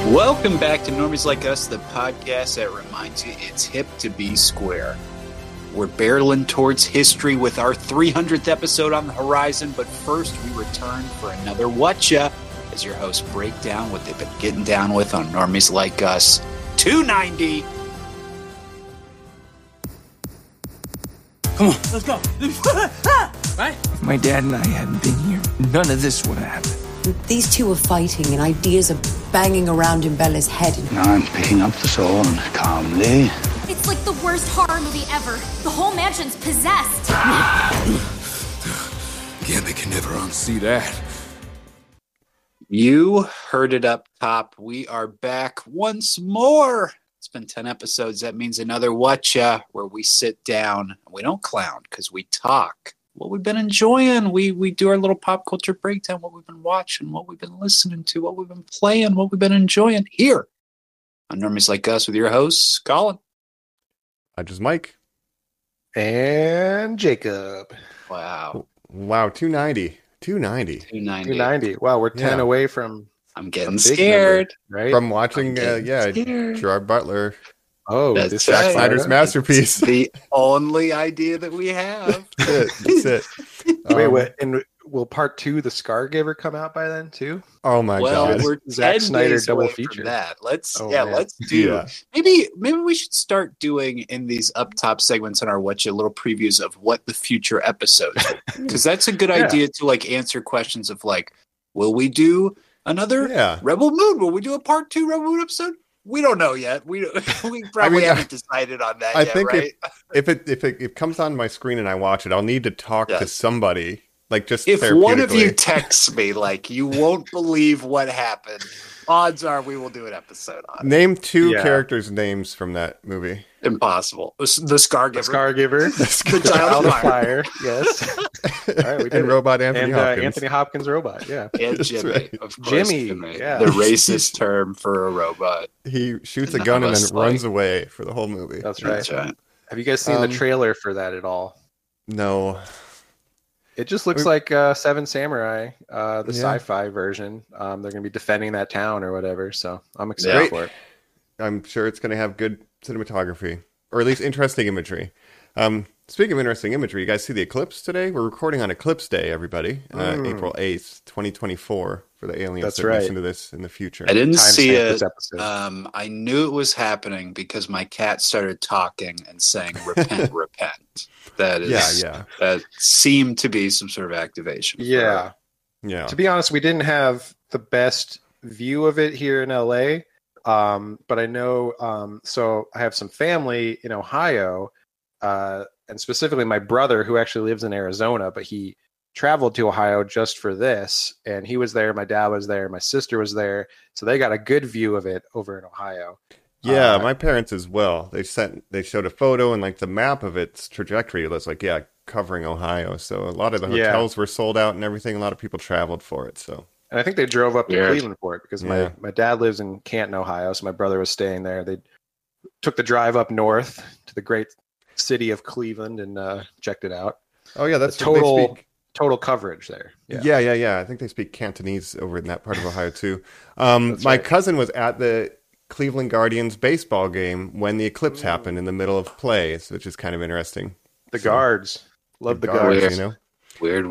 Welcome back to Normies Like Us, the podcast that reminds you it's hip to be square. We're barreling towards history with our 300th episode on the horizon, but first we return for another Whatcha as your hosts break down what they've been getting down with on Normies Like Us 290. Come on, let's go. Right? If my dad and I hadn't been here, none of this would have happened. These two are fighting and ideas are banging around in Bella's head. Now I'm picking up the sword calmly. It's like the worst horror movie ever. The whole mansion's possessed. Gambit can never unsee that. You heard it up top. We are back once more. It's been 10 episodes. That means another Whatcha, where we sit down and we don't clown because we talk. What we've been enjoying. We do our little pop culture breakdown, what we've been watching, what we've been listening to, what we've been playing, what we've been enjoying here on Normies Like Us with your hosts, Colin. I just Mike. And Jacob. Wow. 290. 290. Wow, we're 10 away from... I'm getting scared. Number, right? From watching, Gerard Butler. Oh, that's Zack right. Snyder's masterpiece. It's the only idea that we have. That's it. Wait, what? And will part 2, The Scargiver, come out by then too? Oh my God! We're Zack 10 Snyder days double away from feature. that. Let's do. Yeah. Maybe we should start doing in these up top segments on our Whatcha little previews of what the future episodes, because that's a good idea to like answer questions of like, will we do another Rebel Moon? Will we do a part 2 Rebel Moon episode? We don't know yet. We probably haven't decided on that yet, think right? if it comes on my screen and I watch it, I'll need to talk to somebody. Like just if one of you texts me like you won't believe what happened, odds are we will do an episode on it. Name 2 characters' names from that movie. Impossible. The Scargiver. The Child of Fire. Yes. All right, we did and Robot Anthony Hopkins. Anthony Hopkins robot. Yeah. And Jimmy. Right. Of course, Jimmy. Yeah. The racist term for a robot. He shoots a gun and then runs away for the whole movie. That's right. That's right. Have you guys seen the trailer for that at all? No. It just looks like Seven Samurai, the sci-fi version. They're going to be defending that town or whatever, so I'm excited for it. I'm sure it's going to have good cinematography, or at least interesting imagery. Speaking of interesting imagery, you guys see the eclipse today? We're recording on Eclipse Day, everybody. April 8th, 2024, for the aliens that listen to this in the future. I didn't see it. I knew it was happening because my cat started talking and saying, repent, repent. That is, that seemed to be some sort of activation. Yeah. To be honest, we didn't have the best view of it here in LA. But I know, so I have some family in Ohio, and specifically my brother who actually lives in Arizona, but he traveled to Ohio just for this, and he was there, my dad was there, my sister was there, so they got a good view of it over in Ohio. Yeah, my parents as well. They showed a photo and like the map of its trajectory was like, covering Ohio. So a lot of the hotels were sold out and everything. A lot of people traveled for it. So, and I think they drove up to Cleveland for it because my dad lives in Canton, Ohio. So my brother was staying there. They took the drive up north to the great city of Cleveland and checked it out. Oh yeah, that's total coverage there. Yeah. I think they speak Cantonese over in that part of Ohio too. My cousin was at the Cleveland Guardians baseball game when the eclipse happened in the middle of plays, which is kind of interesting. The guards. Love the guards. Weird.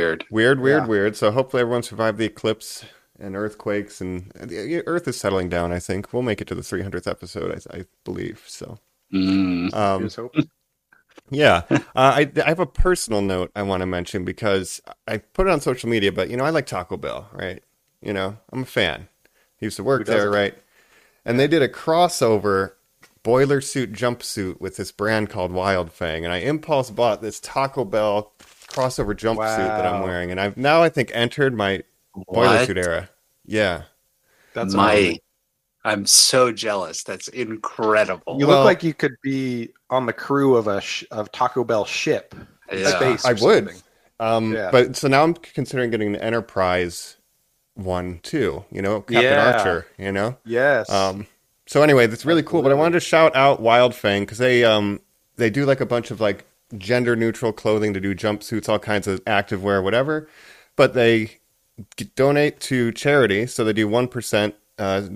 Weird. So hopefully everyone survived the eclipse and earthquakes, and the Earth is settling down, I think. We'll make it to the 300th episode, I believe. So, Here's hope. Yeah. I have a personal note I want to mention because I put it on social media, but, I like Taco Bell, right? I'm a fan. I used to work there, right? And they did a crossover boiler suit jumpsuit with this brand called Wild Fang. And I impulse bought this Taco Bell crossover jumpsuit that I'm wearing. And I've now, I think, entered my boiler suit era. Yeah. That's amazing. I'm so jealous. That's incredible. You look like you could be on the crew of of Taco Bell ship. Space I would. But so now I'm considering getting an Enterprise one too, Captain Archer, Yes. So anyway, that's really cool. But I wanted to shout out Wild Fang because they do like a bunch of like gender neutral clothing to do jumpsuits, all kinds of activewear, whatever. But they donate to charity, so they do 1%. This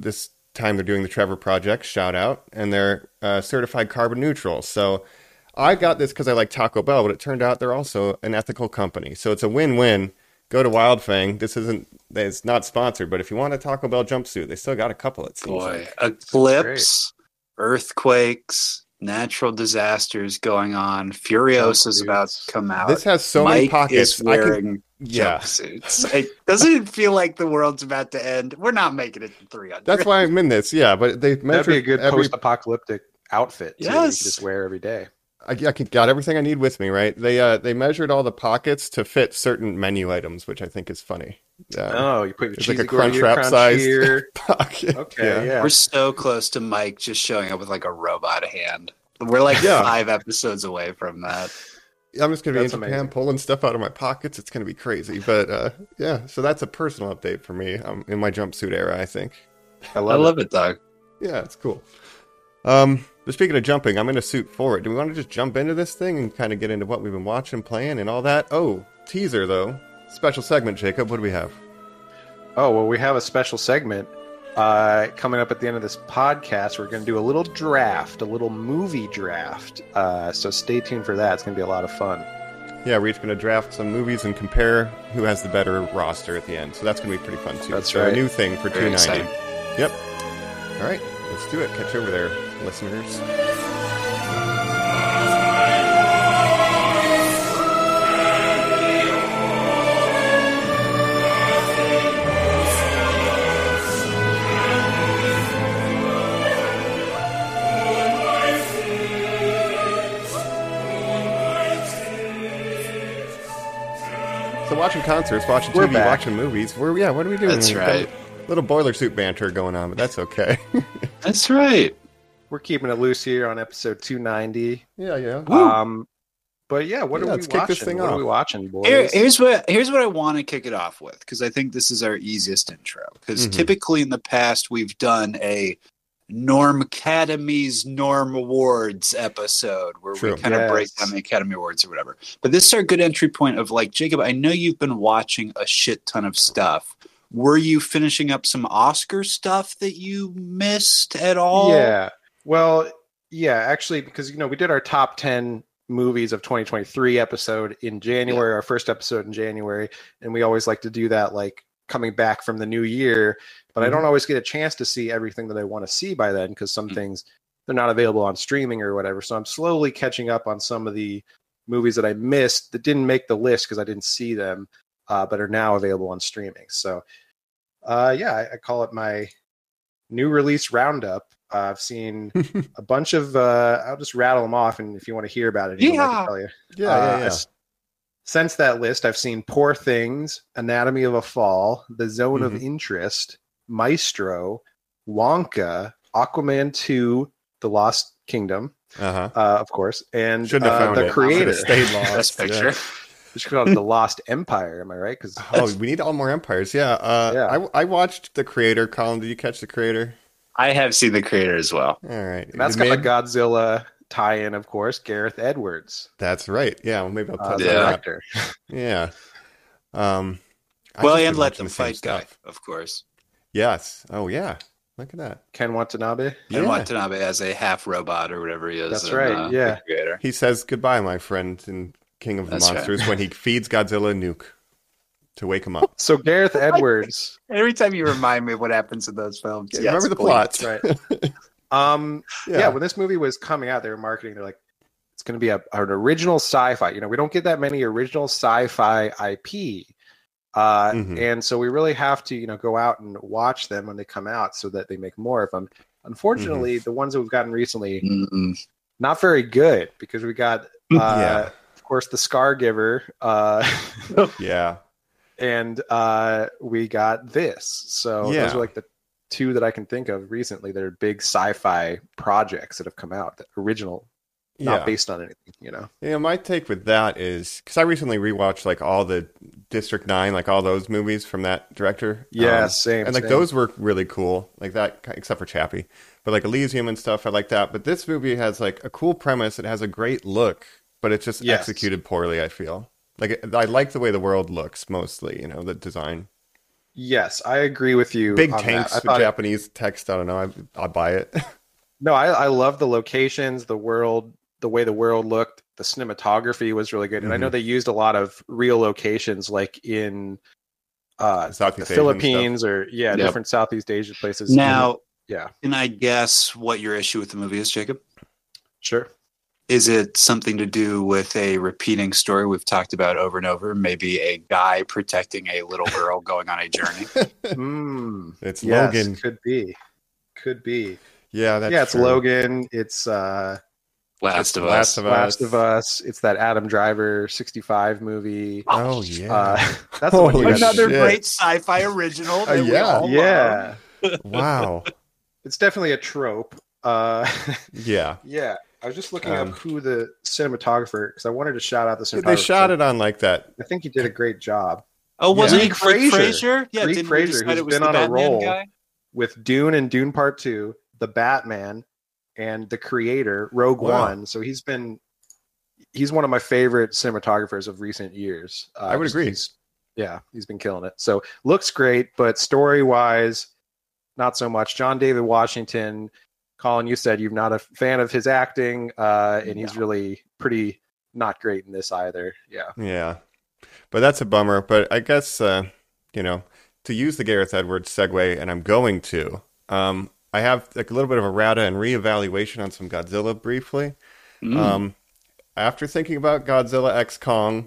time they're doing the Trevor Project, shout out, and they're certified carbon neutral. So I got this because I like Taco Bell, but it turned out they're also an ethical company. So it's a win-win. Go to Wildfang. It's not sponsored, but if you want a Taco Bell jumpsuit, they still got a couple, it seems like. Eclipse, earthquakes, natural disasters going on. Furiosa is about to come out. This has so many pockets. Is wearing jumpsuits. Doesn't it feel like the world's about to end? We're not making it to 300. That's why I'm in this, yeah. But they that'd be a good post-apocalyptic outfit too, yes. that you can just wear every day. I got everything I need with me, right? They measured all the pockets to fit certain menu items, which I think is funny. You put your cheesy like a Crunchwrap size pocket. Okay, yeah. We're so close to Mike just showing up with like a robot hand. We're like 5 episodes away from that. I'm just going to be in That's Japan amazing. pulling stuff out of my pockets. It's going to be crazy. But yeah, so that's a personal update for me. I'm in my jumpsuit era, I think. I love it, Doug. Yeah, it's cool. But speaking of jumping, I'm in a suit for it. Do we want to just jump into this thing and kind of get into what we've been watching, playing, and all that? Oh, teaser, though. Special segment, Jacob. What do we have? Oh, well, we have a special segment coming up at the end of this podcast. We're going to do a little draft, a little movie draft. So stay tuned for that. It's going to be a lot of fun. Yeah, we're each going to draft some movies and compare who has the better roster at the end. So that's going to be pretty fun, too. That's so right. A new thing for Very 290. exciting. Yep. All right, let's do it. Catch you over there, listeners. So watching concerts, watching We're TV, back. watching movies. What are we doing? That's We've got right. a little boiler suit banter going on, but that's okay. That's right. We're keeping it loose here on episode 290. yeah. But yeah, what are we let's kick this watching? thing What are off. we watching, boys? Here's what I want to kick it off with, because I think this is our easiest intro. Because typically in the past we've done a Norm Academy's Norm Awards episode where True. we kind of break down the Academy Awards or whatever. But this is our good entry point of like, Jacob, I know you've been watching a shit ton of stuff. Were you finishing up some Oscar stuff that you missed at all? Yeah. Well, yeah, actually, because we did our top 10 movies of 2023 episode in January, our first episode in January, and we always like to do that like coming back from the new year, but I don't always get a chance to see everything that I want to see by then because some things they're not available on streaming or whatever. So I'm slowly catching up on some of the movies that I missed that didn't make the list because I didn't see them, but are now available on streaming. So I call it my new release roundup. I've seen a bunch of I'll just rattle them off, and if you want to hear about it, I can tell you. Yeah. Since that list, I've seen Poor Things, Anatomy of a Fall, The Zone of Interest, Maestro, Wonka, Aquaman 2, The Lost Kingdom, of course, and Shouldn't have found The it. Creator. Stayed lost. Best picture. It's called The Lost Empire, am I right? We need all more empires. Yeah. I watched The Creator. Colin, did you catch The Creator? I have seen The Creator as well. All right. That's got the Godzilla tie-in, of course, Gareth Edwards. That's right. Yeah. Well, maybe I'll touch The on that. director. Yeah. Well, and Let Them Fight guy, of course. Yes. Oh, yeah. Look at that. Ken Watanabe. And Watanabe as a half robot or whatever he is. That's in, right, yeah. The Creator. He says goodbye, my friend, in King of the That's Monsters when he feeds Godzilla a nuke to wake him up. So Gareth Edwards. Every time you remind me of what happens in those films. Yeah, yes, remember the please. plots. Right. When this movie was coming out, they were marketing. They're like, it's going to be an original sci-fi. We don't get that many original sci-fi IP, and so we really have to, go out and watch them when they come out, so that they make more of them. Unfortunately, the ones that we've gotten recently, not very good, because we got, of course, The Scargiver. Yeah. And we got this. So those are like the two that I can think of recently that are big sci-fi projects that have come out, that original, not based on anything, Yeah, my take with that is, because I recently rewatched like all the District 9, like all those movies from that director. Yeah, same. And like those were really cool, like that, except for Chappie. But like Elysium and stuff, I like that. But this movie has like a cool premise. It has a great look, but it's just executed poorly, I feel. Like, I like the way the world looks, mostly, the design. Yes, I agree with you. Big on tanks that. with Japanese text. I don't know. I'll buy it. No, I love the locations, the world, the way the world looked. The cinematography was really good, and I know they used a lot of real locations, like in the Southeast Philippines or different Southeast Asian places. Now, yeah, can I guess what your issue with the movie is, Jacob? sure. Is it something to do with a repeating story we've talked about over and over? Maybe a guy protecting a little girl going on a journey? It's Yes, Logan. could be. Yeah, that's It's true. Logan. It's Last of Last Us. of Us. Last of Us. It's that Adam Driver 65 movie. Oh yeah. That's the one you Holy guys- Another shit. great sci-fi original. That we yeah. all love. Yeah, Wow. it's definitely a trope. Yeah. Yeah, I was just looking up who the cinematographer, because I wanted to shout out the cinematographer. They shot it on like that. I think he did a great job Oh, wasn't Greig it Greig Fraser. Fraser? Yeah, Greig didn't we Fraser, decide who's it was been the on a Batman roll. guy? with Dune and Dune Part 2, The Batman, and the creator Rogue Wow. One. So he's one of my favorite cinematographers of recent years. I would agree. He's been killing it. So looks great, but story wise, not so much. John David Washington, Colin, you said you're not a fan of his acting, and he's really pretty not great in this either. Yeah. Yeah. But that's a bummer. But I guess, to use the Gareth Edwards segue, and I'm going to, I have like a little bit of a rata and reevaluation on some Godzilla briefly. After thinking about Godzilla X Kong,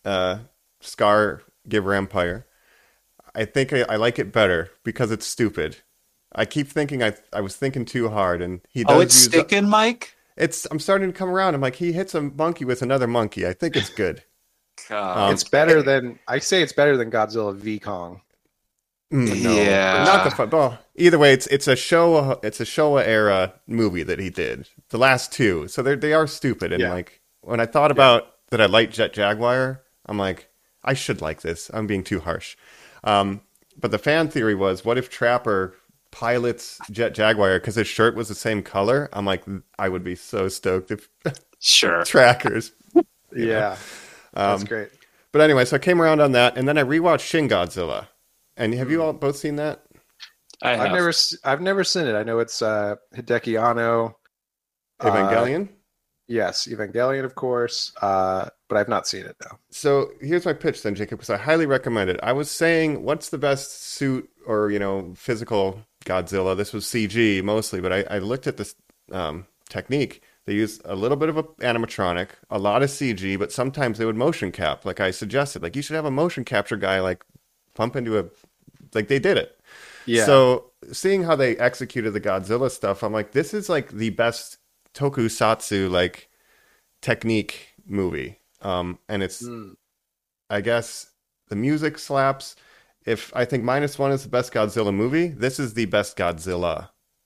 Scar Giver Empire, I think I like it better because it's stupid. I keep thinking I was thinking too hard, and he does. Oh, it's sticking, Mike. I'm starting to come around. I'm like, he hits a monkey with another monkey. I think it's good. It's better than Godzilla v Kong. Yeah, Not the fun. Well, either way, it's a Showa era movie that he did. The last two, so they are stupid. And like when I thought about that, I liked Jet Jaguar. I'm like, I should like this. I'm being too harsh. But the fan theory was, what if Trapper pilots Jet Jaguar because his shirt was the same color? I'm like, I would be so stoked if sure. trackers. Yeah, that's great. But anyway, so I came around on that, and then I rewatched Shin Godzilla. And have you all both seen that? I've never seen it. I know it's Hideki Anno. Evangelion? Yes, Evangelion, of course. But I've not seen it now. So here's my pitch then, Jacob, because I highly recommend it. I was saying, what's the best suit or, physical Godzilla? This was CG mostly, but I looked at this technique. They used a little bit of an animatronic, a lot of CG, but sometimes they would motion cap, like I suggested. Like, you should have a motion capture guy, like, pump into like, they did it. Yeah. So seeing how they executed the Godzilla stuff, I'm like, this is, like, the best tokusatsu, like, technique movie. And it's, I guess, the music slaps. If I think -1 is the best Godzilla movie, this is the best Godzilla.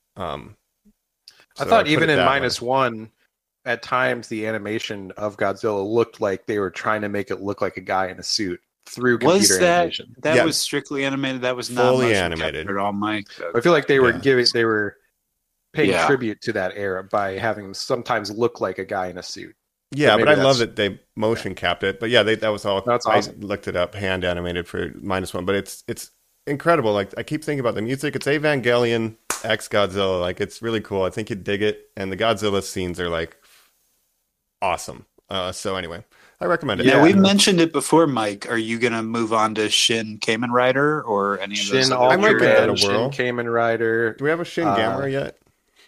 I thought even in -1, at times the animation of Godzilla looked like they were trying to make it look like a guy in a suit through computer animation. That was strictly animated? That was not fully motion animated captured on Mike. I feel like they were paying Yeah. tribute to that era by having him sometimes look like a guy in a suit. Yeah, But but I maybe love that's- that they motion capped it. But yeah, that was all. That's awesome. I looked it up, hand animated for -1. But it's incredible. Like, I keep thinking about the music. It's Evangelion X Godzilla. Like, it's really cool. I think you'd dig it. And the Godzilla scenes are like awesome. So anyway, I recommend it. Yeah, we've mentioned it before, Mike. Are you going to move on to Shin Kamen Rider or any of those? Shin I might give that a Ultraman, Shin whirl. Kamen Rider. Do we have a Shin Gamera yet?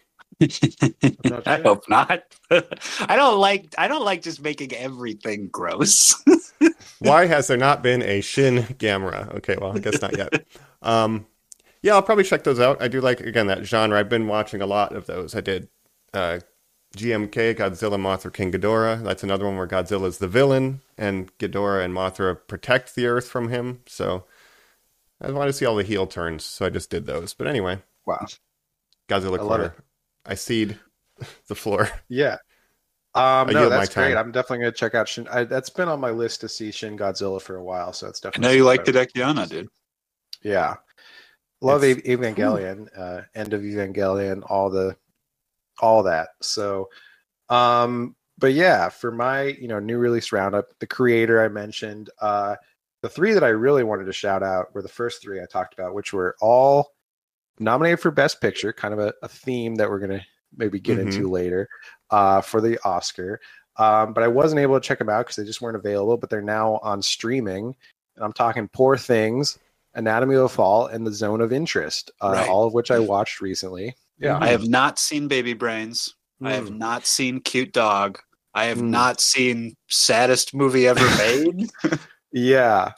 I hope not. I don't like just making everything gross. Why has there not been a Shin Gamera? Okay, well, I guess not yet. Yeah, I'll probably check those out. I do like, again, that genre. I've been watching a lot of those. I did GMK, Godzilla, Mothra, King Ghidorah. That's another one where Godzilla's the villain, and Ghidorah and Mothra protect the Earth from him. So I wanted to see all the heel turns, so I just did those. But anyway. Wow. Godzilla I love Corner. it. I cede the floor. Yeah. yield No, my that's great. time. I'm definitely going to check out Shin. That's been on my list to see Shin Godzilla for a while, so it's I definitely. know you like Hidekiana, dude. Yeah. Love It's- Evangelion, End of Evangelion, all that. So, but yeah, for my new release roundup, the creator I mentioned, the the three that I really wanted to shout out were the first three I talked about, which were all nominated for Best Picture, kind of a theme that we're going to maybe get into later for the Oscar. But I wasn't able to check them out because they just weren't available, but they're now on streaming. And I'm talking Poor Things, Anatomy of a Fall, and The Zone of Interest, all of which I watched recently. Yeah, I have not seen Baby Brains. I have not seen Cute Dog. I have not seen Saddest Movie Ever Made. Yeah.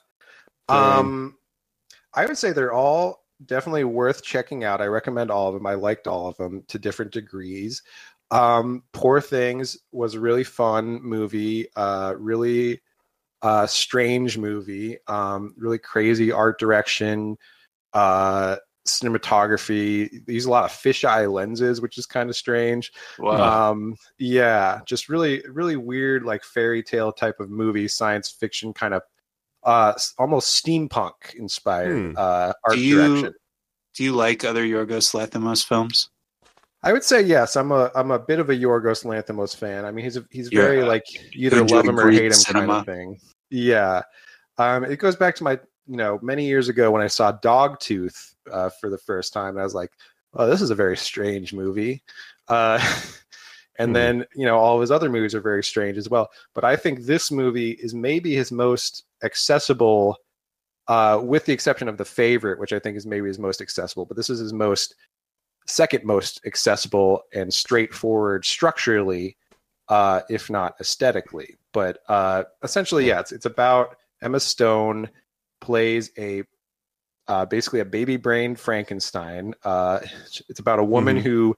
I would say they're all definitely worth checking out. I recommend all of them. I liked all of them to different degrees. Poor Things was a really fun movie, really strange movie, really crazy art direction, cinematography. They use a lot of fisheye lenses, which is kind of strange. Wow. Yeah, just really, really weird, like fairy tale type of movie, science fiction kind of almost steampunk inspired art direction. Do you like other Yorgos Lanthimos films? I would say yes. I'm a bit of a Yorgos Lanthimos fan. I mean, he's very like either love him or hate him kind of thing. Yeah. It goes back to my many years ago when I saw Dogtooth for the first time, and I was like, oh, this is a very strange movie. And then all of his other movies are very strange as well. But I think this movie is maybe his most accessible, with the exception of The Favorite, which I think is maybe his most accessible. But this is his second most accessible and straightforward structurally, if not aesthetically. But essentially, yeah, it's about Emma Stone plays basically a baby-brained Frankenstein. It's about a woman who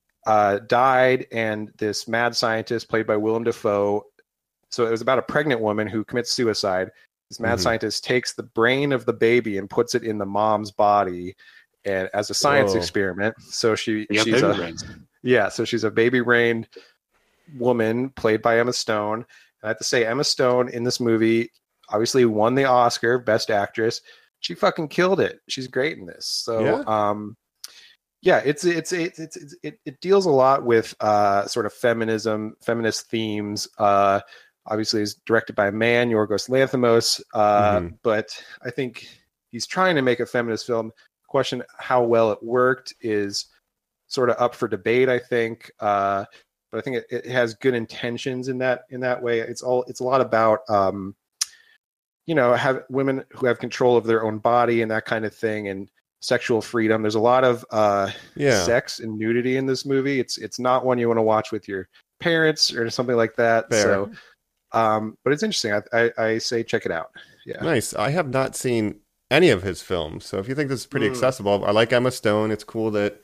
died, and this mad scientist played by Willem Dafoe. So it was about a pregnant woman who commits suicide. This mad scientist takes the brain of the baby and puts it in the mom's body, and as a science experiment. So she's a baby-brained woman played by Emma Stone. And I have to say, Emma Stone in this movie obviously won the Oscar Best Actress. She fucking killed it. She's great in this. So it deals a lot with sort of feminism, feminist themes. Obviously, it's directed by a man, Yorgos Lanthimos, but I think he's trying to make a feminist film. Question how well it worked is sort of up for debate, I think. But I think it has good intentions in that way. It's a lot about have women who have control of their own body and that kind of thing, and sexual freedom. There's a lot of sex and nudity in this movie. It's not one you want to watch with your parents or something like that. Fair. So, but it's interesting. I say check it out. Yeah, nice. I have not seen any of his films, so if you think this is pretty accessible, I like Emma Stone. It's cool that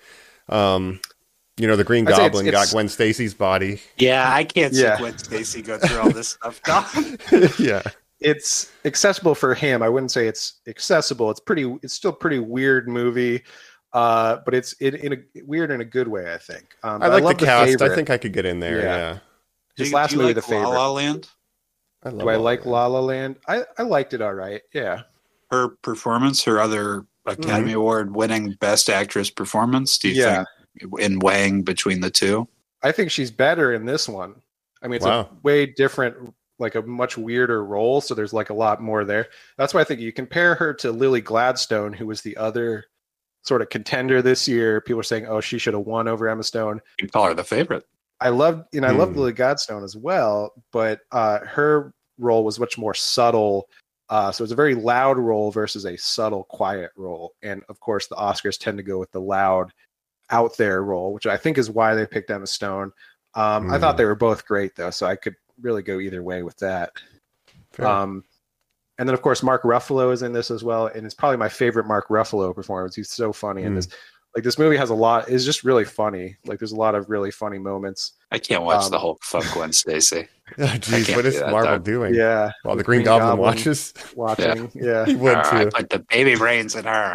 the Green Goblin got Gwen Stacy's body. Yeah, I can't see Gwen Stacy go through all this stuff. Yeah. It's accessible for him. I wouldn't say it's accessible. It's still pretty weird movie, but it's weird in a good way, I think. I like the cast. Favorite. I think I could get in there. Yeah. His last movie, The Favorite. La La Land. Do I like La La Land? I liked it all right. Yeah. Her performance, her other Academy Award winning Best Actress performance. Do you think in weighing between the two? I think she's better in this one. I mean, it's a way different, like a much weirder role, so there's like a lot more there. That's why I think you compare her to Lily Gladstone, who was the other sort of contender this year. People are saying, oh, she should have won over Emma Stone. You call her the favorite. I loved Lily Gladstone as well, but her role was much more subtle. So it's a very loud role versus a subtle, quiet role. And of course, the Oscars tend to go with the loud, out there role, which I think is why they picked Emma Stone. I thought they were both great, though, so I could really go either way with that. And then, of course, Mark Ruffalo is in this as well, and it's probably my favorite Mark Ruffalo performance. He's so funny in this. Like, this movie has it's just really funny. Like, there's a lot of really funny moments. I can't watch the whole fuck Gwen Stacy. Jeez, what is Marvel doing? Yeah. While the Green Goblin watches? Watching, yeah. He would, too. I put the baby brains in her.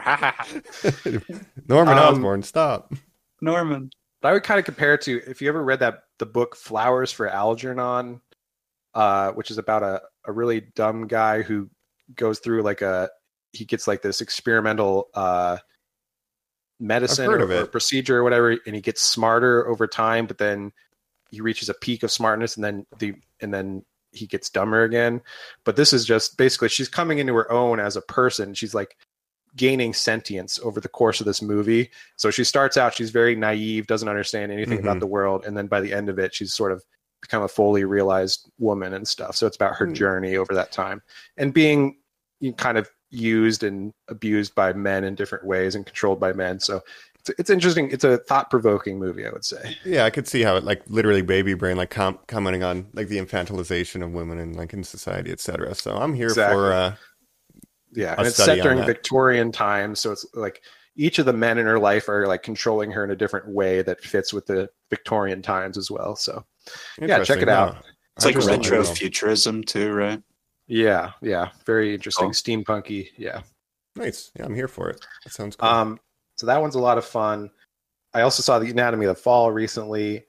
Norman Osborn, stop. Norman. I would kind of compare it to, if you ever read the book Flowers for Algernon, which is about a really dumb guy who goes through he gets like this experimental medicine or procedure or whatever, and he gets smarter over time, but then he reaches a peak of smartness, and then he gets dumber again. But this is just basically she's coming into her own as a person. She's like gaining sentience over the course of this movie. So she starts out, she's very naive, doesn't understand anything about the world, and then by the end of it, she's sort of become a fully realized woman and stuff. So it's about her journey over that time and being kind of used and abused by men in different ways and controlled by men. So it's interesting. It's a thought-provoking movie, I would say. Yeah, I could see how it, like, literally Baby Brain, like, commenting on, like, the infantilization of women in, like, in society, etc. So I'm here for yeah, and it's set during Victorian times, so it's like each of the men in her life are like controlling her in a different way that fits with the Victorian times as well. So yeah, check it out. It's like retro futurism too, right? Yeah, very interesting, steampunky. Yeah, nice. Yeah, I'm here for it. That sounds cool. So that one's a lot of fun. I also saw The Anatomy of the Fall recently.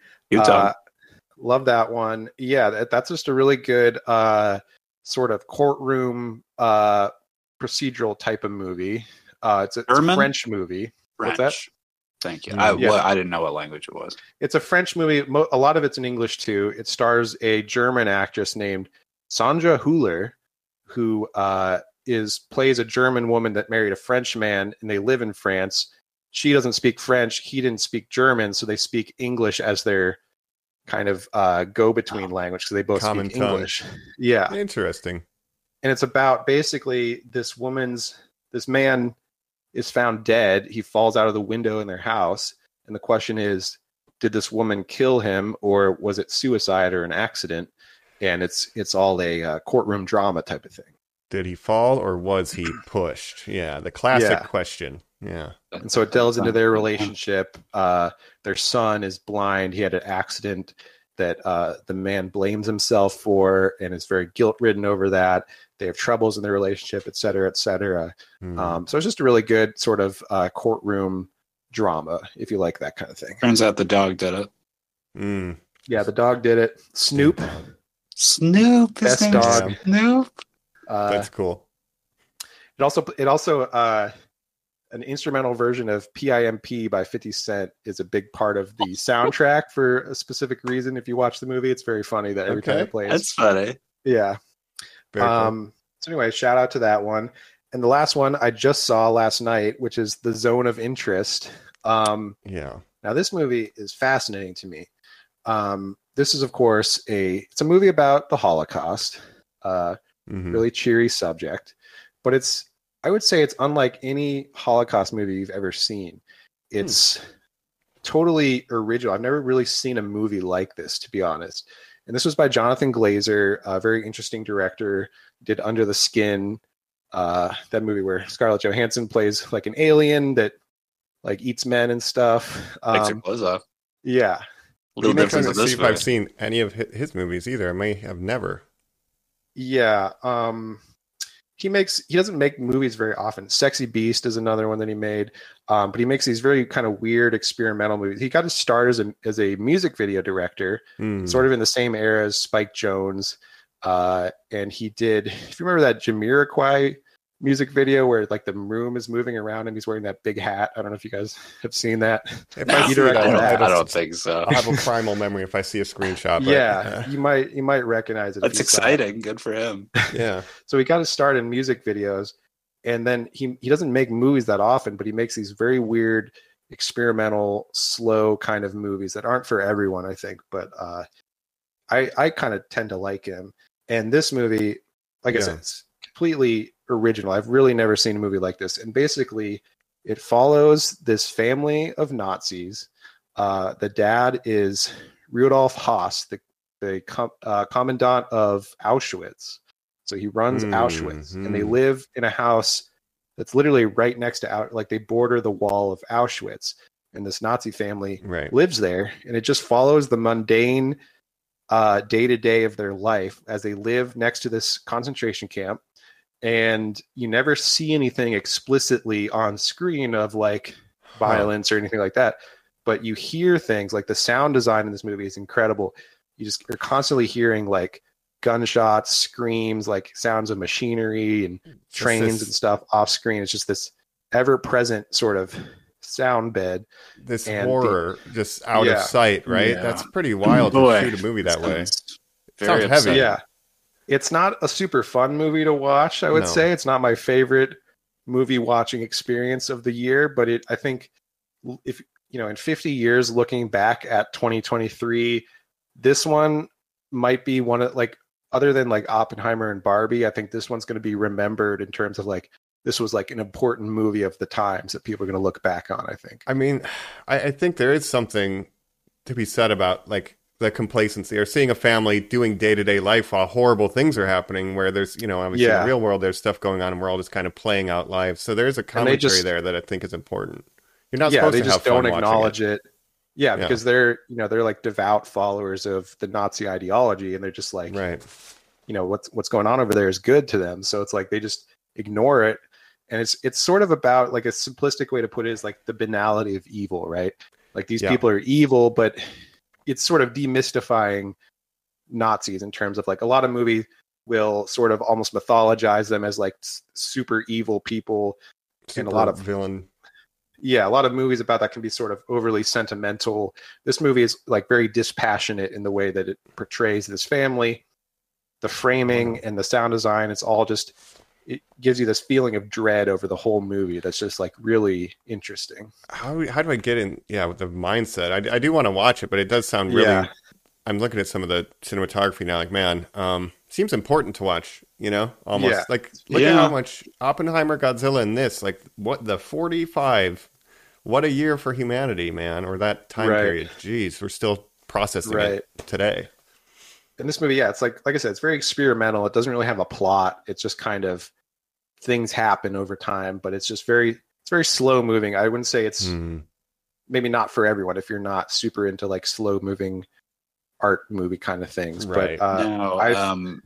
Love that one. Yeah, that's just a really good sort of courtroom procedural type of movie. It's a French movie. French. What's that? Thank you. I didn't know what language it was. It's a French movie. A lot of it's in English too. It stars a German actress named Sandra Hüller, who plays a German woman that married a French man, and they live in France. She doesn't speak French. He didn't speak German, so they speak English as their kind of go-between language because they both Common speak tongue. English. Yeah, interesting. And it's about basically this man is found dead. He falls out of the window in their house. And the question is, did this woman kill him, or was it suicide or an accident? And it's all a courtroom drama type of thing. Did he fall or was he pushed? Yeah, the classic question. Yeah. And so it delves into their relationship. Their son is blind. He had an accident that the man blames himself for and is very guilt-ridden over that. They have troubles in their relationship, et cetera, et cetera. So it's just a really good sort of courtroom drama, if you like that kind of thing. Turns out the dog did it. Yeah, the dog did it. Snoop. Best dog. Snoop. That's cool. It also an instrumental version of PIMP by 50 Cent is a big part of the soundtrack for a specific reason. If you watch the movie, it's very funny that every time it plays. That's funny. Yeah. Cool. So anyway, shout out to that one. And the last one I just saw last night, which is The Zone of Interest. Now this movie is fascinating to me. This is, of course, it's a movie about the Holocaust. Really cheery subject, but I would say it's unlike any Holocaust movie you've ever seen. It's totally original. I've never really seen a movie like this, to be honest. And this was by Jonathan Glazer, a very interesting director. Did Under the Skin, that movie where Scarlett Johansson plays like an alien that like eats men and stuff. Takes her clothes off. Yeah. I'm trying to see if I've seen any of his movies either. I may have never. Yeah. He doesn't make movies very often. Sexy Beast is another one that he made. But he makes these very kind of weird experimental movies. He got his start as a music video director, sort of in the same era as Spike Jonze. And he did, if you remember that Jamiroquai music video where like the room is moving around and he's wearing that big hat. I don't know if you guys have seen that. I don't think so. I'll have a primal memory if I see a screenshot. But, you might recognize it. That's exciting. Good for him. Yeah. So he got his start in music videos, and then he doesn't make movies that often, but he makes these very weird, experimental, slow kind of movies that aren't for everyone, I think. But I kind of tend to like him. And this movie, like I said, it's completely original. I've really never seen a movie like this. And basically, it follows this family of Nazis. The dad is Rudolf Haas, the commandant of Auschwitz. So he runs Auschwitz, and they live in a house that's literally right next to they border the wall of Auschwitz. And this Nazi family lives there, and it just follows the mundane day-to-day of their life as they live next to this concentration camp. And you never see anything explicitly on screen of like violence or anything like that, but you hear things like the sound design in this movie is incredible. You're constantly hearing like gunshots, screams, like sounds of machinery and trains and stuff off screen. It's just this ever-present sort of sound bed. This horror just out of sight, right? Yeah. That's pretty wild to shoot a movie that way. Very sounds heavy. Yeah. It's not a super fun movie to watch, I would say. It's not my favorite movie watching experience of the year, but I think if in 50 years looking back at 2023, this one might be one of other than Oppenheimer and Barbie, I think this one's going to be remembered in terms of this was an important movie of the times that people are going to look back on, I think. I mean, I think there is something to be said about the complacency or seeing a family doing day-to-day life while horrible things are happening, where there's, obviously in the real world, there's stuff going on and we're all just kind of playing out lives. So there's a commentary there that I think is important. You're not supposed to have fun watching it. They just don't acknowledge it. Yeah, because they're devout followers of the Nazi ideology, and they're just right. What's going on over there is good to them. So it's they just ignore it. And it's sort of about a simplistic way to put it is the banality of evil, right? These people are evil, but it's sort of demystifying Nazis in terms of a lot of movies will sort of almost mythologize them as super evil people, and a lot of villain. Yeah, a lot of movies about that can be sort of overly sentimental. This movie is very dispassionate in the way that it portrays this family, the framing and the sound design. It's all just, it gives you this feeling of dread over the whole movie. That's just really interesting. How do I get in? Yeah, with the mindset, I do want to watch it, but it does sound really. Yeah. I'm looking at some of the cinematography now. Man, seems important to watch. Almost look at how much Oppenheimer, Godzilla, and this. What the 45? What a year for humanity, man! Or that time period. Jeez, we're still processing it today. And this movie, it's like I said, it's very experimental. It doesn't really have a plot. It's just kind of things happen over time, but it's very slow moving. I wouldn't say it's maybe not for everyone if you're not super into slow moving art movie kind of things. Right. But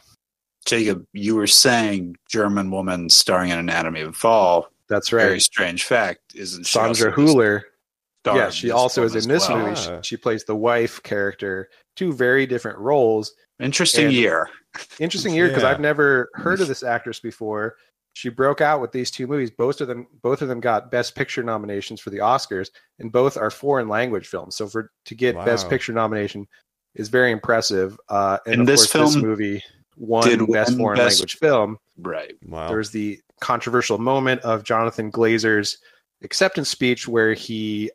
Jacob, you were saying German woman starring in Anatomy of a Fall. That's right. Very strange fact, isn't she? Sandra Hüller. Yeah, she also is in this movie. She plays the wife character. Two very different roles. Interesting year because I've never heard of this actress before. She broke out with these two movies. Both of them got Best Picture nominations for the Oscars, and both are foreign language films. So to get Best Picture nomination is very impressive. And of course, this movie won Best Foreign Language Film. Right. Wow. There was the controversial moment of Jonathan Glazer's acceptance speech where he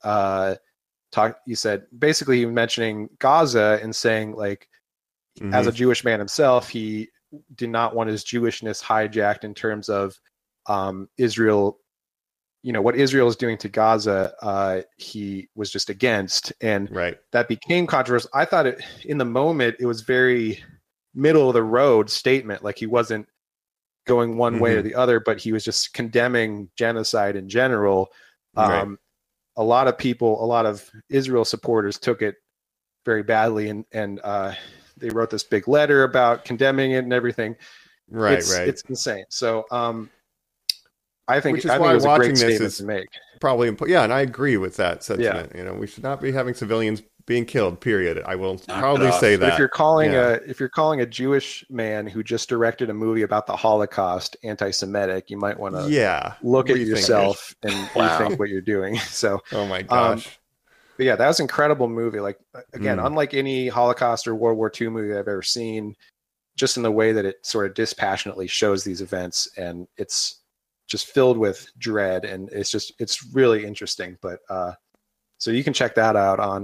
said basically he was mentioning Gaza and saying as a Jewish man himself, he did not want his Jewishness hijacked in terms of Israel, what Israel is doing to Gaza, he was just against, and that became controversial. I thought in the moment it was very middle of the road statement, he wasn't going one way or the other, but he was just condemning genocide in general. A lot of Israel supporters took it very badly, and they wrote this big letter about condemning it and everything. It's insane. So I think it was a great statement to make. Probably important. Yeah, and I agree with that sentiment. We should not be having civilians being killed. Period. I will probably say that. But if you're calling a Jewish man who just directed a movie about the Holocaust anti-Semitic, you might want to look at yourself and rethink what you're doing. So, oh my gosh. But yeah, that was an incredible movie. Again, unlike any Holocaust or World War II movie I've ever seen, just in the way that it sort of dispassionately shows these events, and it's just filled with dread, and it's really interesting. But so you can check that out on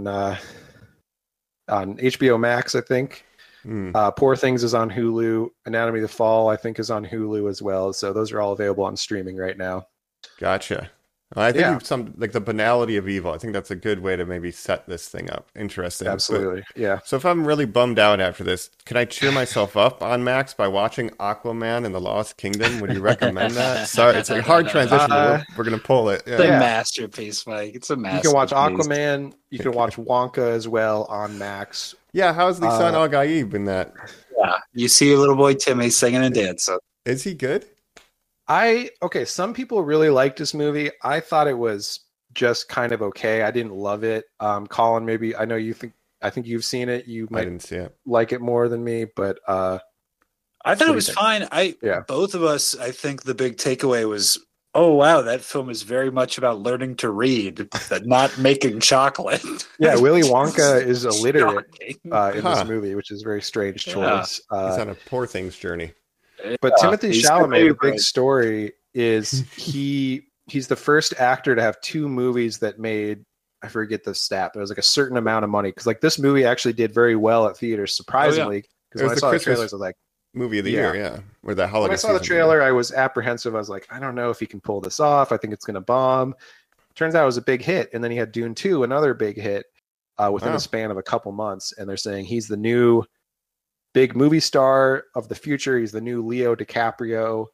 HBO Max, I think. Poor Things is on Hulu. Anatomy of the Fall, I think, is on Hulu as well. So those are all available on streaming right now. Gotcha. I think some the banality of evil. I think that's a good way to maybe set this thing up. Interesting. Absolutely. Yeah. So if I'm really bummed out after this, can I cheer myself up on Max by watching Aquaman and the Lost Kingdom? Would you recommend that? Sorry, it's a hard transition, but we're going to pull it. It's a masterpiece, Mike. It's a masterpiece. You can watch Aquaman. You can watch Wonka as well on Max. Yeah. How's Lisan Al-Gaib in that? Yeah. You see a little boy Timmy singing and dancing. Is he good? Some people really liked this movie. I thought it was just kind of okay. I didn't love it. Colin, maybe I know I think you've seen it. You might didn't see it. Like it more than me, but I thought it was fine. Both of us, I think the big takeaway was Oh wow, that film is very much about learning to read, but not making chocolate. Yeah, Willy Wonka is illiterate Shocking. in this movie, which is a very strange choice. He's on a poor things journey. But Timothy he's Chalamet, the great. big story is he's the first actor to have 2 movies that made, I forget the stat, but it was like a certain amount of money. Because like this movie actually did very well at theaters, surprisingly. Because when I saw the trailers, I was like, movie of the year, yeah. Or the holiday. When I saw the trailer, I was apprehensive. I was like, I don't know if he can pull this off. I think it's going to bomb. Turns out it was a big hit. And then he had Dune 2, another big hit within a span of a couple months. And they're saying he's the new big movie star of the future. He's the new Leo DiCaprio.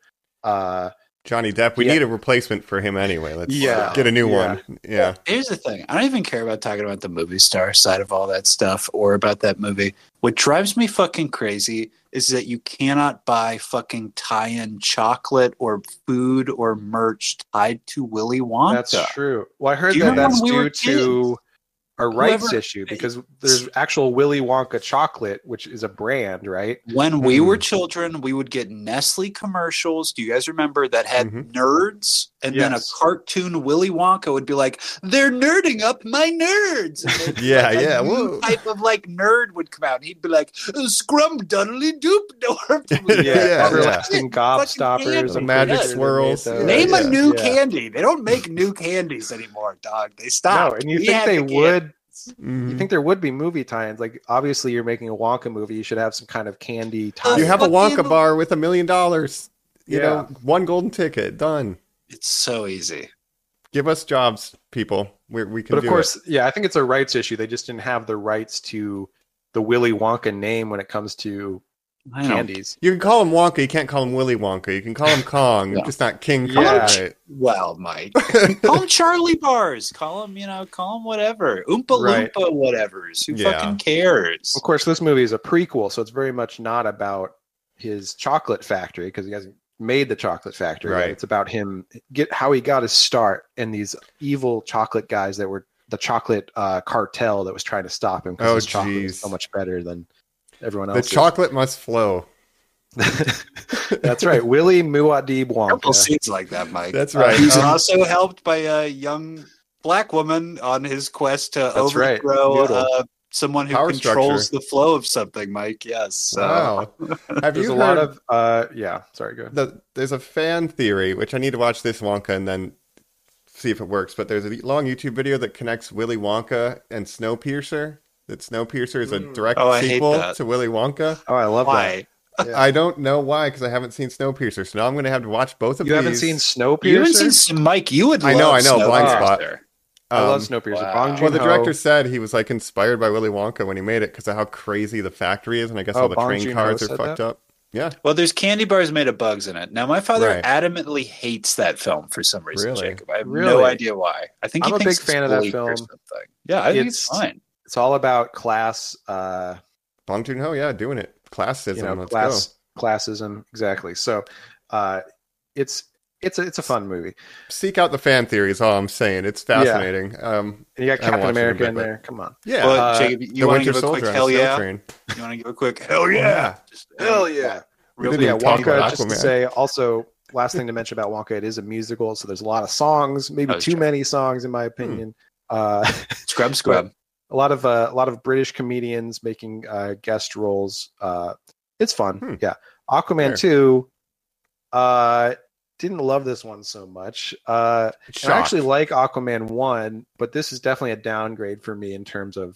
Johnny Depp. We need a replacement for him anyway. Let's get a new one. Yeah. Here's the thing. I don't even care about talking about the movie star side of all that stuff or about that movie. What drives me fucking crazy is that you cannot buy fucking tie-in chocolate or food or merch tied to Willy Wonka. That's true. Well, I heard that that's due to a rights issue because there's actual Willy Wonka chocolate, which is a brand, right? When we were children, we would get Nestle commercials. Do you guys remember that had nerds? And then a cartoon Willy Wonka would be like, "They're nerding up my nerds." And a new type of like nerd would come out. And he'd be like, "Scrumduddly doop dorp." Everlasting gobstoppers, the magic swirls. Name a new candy. They don't make new candies anymore, dog. They stopped. No, and you think they would? You think there would be movie tie-ins? Like, obviously, you're making a Wonka movie. You should have some kind of candy tie-in. You have a Wonka bar with $1 million. You know, one golden ticket. Done. It's so easy. Give us jobs, people. We can do it. But of course, I think it's a rights issue. They just didn't have the rights to the Willy Wonka name when it comes to candies. You can call him Wonka. You can't call him Willy Wonka. You can call him Kong. Just not King Kong. Right? Well, Mike. Call him Charlie Bars. Call him, whatever. Oompa Loompa whatevers. Who fucking cares? Of course, this movie is a prequel, so it's very much not about his chocolate factory because he hasn't made the chocolate factory. Right? It's about him how he got his start and these evil chocolate guys that were the chocolate cartel that was trying to stop him because his chocolate was so much better than everyone else. The chocolate must flow. That's right. Willy Muad'Dib Wonka. Couple scenes like that, Mike. That's right. He's also helped by a young black woman on his quest to overthrow someone who controls the flow of something, Mike. Yes. Wow. Have There's you a heard lot of sorry, go ahead. There's a fan theory, which I need to watch this Wonka and then see if it works, but there's a long YouTube video that connects Willy Wonka and Snowpiercer. That Snowpiercer is a direct sequel to Willy Wonka. Oh, I love that. Yeah. I don't know why, because I haven't seen Snowpiercer, so now I'm going to have to watch both of these. You haven't seen Snowpiercer? You haven't seen Mike. You would. I know. Blind Spot. I love Snowpiercer. Wow. Well, the director said he was like inspired by Willy Wonka when he made it because of how crazy the factory is, and I guess all the train cars are fucked up. Yeah. Well, there's candy bars made of bugs in it. Now, my father adamantly hates that film for some reason, Jacob. I have no idea why. I think I'm a big fan of that film. Yeah, I think it's fine. It's all about class. Bong Joon-ho, doing it. Classism. Classism, exactly. So, it's a fun movie. Seek out the fan theory is all I'm saying. It's fascinating. And you got Captain America in there. Come on. Yeah. Well, Jacob, you want to give a quick hell yeah? You want to give a quick hell yeah? Hell yeah. Wonka, just to say, also, last thing to mention about Wonka, it is a musical, so there's a lot of songs, maybe too many songs, in my opinion. Scrub. A lot of British comedians making guest roles. It's fun. Yeah. Aquaman 2, didn't love this one so much. I actually like Aquaman 1, but this is definitely a downgrade for me in terms of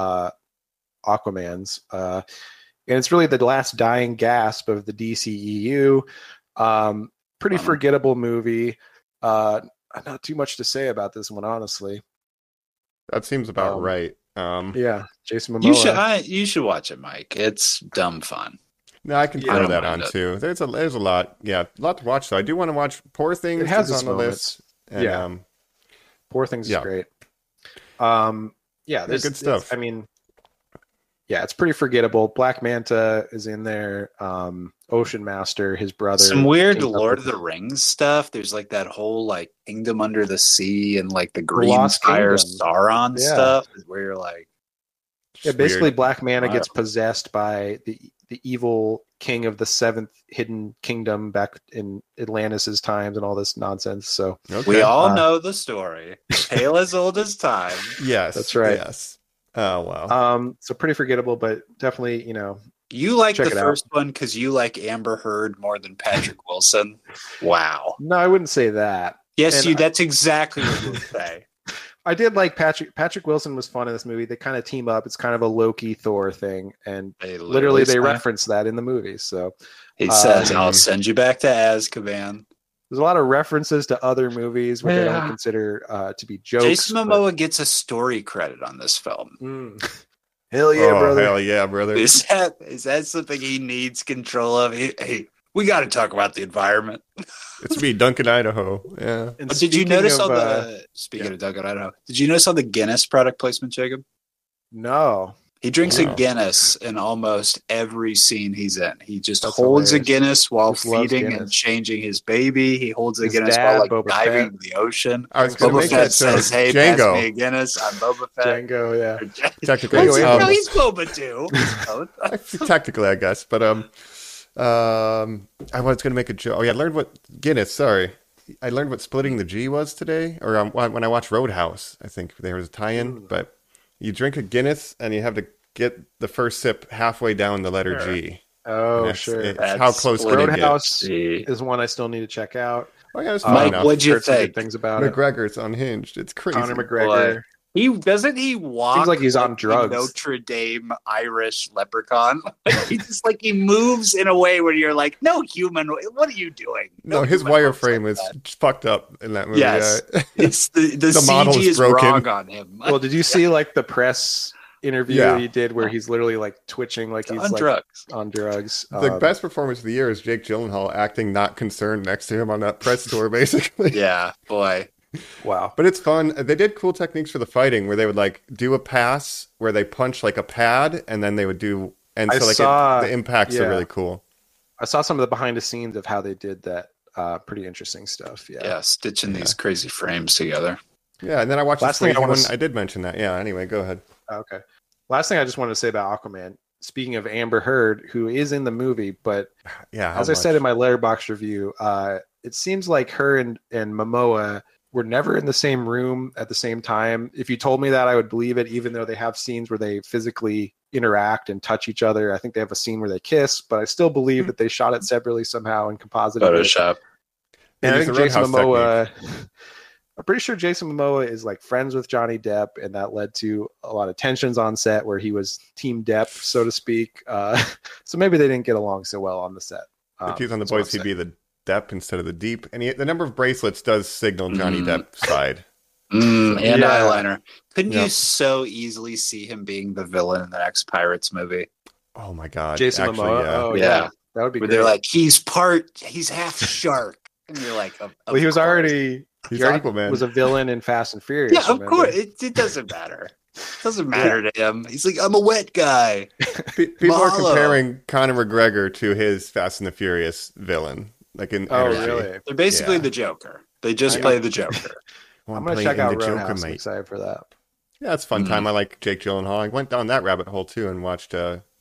Aquaman's. And it's really the last dying gasp of the DCEU. Pretty forgettable movie. Not too much to say about this one, honestly. That seems about right. Jason Momoa. You should watch it, Mike. It's dumb fun. No, I can throw that on too. There's a lot. Yeah, a lot to watch. So I do want to watch Poor Things. It has on the list. And, Poor Things is great. There's good stuff. I mean, it's pretty forgettable. Black Manta is in there. Ocean Master, his brother. Some weird Lord of the Rings stuff. There's like that whole like Kingdom Under the Sea and like the Green Fire Sauron stuff, where you're like, basically Black Manta gets possessed by the evil king of the 7th hidden kingdom back in Atlantis' times and all this nonsense. So we all know the story. Tale as old as time. Yes, that's right. Yes. Oh wow. So pretty forgettable, but definitely, you like the first one because you like Amber Heard more than Patrick Wilson. Wow. No, I wouldn't say that. Yes, that's exactly what you would say. I did like Patrick Wilson was fun in this movie. They kind of team up. It's kind of a Loki Thor thing, and they reference that in the movie. So he says, "I'll send you back to Azkaban." There's a lot of references to other movies which I don't consider to be jokes. Jason Momoa gets a story credit on this film. Hell yeah, brother! Hell yeah, brother! Is that something he needs control of? Hey, we got to talk about the environment. It's me, Duncan, Idaho. Yeah. Did you notice of Duncan, Idaho? Did you notice all the Guinness product placement, Jacob? No. He drinks a Guinness in almost every scene he's in. He just holds a Guinness while feeding and changing his baby. He holds a Guinness while diving into the ocean. Boba Fett says, "Hey, pass me a Guinness. I'm Boba Fett." Django, yeah. Technically, no, he's Boba too. Technically, I guess, but I was going to make a joke. Oh yeah, I learned what Guinness. Sorry, I learned what splitting the G was today, or when I watched Roadhouse. I think there was a tie-in, but you drink a Guinness and you have to get the first sip halfway down the letter G. Oh, sure. It's how close Roadhouse is one I still need to check out. Oh yeah, it's Mike, what'd you think? Things about McGregor's unhinged. It's crazy. Conor McGregor. He walk. Seems like he's on drugs. Notre Dame Irish leprechaun. He moves in a way where you're like, no human. What are you doing? No, his wireframe is fucked up in that movie. Yes, it's the CG is broken. Wrong on him. Well, did you see the press interview he did where he's literally twitching like he's on drugs? The best performance of the year is Jake Gyllenhaal acting not concerned next to him on that press tour, basically. Yeah, boy. Wow. But it's fun. They did cool techniques for the fighting where they would do a pass where they punch like a pad and then they would do, and the impacts are really cool. I saw some of the behind the scenes of how they did that. Pretty interesting stuff. Yeah. Stitching these crazy frames together. Yeah. And then I watched the Swayze one. I did mention that. Yeah. Anyway, go ahead. Okay. Last thing I just wanted to say about Aquaman. Speaking of Amber Heard, who is in the movie, but as I said in my Letterboxd review, it seems like her and Momoa were never in the same room at the same time. If you told me that, I would believe it, even though they have scenes where they physically interact and touch each other. I think they have a scene where they kiss, but I still believe that they shot it separately somehow and composited Photoshop. And I think Jason Momoa, I'm pretty sure Jason Momoa is friends with Johnny Depp, and that led to a lot of tensions on set where he was Team Depp, so to speak. So maybe they didn't get along so well on the set. If he was on The Boys, he'd be the Depp instead of the Deep, and the number of bracelets does signal Johnny Depp's side. And eyeliner. Couldn't you so easily see him being the villain in the next Pirates movie? Oh my God, Jason Momoa. Yeah. Oh yeah, that would be. Where they're he's half shark, and you're like, well, he was already. He's Aquaman. Was a villain in Fast and Furious. Yeah, of course. It doesn't matter. It doesn't matter to him. He's like, I'm a wet guy. People are comparing Conor McGregor to his Fast and the Furious villain. Really? They're basically the Joker. They just play the Joker. I'm going to check out Roadhouse. I'm excited for that. Yeah, it's a fun time. I like Jake Gyllenhaal. I went down that rabbit hole too and watched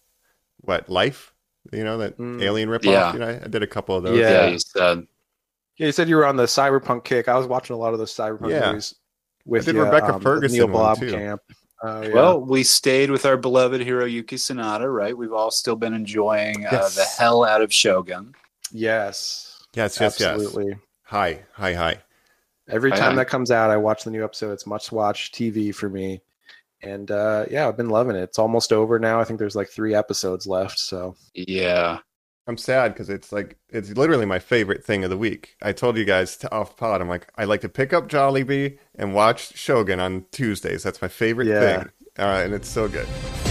Life? That alien ripoff? Yeah. I did a couple of those. Yeah, you said. Yeah, you said you were on the cyberpunk kick. I was watching a lot of those cyberpunk movies with Rebecca Ferguson Neil Blob too. Camp. Well, we stayed with our beloved Hiroyuki Sanada, right? We've all still been enjoying the hell out of Shogun. Yes, absolutely. Hi. Every time that comes out, I watch the new episode. It's must-watch TV for me. And I've been loving it. It's almost over now. I think there's 3 episodes left. So yeah. I'm sad because it's literally my favorite thing of the week. I told you guys off pod, I like to pick up Jollibee and watch Shogun on Tuesdays. That's my favorite thing. And it's so good.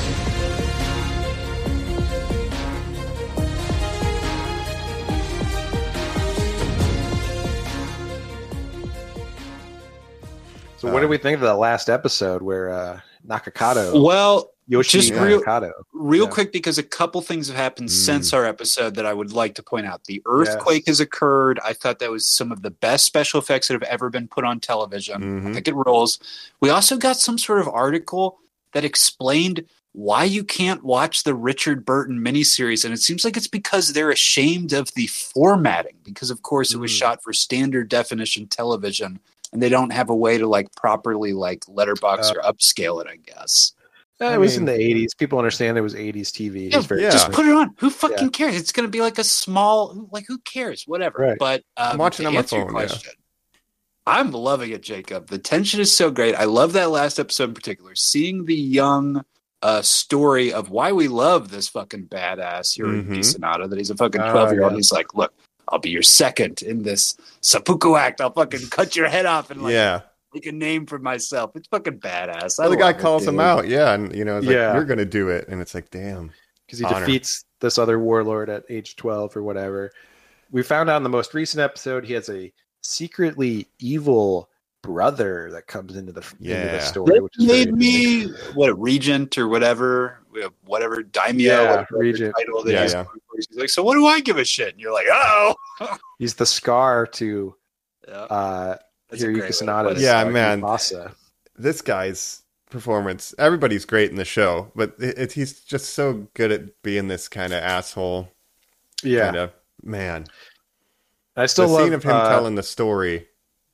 So what did we think of the last episode where Nakakato? Well, Yoshi just Nakakato. real quick, because a couple things have happened since our episode that I would like to point out. The earthquake has occurred. I thought that was some of the best special effects that have ever been put on television. I think it rolls. We also got some sort of article that explained why you can't watch the Richard Burton miniseries. And it seems like it's because they're ashamed of the formatting, because of course it was shot for standard definition television, and they don't have a way to like properly like letterbox or upscale it, I guess. It was in the 80s. People understand it was 80s TV. Yeah, just put it on. Who fucking cares? It's going to be like a small, like, who cares? Whatever. Right. But I'm watching on my phone. I'm loving it, Jacob. The tension is so great. I love that last episode in particular. Seeing the young story of why we love this fucking badass Hiroyuki Sanada, that he's a fucking 12-year-old. He's like, look, I'll be your second in this seppuku act. I'll fucking cut your head off and like make a name for myself. It's fucking badass. Well, the guy calls him out, and you know, it's like, you're gonna do it, and it's like, damn, because he defeats this other warlord at age 12 or whatever. We found out in the most recent episode he has a secretly evil brother that comes into the story, which is made me a regent or whatever daimyo regent title that he's like, so what do I give a shit? And you're like, oh, he's the Scar to Hiroyuki Sanada. Yeah, man. Masa. This guy's performance, everybody's great in the show, but he's just so good at being this kind of asshole. Yeah. Kind of, man. I still the love scene of him telling the story.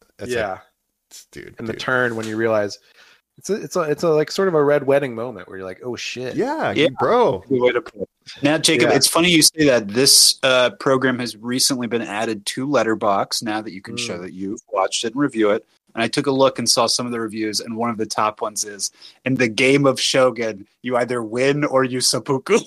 Dude. The turn when you realize it's a like sort of a red wedding moment where you're like, oh shit. Yeah, bro. Good way to put it. Now, Jacob, it's funny you say that. This program has recently been added to Letterboxd now that you can show that you've watched it and review it. And I took a look and saw some of the reviews, and one of the top ones is, in the game of Shogun, you either win or you seppuku.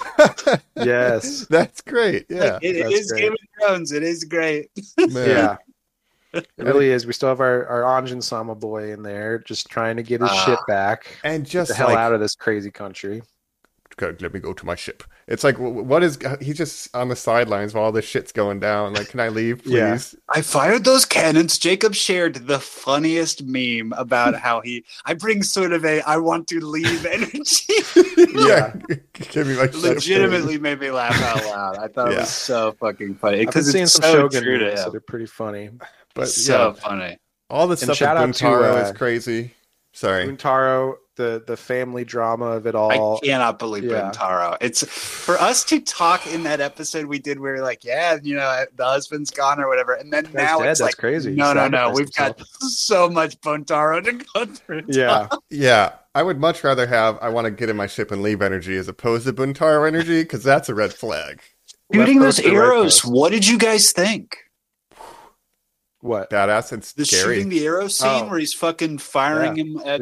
Yes. That's great. Yeah. Like, it is great. Game of Thrones. It is great. Yeah. It really is. We still have our Anjin Sama boy in there just trying to get his shit back. And just get the hell out of this crazy country. Let me go to my ship. It's like, what is he's just on the sidelines while all this shit's going down. Like, can I leave, please? Yeah. I fired those cannons. Jacob shared the funniest meme about how I bring sort of I want to leave energy. Yeah. Give me my legitimately made me laugh out loud. I thought it was so fucking funny. I've been seeing some Shogun memes that are pretty funny. But so funny. All the stuff with Buntaro is crazy. Sorry. Buntaro, the family drama of it all. I cannot believe Buntaro. It's for us to talk in that episode we did where we're like, the husband's gone or whatever. And then now it's dead. That's like, crazy. No. We've got so much Buntaro to go through. Yeah. Yeah. I would much rather I want to get in my ship and leave energy as opposed to Buntaro energy, because that's a red flag. Shooting those arrows. What did you guys think? What? Badass and scary. Shooting the arrow scene where he's fucking firing him at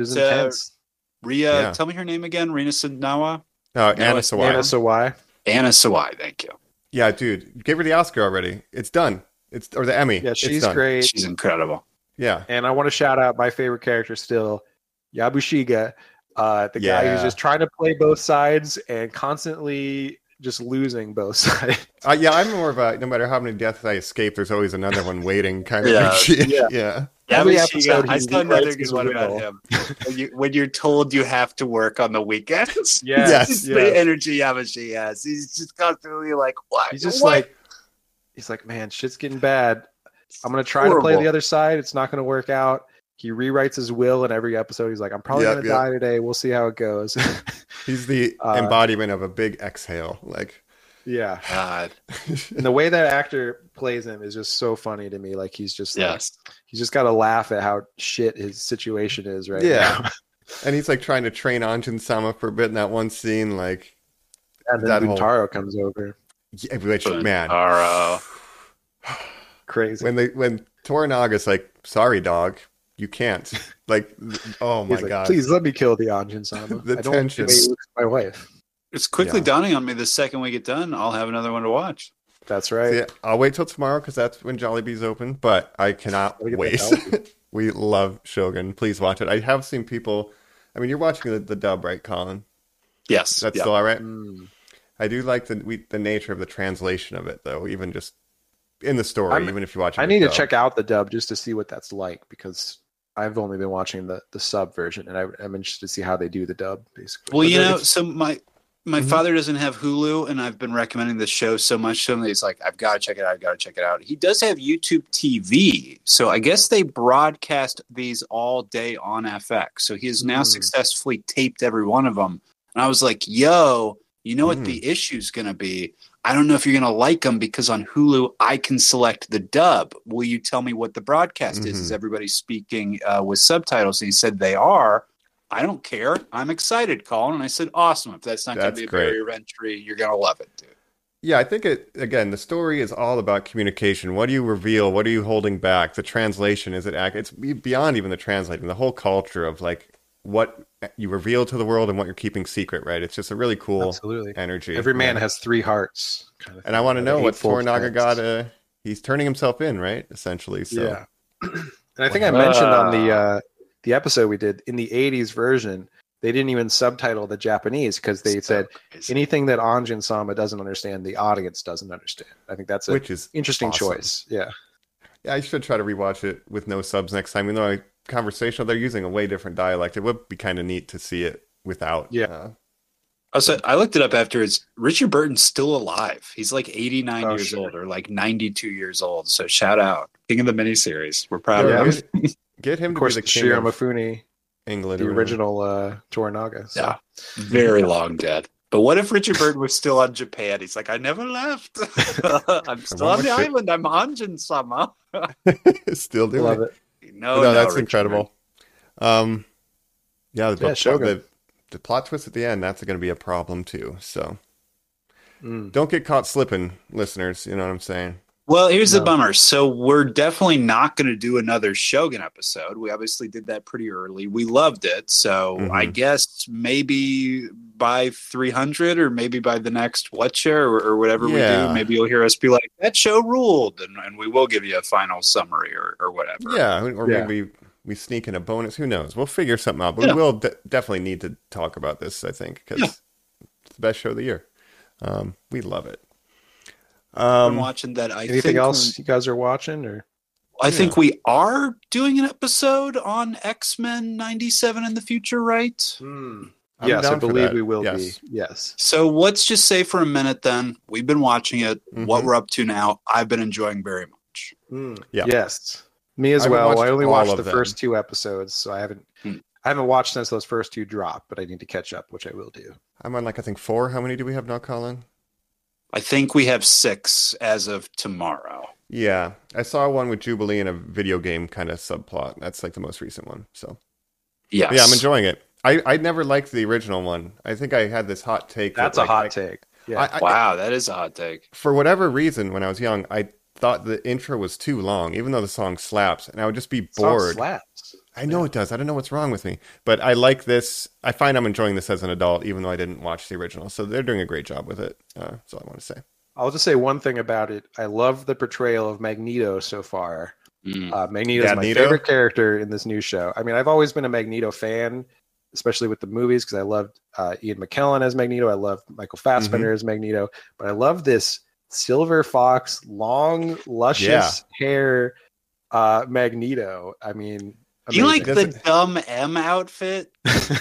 Rhea. Tell me her name again. Rina Sanawa? Anna Sawai. Anna Sawai, thank you. Yeah, dude. Give her the Oscar already. It's done. Or the Emmy. Yeah, she's great. She's incredible. Yeah. And I want to shout out my favorite character still, Yabushiga, the guy who's just trying to play both sides and constantly just losing both sides. I'm more of a, no matter how many deaths I escape, there's always another one waiting kind of energy. Yeah. Every episode, I saw another good one about him. When you're told you have to work on the weekends, the energy Yamashi has. He's just constantly like, what? He's just he's like, man, shit's getting bad. I'm going to try to play the other side. It's not going to work out. He rewrites his will in every episode. He's like, I'm probably going to die today. We'll see how it goes. He's the embodiment of a big exhale. Like, yeah. God. And the way that actor plays him is just so funny to me. Like, he's just he's just got to laugh at how shit his situation is right now. And he's like trying to train Anjin Sama for a bit in that one scene. Like, and then Buntaro comes over. Yeah, which, man. Crazy. When Toranaga's like, sorry, dog. You can't. Like, oh my God. Please let me kill the Anjin Sama. The tension. My wife. It's quickly dawning on me the second we get done, I'll have another one to watch. That's right. See, I'll wait till tomorrow because that's when Jollibee's open, but I cannot wait. We love Shogun. Please watch it. I have seen people, I mean, you're watching the dub, right, Colin? Yes. That's still all right? I do like the nature of the translation of it, though, even just in the story, even if you're watching I need to check out the dub just to see what that's like, because I've only been watching the sub version, and I'm interested to see how they do the dub, basically. Well, so my father doesn't have Hulu, and I've been recommending this show so much to him that he's like, I've got to check it out. He does have YouTube TV, so I guess they broadcast these all day on FX. So he has now successfully taped every one of them, And I was like, yo, you know what the issue's going to be? I don't know if you're going to like them because on Hulu, I can select the dub. Will you tell me what the broadcast is? Is everybody speaking with subtitles? And he said they are. I don't care. I'm excited, Colin. And I said, awesome. If that's not going to be a barrier of entry, you're going to love it, dude. Yeah, I think the story is all about communication. What do you reveal? What are you holding back? The translation, is it accurate? It's beyond even the translating, the whole culture of like what you reveal to the world and what you're keeping secret, right? It's just a really cool energy. Every man has 3 hearts. Kind of, and I want to know what Toranaga got. He's turning himself in, right? Essentially. So. Yeah. And I think I mentioned on the episode we did, in the 80s version, they didn't even subtitle the Japanese because they said anything that Anjin Sama doesn't understand, the audience doesn't understand. I think that's an interesting choice. Yeah. Yeah, I should try to rewatch it with no subs next time. Even though conversational, they're using a way different dialect. It would be kind of neat to see it without. Yeah. Also, I looked it up after. Richard Burton's still alive. He's like 89 years old or like 92 years old. So shout out. King of the miniseries. We're proud of him. Get him to be the king of Mifune, England. The original Toranaga. So. Yeah. Very long dead. But what if Richard Burton was still on Japan? He's like, I never left. I'm still on the island. I'm Anjin Sama. Still doing Love it. No, that's incredible. The plot twist at the end, that's going to be a problem too. So don't get caught slipping, listeners. You know what I'm saying? Well, here's the bummer. So we're definitely not going to do another Shogun episode. We obviously did that pretty early. We loved it. So I guess maybe by 300 or maybe by the next Whatcha or whatever we do, maybe you'll hear us be like, that show ruled. And we will give you a final summary or whatever. Yeah, or maybe we sneak in a bonus. Who knows? We'll figure something out. But we will definitely need to talk about this, I think, because it's the best show of the year. We love it. I'm watching that. Anything else you guys are watching? Or I think we are doing an episode on X-Men 97 in the future, right? Yes, I believe we will be. Yes. So let's just say for a minute then, we've been watching it. What we're up to now, I've been enjoying very much. Yes. Me as well. I only watched the first 2 episodes, so I haven't watched since those first 2 dropped, but I need to catch up, which I will do. I'm on I think 4. How many do we have now, Colin? I think we have 6 as of tomorrow. Yeah. I saw one with Jubilee in a video game kind of subplot. That's like the most recent one. So yes. Yeah, I'm enjoying it. I never liked the original one. I think I had this hot take. That's a hot take. Yeah. Wow, that is a hot take. For whatever reason, when I was young, I thought the intro was too long, even though the song slaps, and I would just be bored. Song slaps. I know it does. I don't know what's wrong with me. But I like this. I find I'm enjoying this as an adult, even though I didn't watch the original. So they're doing a great job with it. That's all I want to say. I'll just say one thing about it. I love the portrayal of Magneto so far. Magneto is my favorite character in this new show. I mean, I've always been a Magneto fan, especially with the movies, because I loved Ian McKellen as Magneto. I love Michael Fassbender as Magneto. But I love this Silver Fox, long, luscious hair Magneto. I mean... You like the dumb M outfit?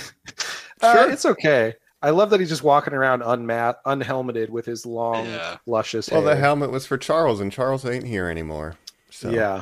Sure. It's okay. I love that he's just walking around unhelmeted with his long, luscious hair. Well, the helmet was for Charles, and Charles ain't here anymore. So, yeah.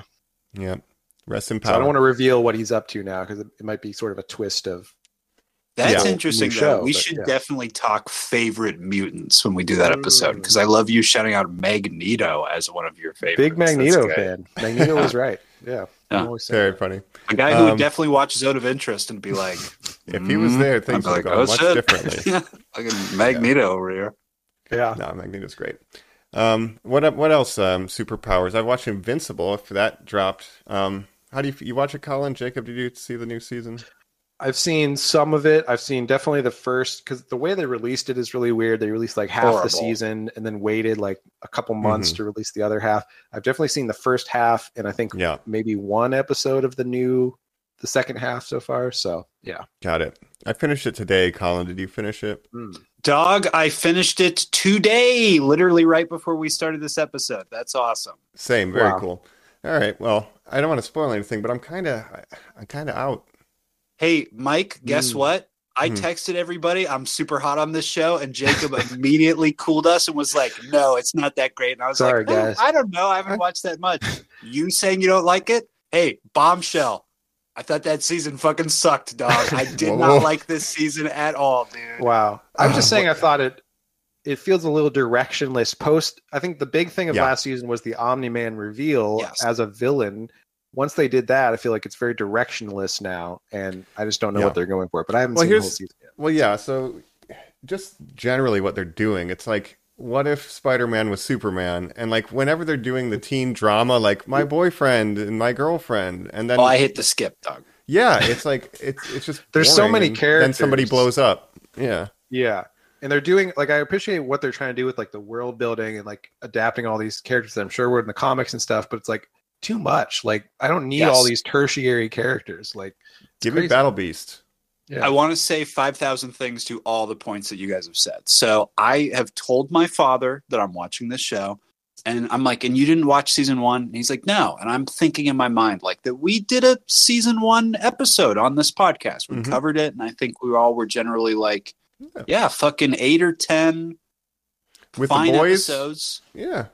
Rest in power. So I don't want to reveal what he's up to now, because it might be sort of a twist of... That's interesting, though. We should definitely talk favorite mutants when we do that episode, because I love you shouting out Magneto as one of your favorites. Big Magneto fan. Magneto was right. Yeah. Very funny. A guy who would definitely watch Zone of Interest and be like, if he was there, things would go much differently. Like Magneto over here. Yeah. No, Magneto's great. What else? Superpowers. I watched Invincible. If that dropped, how do you watch it, Colin? Jacob, did you see the new season? I've seen some of it. I've seen definitely the first, because the way they released it is really weird. They released like half the season and then waited like a couple months to release the other half. I've definitely seen the first half, and I think maybe 1 episode of the second half so far. So yeah. Got it. I finished it today. Colin, did you finish it? Dog, I finished it today, literally right before we started this episode. That's awesome. Same. Very cool. All right. Well, I don't want to spoil anything, but I'm kind of out. Hey, Mike, guess what? I texted everybody, I'm super hot on this show, and Jacob immediately cooled us and was like, no, it's not that great. And I was like, guys. I don't know. I haven't watched that much. You saying you don't like it? Hey, bombshell. I thought that season fucking sucked, dog. I did not like this season at all, dude. Wow. I'm just saying I thought it feels a little directionless post. I think the big thing of last season was the Omni-Man reveal as a villain. Once they did that, I feel like it's very directionless now, and I just don't know what they're going for. But I haven't seen the whole season yet. Well, yeah, so just generally what they're doing, it's like, what if Spider-Man was Superman? And like whenever they're doing the teen drama, like my boyfriend and my girlfriend, and then I hit the skip, dog. Yeah, it's like it's just there's so many characters. Then somebody blows up. Yeah. Yeah. And they're doing like I appreciate what they're trying to do with like the world building and like adapting all these characters that I'm sure were in the comics and stuff, but it's like too much. Like I don't need all these tertiary characters. Like give me Battle Beast. Yeah. I want to say 5,000 things to all the points that you guys have said. So I have told my father that I'm watching this show, and I'm like, and you didn't watch season 1? And he's like, no. And I'm thinking in my mind, like, that we did a season 1 episode on this podcast. We covered it, and I think we all were generally like, yeah, fucking 8 or 10 with fine the boys. episodes. Yeah.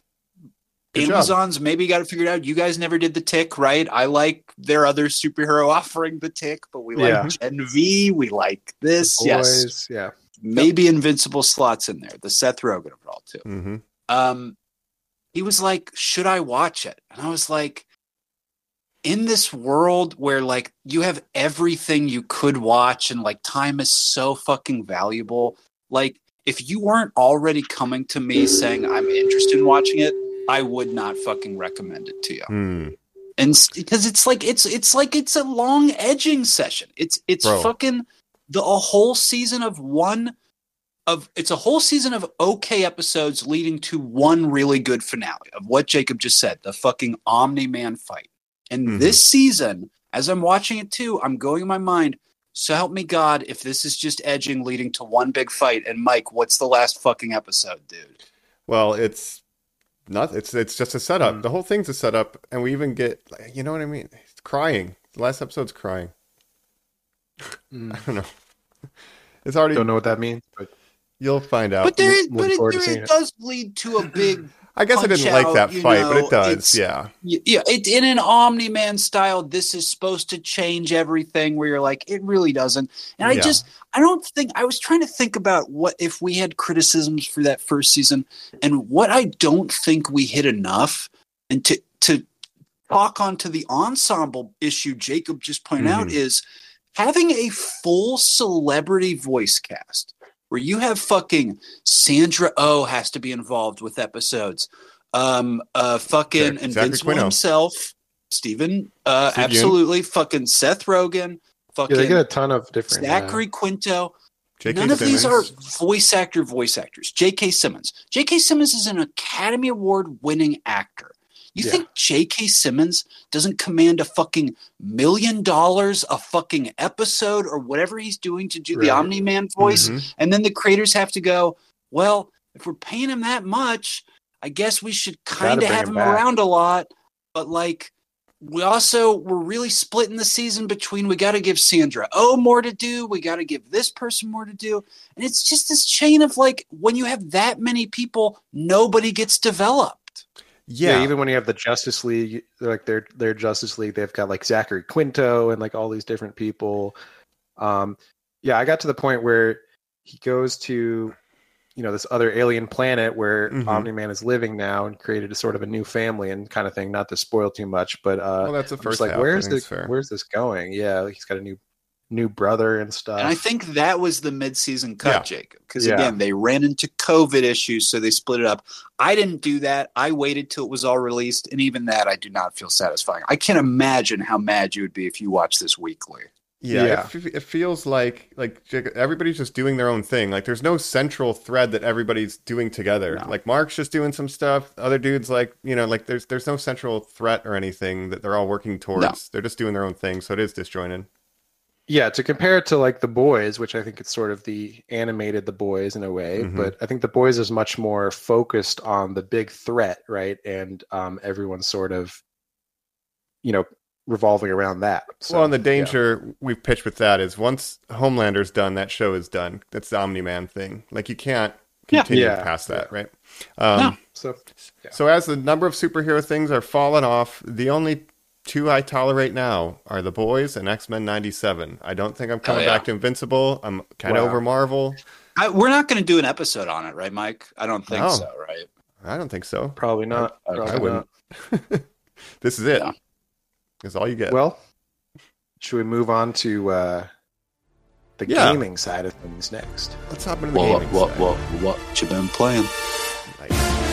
Good Amazon's job. maybe got it figured out. You guys never did The Tick, right? I like their other superhero offering, The Tick, but we like Gen V. We like this. The boys, yes. Maybe Invincible slots in there. The Seth Rogen of it all, too. Mm-hmm. He was like, should I watch it? And I was like, in this world where like you have everything you could watch and like time is so fucking valuable, like if you weren't already coming to me saying I'm interested in watching it, I would not fucking recommend it to you. And because it's like it's a long edging session. It's fucking a whole season of it's a whole season of okay episodes leading to one really good finale of what Jacob just said, the fucking Omni-Man fight. And this season, as I'm watching it too, I'm going in my mind, so help me God, if this is just edging leading to one big fight. And Mike, what's the last fucking episode, dude? Well, it's not. It's just a setup. The whole thing's a setup, and we even get, you know what I mean? It's crying. The last episode's crying. I don't know. It's already. Don't know what that means, but you'll find out. But it does lead to a big. I guess I didn't like that fight, but it does. Yeah. It's in an Omni-Man style. This is supposed to change everything. Where you're like, it really doesn't. And I was trying to think about what if we had criticisms for that first season, and what I don't think we hit enough, and to talk onto the ensemble issue Jacob just pointed out is having a full celebrity voice cast. Where you have fucking Sandra Oh has to be involved with episodes. Fucking Invincible himself, Steven, absolutely. Fucking Seth Rogen. Fucking they get a ton of different. Zachary Quinto. J.K. None of Simmons. these are voice actors. J.K. Simmons. J.K. Simmons is an Academy Award winning actor. You think J.K. Simmons doesn't command a fucking $1 million a fucking episode or whatever he's doing to do the Omni-Man voice? And then the creators have to go, well, if we're paying him that much, I guess we should kind of have him around a lot. But like, we're really splitting the season between we got to give Sandra more to do. We got to give this person more to do. And it's just this chain of like, when you have that many people, nobody gets developed. Yeah, even when you have the Justice League, like their Justice League, they've got like Zachary Quinto and like all these different people. I got to the point where he goes to, this other alien planet where Omni-Man is living now and created a sort of a new family and kind of thing. Not to spoil too much, but that's the first. Like, where's this going? Yeah, he's got a new brother and stuff. And I think that was the mid-season cut, Jacob. Because again, they ran into COVID issues, so they split it up. I didn't do that. I waited till it was all released, and even that I do not feel satisfying. I can't imagine how mad you would be if you watched this weekly. Yeah. It feels like Jacob, everybody's just doing their own thing. Like there's no central thread that everybody's doing together. No. Like Mark's just doing some stuff. Other dudes like there's no central threat or anything that they're all working towards. No. They're just doing their own thing, so it is disjointed. Yeah, to compare it to like The Boys, which I think it's sort of the animated The Boys in a way, but I think The Boys is much more focused on the big threat, right? And everyone's sort of, revolving around that. So, well, and the danger we've pitched with that is once Homelander's done, that show is done. That's the Omni-Man thing. Like you can't continue past that, right? So as the number of superhero things are falling off, the only two I tolerate now are The Boys and X-Men 97. I don't think I'm coming back to Invincible. I'm kind of over Marvel. We're not going to do an episode on it, right, Mike? I don't think so, right? I don't think so. Probably not. I wouldn't. This is it. That's all you get. Well, should we move on to the gaming side of things next? Let's hop into the gaming side. What you been playing? Nice.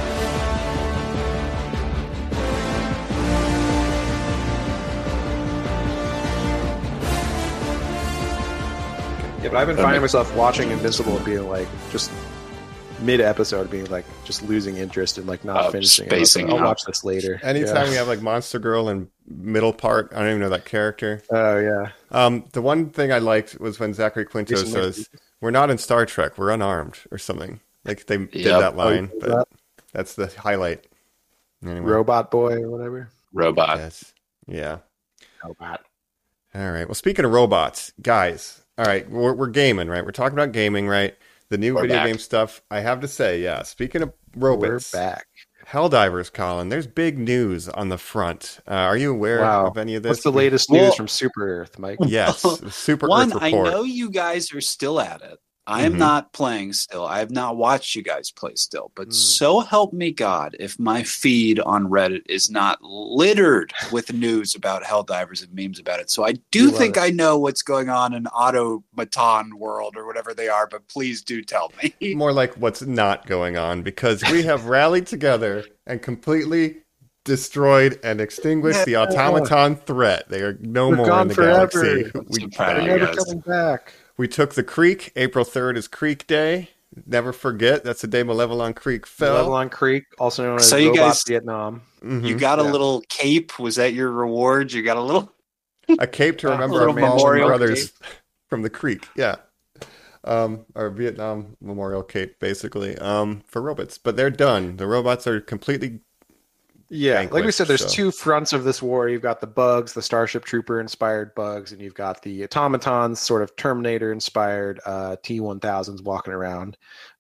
Yeah, but I've been finding myself watching Invincible and being like, just mid-episode, being like, just losing interest and like not finishing it. Spacing I'll watch this later. Anytime we have like Monster Girl and middle part, I don't even know that character. Oh, yeah. The one thing I liked was when Zachary Quinto says, "We're not in Star Trek, we're unarmed," or something. Like they did that line, but that's the highlight. Anyway. Robot boy or whatever. Robot. Yes. Yeah. Robot. All right. Well, speaking of robots, guys. All right, we're gaming, right? We're talking about gaming, right? The new video game stuff. I have to say, speaking of robots, we're back. Helldivers, Colin. There's big news on the front. Are you aware of any of this? What's the latest news from Super Earth, Mike? Yes, the Super Earth report. I know you guys are still at it. I am not playing still. I have not watched you guys play still. But so help me God, if my feed on Reddit is not littered with news about Helldivers and memes about it. So I do think I know what's going on in Automaton world or whatever they are, but please do tell me. More like what's not going on, because we have rallied together and completely destroyed and extinguished the Automaton threat. They are no more in the galaxy. They're never coming back. We took the Creek. April 3rd is Creek Day. Never forget. That's the day Malevelon Creek fell. Malevelon Creek, also known as Robot Vietnam. You got a little cape. Was that your reward? You got a little... A cape to remember our fallen brothers from the Creek. Yeah. Our Vietnam Memorial Cape, basically, for robots. But they're done. The robots are completely... like we said, there's two fronts of this war. You've got the bugs, the Starship Trooper inspired bugs, and you've got the automatons, sort of Terminator inspired T-1000s walking around.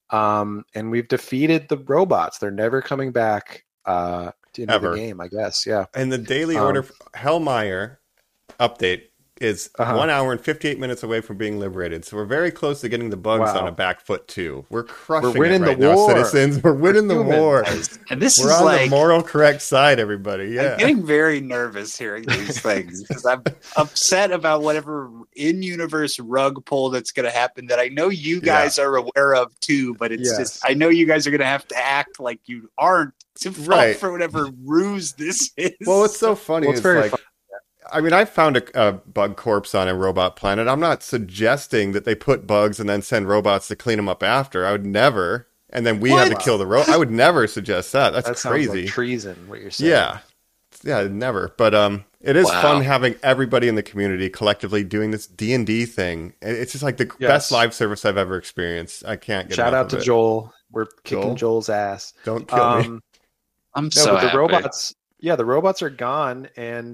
And we've defeated the robots. They're never coming back into the game, I guess. Yeah. And the Daily Order Hellmeyer update is 1 hour and 58 minutes away from being liberated. So we're very close to getting the bugs on a back foot too. We're crushing winning it right the now, war. Citizens. We're winning the war. And this we're is on like the moral correct side, everybody. Yeah. I'm getting very nervous hearing these things because I'm upset about whatever in-universe rug pull that's going to happen that I know you guys are aware of too, but it's just, I know you guys are going to have to act like you aren't to fall for whatever ruse this is. Well, what's so funny is like, I mean, I found a bug corpse on a robot planet. I'm not suggesting that they put bugs and then send robots to clean them up after. I would never. And then we had to kill the robot. I would never suggest that. That's crazy. Sounds like treason, what you're saying. Yeah, never. But it is fun having everybody in the community collectively doing this D&D thing. It's just like the best live service I've ever experienced. I can't get Shout enough out to of it. Joel. We're kicking Joel's ass. Don't kill me. I'm so happy. The robots... Yeah, the robots are gone, and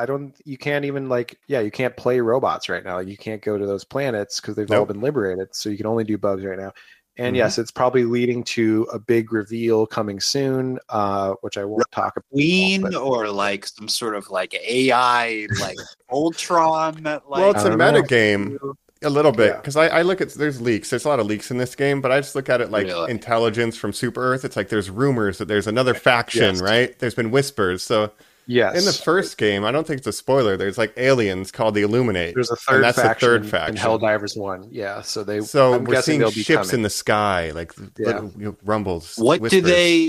you can't even you can't play robots right now. You can't go to those planets because they've all been liberated, so you can only do bugs right now. And yes, it's probably leading to a big reveal coming soon, which I won't talk about. Queen or like some sort of like AI, like Ultron. Well, it's a meta game. A little bit, because I look at, there's leaks. There's a lot of leaks in this game, but I just look at it like intelligence from Super Earth. It's like there's rumors that there's another faction, right? There's been whispers. So in the first game, I don't think it's a spoiler, there's like aliens called the Illuminate. There's a third faction in Helldivers 1. Yeah, so I'm we're guessing seeing be ships coming in the sky, like little, rumbles. What whispers.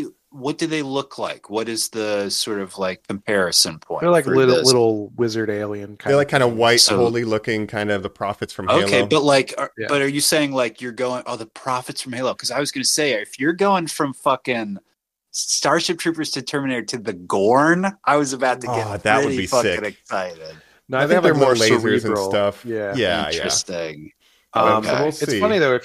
do they look like? What is the sort of like comparison point? They're like little wizard alien kind They're like kind of white, holy looking, kind of the prophets from Halo. Okay, but like, but are you saying like you're going, the prophets from Halo? Because I was going to say, if you're going from fucking Starship Troopers to Terminator to the Gorn, I was about to get that would pretty be fucking sick. excited. No, I think they're more lasers cerebral. And stuff. Yeah, interesting. Okay. We'll it's funny though,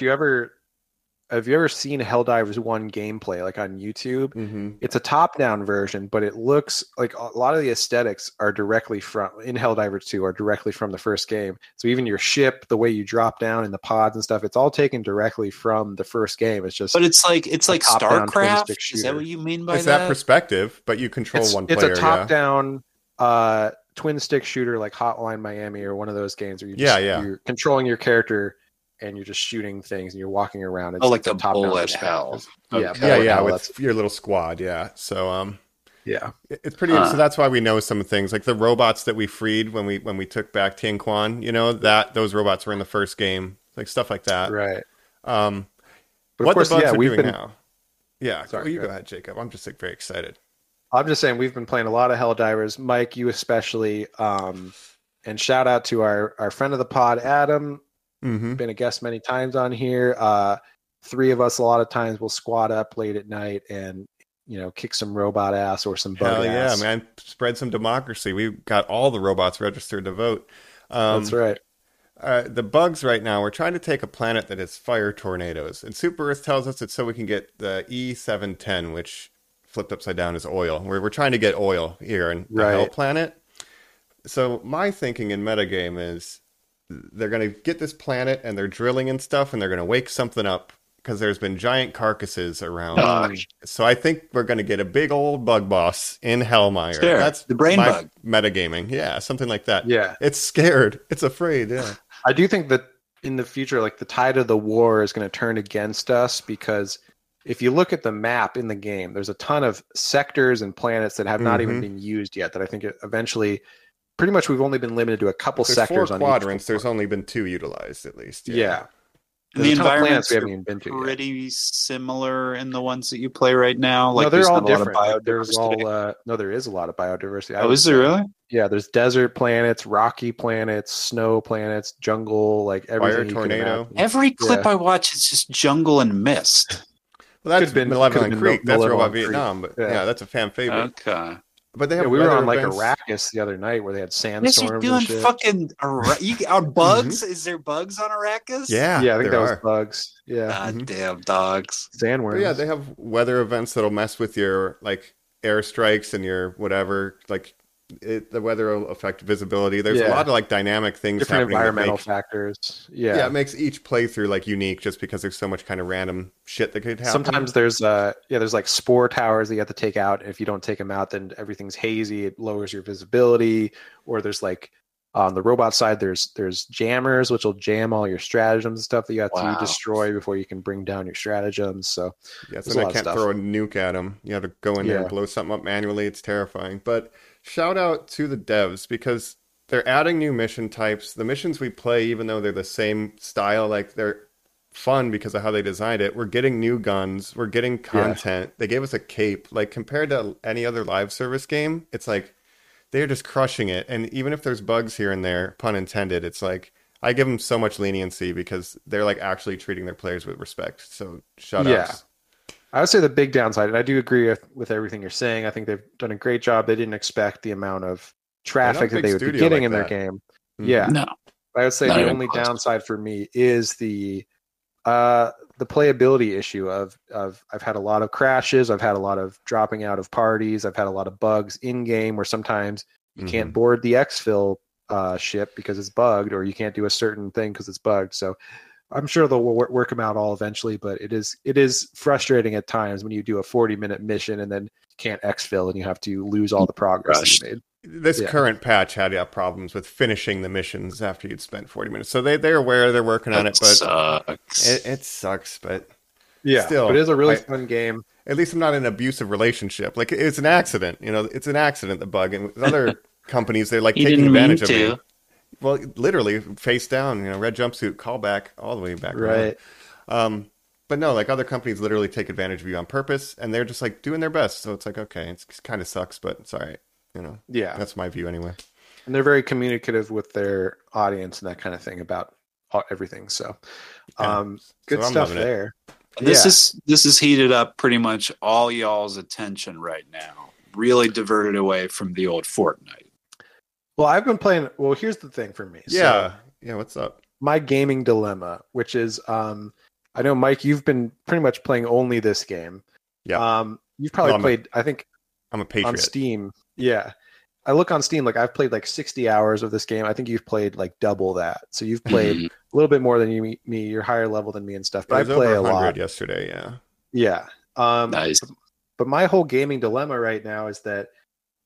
have you ever seen Helldivers 1 gameplay, like on YouTube? Mm-hmm. It's a top-down version, but it looks like a lot of the aesthetics are directly in Helldivers 2 are directly from the first game. So even your ship, the way you drop down in the pods and stuff, it's all taken directly from the first game. It's just, but it's like StarCraft. Is that what you mean by that? It's that perspective, but you control one player. It's a top-down. twin stick shooter like Hotline Miami or one of those games where you're controlling your character and you're just shooting things and you're walking around. It's like the bullet hell. Yeah, with your little squad. Yeah, so yeah, it's pretty. So that's why we know some things like the robots that we freed when we took back Tianquan. You know that those robots were in the first game, like stuff like that. Right. But of what course, the bugs are we've doing been now? Yeah, Sorry, you go ahead, Jacob. I'm just like very excited. I'm just saying we've been playing a lot of Helldivers, Mike, you especially, and shout out to our friend of the pod, Adam. Mm-hmm. Been a guest many times on here. Three of us a lot of times will squat up late at night and kick some robot ass or some bug ass. Yeah, man! Spread some democracy. We've got all the robots registered to vote. That's right. The bugs right now, we're trying to take a planet that has fire tornadoes, and Super Earth tells us it's so we can get the E710, which flipped upside down is oil. We're trying to get oil here in the Hell planet. So my thinking in metagame is they're going to get this planet and they're drilling and stuff, and they're going to wake something up because there's been giant carcasses around. So I think we're going to get a big old bug boss in Hellmire. Sure. That's the brain bug. Metagaming. Yeah, something like that. Yeah. It's scared. It's afraid. Yeah. I do think that in the future, like the tide of the war is going to turn against us because if you look at the map in the game, there's a ton of sectors and planets that have not even been used yet that I think eventually, pretty much we've only been limited to a couple sectors on quadrants. There's only been 2 utilized at least. Yeah. The environments we haven't even been to pretty similar in the ones that you play right now. Like, no, they're all different. There is a lot of biodiversity. Oh, is there really? Yeah, there's desert planets, rocky planets, snow planets, jungle, like everything. Fire tornado. Every clip I watch, it's just jungle and mist. Well, that's been Malevolent Creek. That's Robot Vietnam, but yeah, that's a fan favorite. Okay. But they have we were on like Arrakis the other night where they had sandstorms. Yes, you're doing fucking on bugs. Is there bugs on Arrakis? Yeah, I think that was bugs. Yeah, God damn dogs, sandworms. But yeah, they have weather events that'll mess with your like airstrikes and your whatever. Like the weather will affect visibility. There's a lot of like dynamic things, different happening environmental factors. Yeah, it makes each playthrough like unique just because there's so much kind of random shit that could happen. Sometimes there's like spore towers that you have to take out. If you don't take them out, then everything's hazy. It lowers your visibility. Or there's like on the robot side, there's jammers which will jam all your stratagems and stuff that you have to destroy before you can bring down your stratagems. So I can't throw a nuke at them. You have to go in there and blow something up manually. It's terrifying, but. Shout out to the devs because they're adding new mission types. The missions we play, even though they're the same style, like they're fun because of how they designed it. We're getting new guns. We're getting content. Yeah. They gave us a cape. Like compared to any other live service game, it's like they're just crushing it. And even if there's bugs here and there, pun intended, it's like I give them so much leniency because they're like actually treating their players with respect. So shout outs. I would say the big downside, and I do agree with everything you're saying. I think they've done a great job. They didn't expect the amount of traffic that they would be getting in their game. Mm-hmm. Yeah. No. I would say the only downside for me is the playability issue of I've had a lot of crashes. I've had a lot of dropping out of parties. I've had a lot of bugs in game where sometimes you can't board the exfil ship because it's bugged, or you can't do a certain thing because it's bugged. So I'm sure they'll work them out all eventually, but it is frustrating at times when you do a 40-minute mission and then can't exfil and you have to lose all the progress you made. This current patch had problems with finishing the missions after you'd spent 40 minutes. So they're aware, they're working on it, but it sucks. But still, but it is a really fun game. At least I'm not in an abusive relationship. Like it's an accident, it's an accident, the bug. And with other companies, they're like taking advantage of me. Well, literally face down, red jumpsuit, callback all the way back. Right. But no, like other companies literally take advantage of you on purpose, and they're just like doing their best. So it's like, okay, it kind of sucks, but it's all right. Yeah, that's my view anyway. And they're very communicative with their audience and that kind of thing about everything. So, good stuff there. This is heated up pretty much all y'all's attention right now. Really diverted away from the old Fortnite. Well, I've been playing. Well, here's the thing for me. Yeah. What's up? My gaming dilemma, which is, I know, Mike, you've been pretty much playing only this game. Yeah. You've probably played. I think I'm a patriot on Steam. Yeah. I look on Steam, like I've played like 60 hours of this game. I think you've played like double that. So you've played a little bit more than me. You're higher level than me and stuff. But I play over a lot. Yesterday, yeah. Yeah. Nice. But my whole gaming dilemma right now is that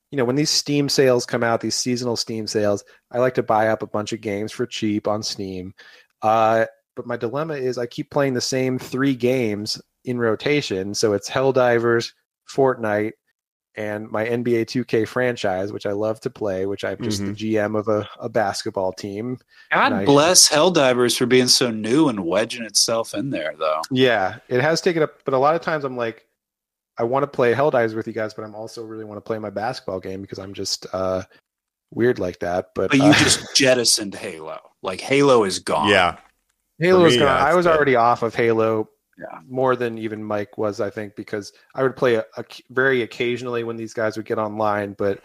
when these Steam sales come out, these seasonal Steam sales, I like to buy up a bunch of games for cheap on Steam. But my dilemma is I keep playing the same 3 games in rotation. So it's Helldivers, Fortnite, and my NBA 2K franchise, which I love to play, which I'm just the GM of a basketball team. God bless Helldivers for being so new and wedging itself in there, though. Yeah, it has taken up, but a lot of times I'm like, I want to play Helldivers with you guys, but I'm also really want to play my basketball game because I'm just weird like that. But you just jettisoned Halo. Like, Halo is gone. Yeah. Halo is gone. I was already off of Halo. Yeah, more than even Mike was, I think, because I would play very occasionally when these guys would get online. But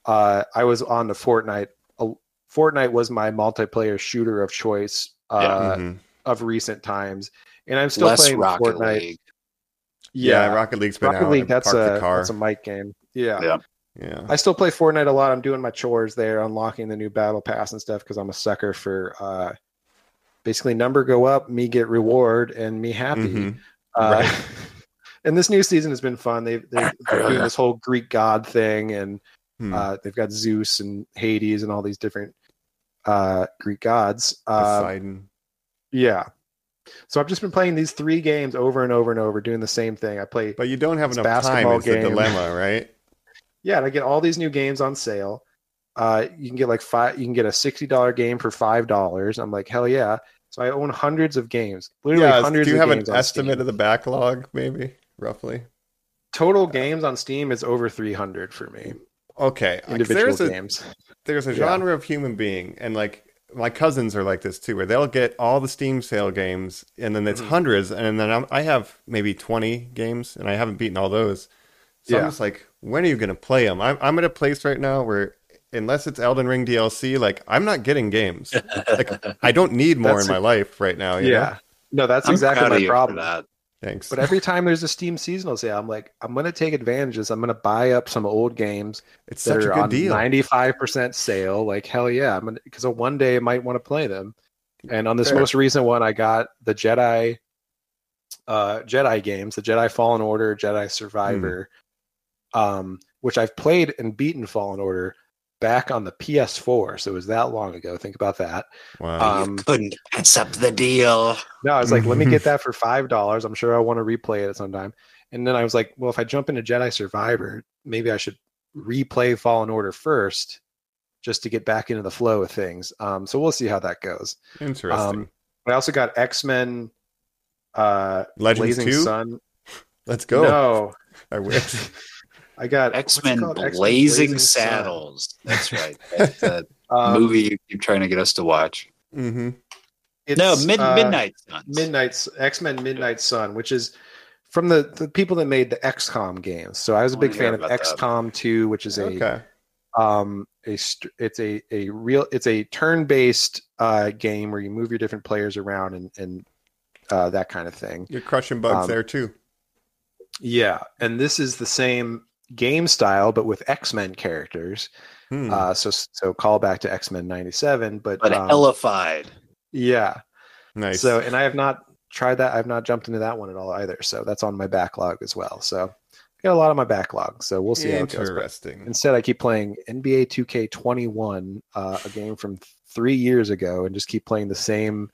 I was on the Fortnite. Fortnite was my multiplayer shooter of choice of recent times, and I'm still playing Rocket Fortnite. League. Yeah, Rocket League's been Rocket out. League, that's a Mike game. Yeah. I still play Fortnite a lot. I'm doing my chores there, unlocking the new battle pass and stuff because I'm a sucker for. Basically, number go up, me get reward, and me happy. Right. And this new season has been fun. They're doing this whole Greek god thing, and they've got Zeus and Hades and all these different Greek gods. Poseidon. Yeah. So I've just been playing these 3 games over and over and over, doing the same thing. I play, but you don't have enough time. It's the dilemma, right? Yeah, and I get all these new games on sale. You can get You can get a $60 game for $5. I'm like, hell yeah! So I own hundreds of games, literally hundreds. Do you of have games an estimate of the backlog, maybe roughly? Total games on Steam is over 300 for me. Okay, individual games. There's a genre of human being, and like my cousins are like this too, where they'll get all the Steam sale games, and then it's hundreds, and then I have maybe 20 games, and I haven't beaten all those. So I'm just like, when are you going to play them? I'm at a place right now where, unless it's Elden Ring DLC, like, I'm not getting games. Like, I don't need more in my life right now. You know? No, that's exactly my problem. Thanks. But every time there's a Steam seasonal sale, I'm like, I'm going to take advantage of this. I'm going to buy up some old games it's that such are a good on deal. 95% sale. Like, hell yeah. Because one day I might want to play them. And on this most recent one, I got the Jedi games, the Jedi Fallen Order, Jedi Survivor, which I've played and beaten Fallen Order back on the PS4. So it was that long ago. Think about that. Wow. You couldn't pass up the deal. No, I was like, let me get that for $5. I'm sure I want to replay it at some time. And then I was like, well, if I jump into Jedi Survivor, maybe I should replay Fallen Order first just to get back into the flow of things. So we'll see how that goes. Interesting. I also got X-Men Legends Blazing 2? Sun. Let's go. No. I wish. I got X-Men Blazing Saddles. That's right. That's the movie you're trying to get us to watch. Mm-hmm. Midnight Suns. X-Men Midnight Sun, which is from the people that made the XCOM games. So I was a big fan of XCOM 2, which is it's a turn-based game where you move your different players around and that kind of thing. You're crushing bugs there too. Yeah, and this is the same game style, but with X-Men characters. So call back to X-Men 97, but hellified. Yeah. Nice. So, and I have not tried that. I've not jumped into that one at all either. So that's on my backlog as well. So I got a lot on my backlog. So we'll see how it goes. Interesting. Instead, I keep playing NBA 2K21, a game from 3 years ago, and just keep playing the same.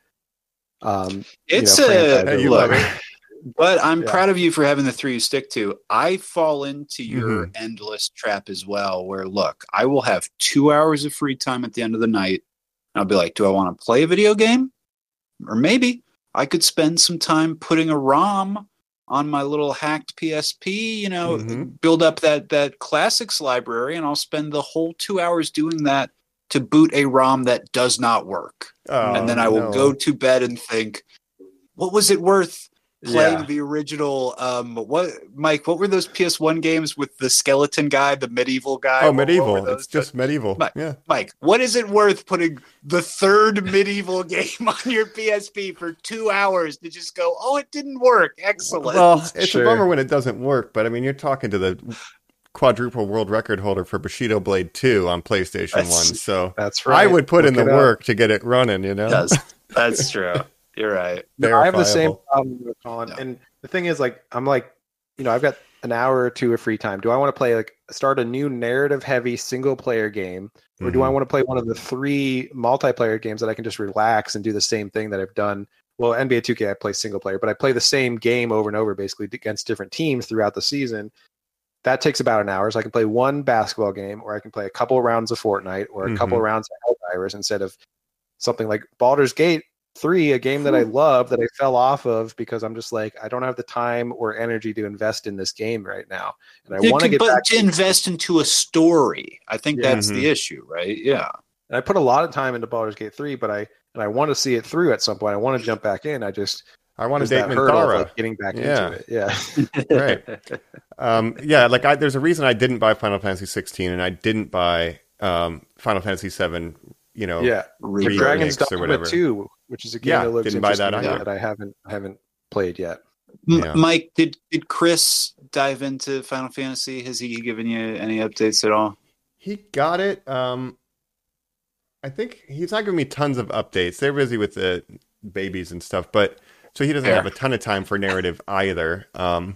But I'm proud of you for having the 3 you stick to. I fall into your endless trap as well, where, look, I will have 2 hours of free time at the end of the night. And I'll be like, do I want to play a video game? Or maybe I could spend some time putting a ROM on my little hacked PSP, build up that classics library, and I'll spend the whole 2 hours doing that to boot a ROM that does not work. And then I will go to bed and think, what was it worth playing the original? Mike, what were those PS1 games with the skeleton guy, the medieval guy? Oh, medieval. It's just medieval. Mike, what is it worth putting the third medieval game on your PSP for 2 hours to just go, oh, it didn't work. Excellent. Well, it's a bummer when it doesn't work, but I mean, you're talking to the quadruple world record holder for Bushido Blade 2 on PlayStation 1. So that's right. I would put in the work to get it running, That's true. You're right. I have the same problem with Colin. And the thing is, like, I'm like, I've got an hour or two of free time, do I want to play start a new narrative heavy single player game, or do I want to play one of the 3 multiplayer games that I can just relax and do the same thing that I've done? Well, NBA 2K I play single player, but I play the same game over and over basically against different teams throughout the season. That takes about an hour. So I can play one basketball game, or I can play a couple rounds of Fortnite, or a couple rounds of Helldivers, instead of something like Baldur's Gate 3, a game that I love that I fell off of because I'm just like, I don't have the time or energy to invest in this game right now. And I want to get back to invest into a story. I think that's the issue, right? Yeah. And I put a lot of time into Baldur's Gate 3, but I want to see it through at some point. I want to jump back in. I want to date Minthara. Getting back into it. Yeah. Right. There's a reason I didn't buy Final Fantasy 16 and I didnn't buy Final Fantasy 7, Dragon's Dogma 2, which is a game that looks didn't buy that that I haven't played yet. Mike, did Chris dive into Final Fantasy? Has he given you any updates at all? He got it. I think he's not giving me tons of updates. They're busy with the babies and stuff, but so he doesn't have a ton of time for narrative either.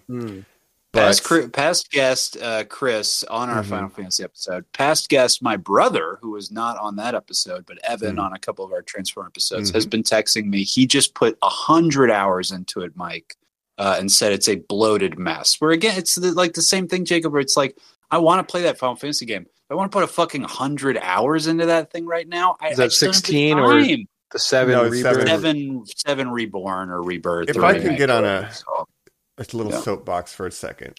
Past guest Chris on our Final Fantasy episode. Past guest my brother, who was not on that episode, but Evan on a couple of our Transform episodes, has been texting me. He just put 100 hours into it, Mike, and said it's a bloated mess. Where again, it's like the same thing, Jacob. Where it's like, I want to play that Final Fantasy game. I want to put a fucking 100 hours into that thing right now. Is that 16 or the 7 Rebirth? 7 Reborn or Rebirth. If I can get on a little soapbox for a second,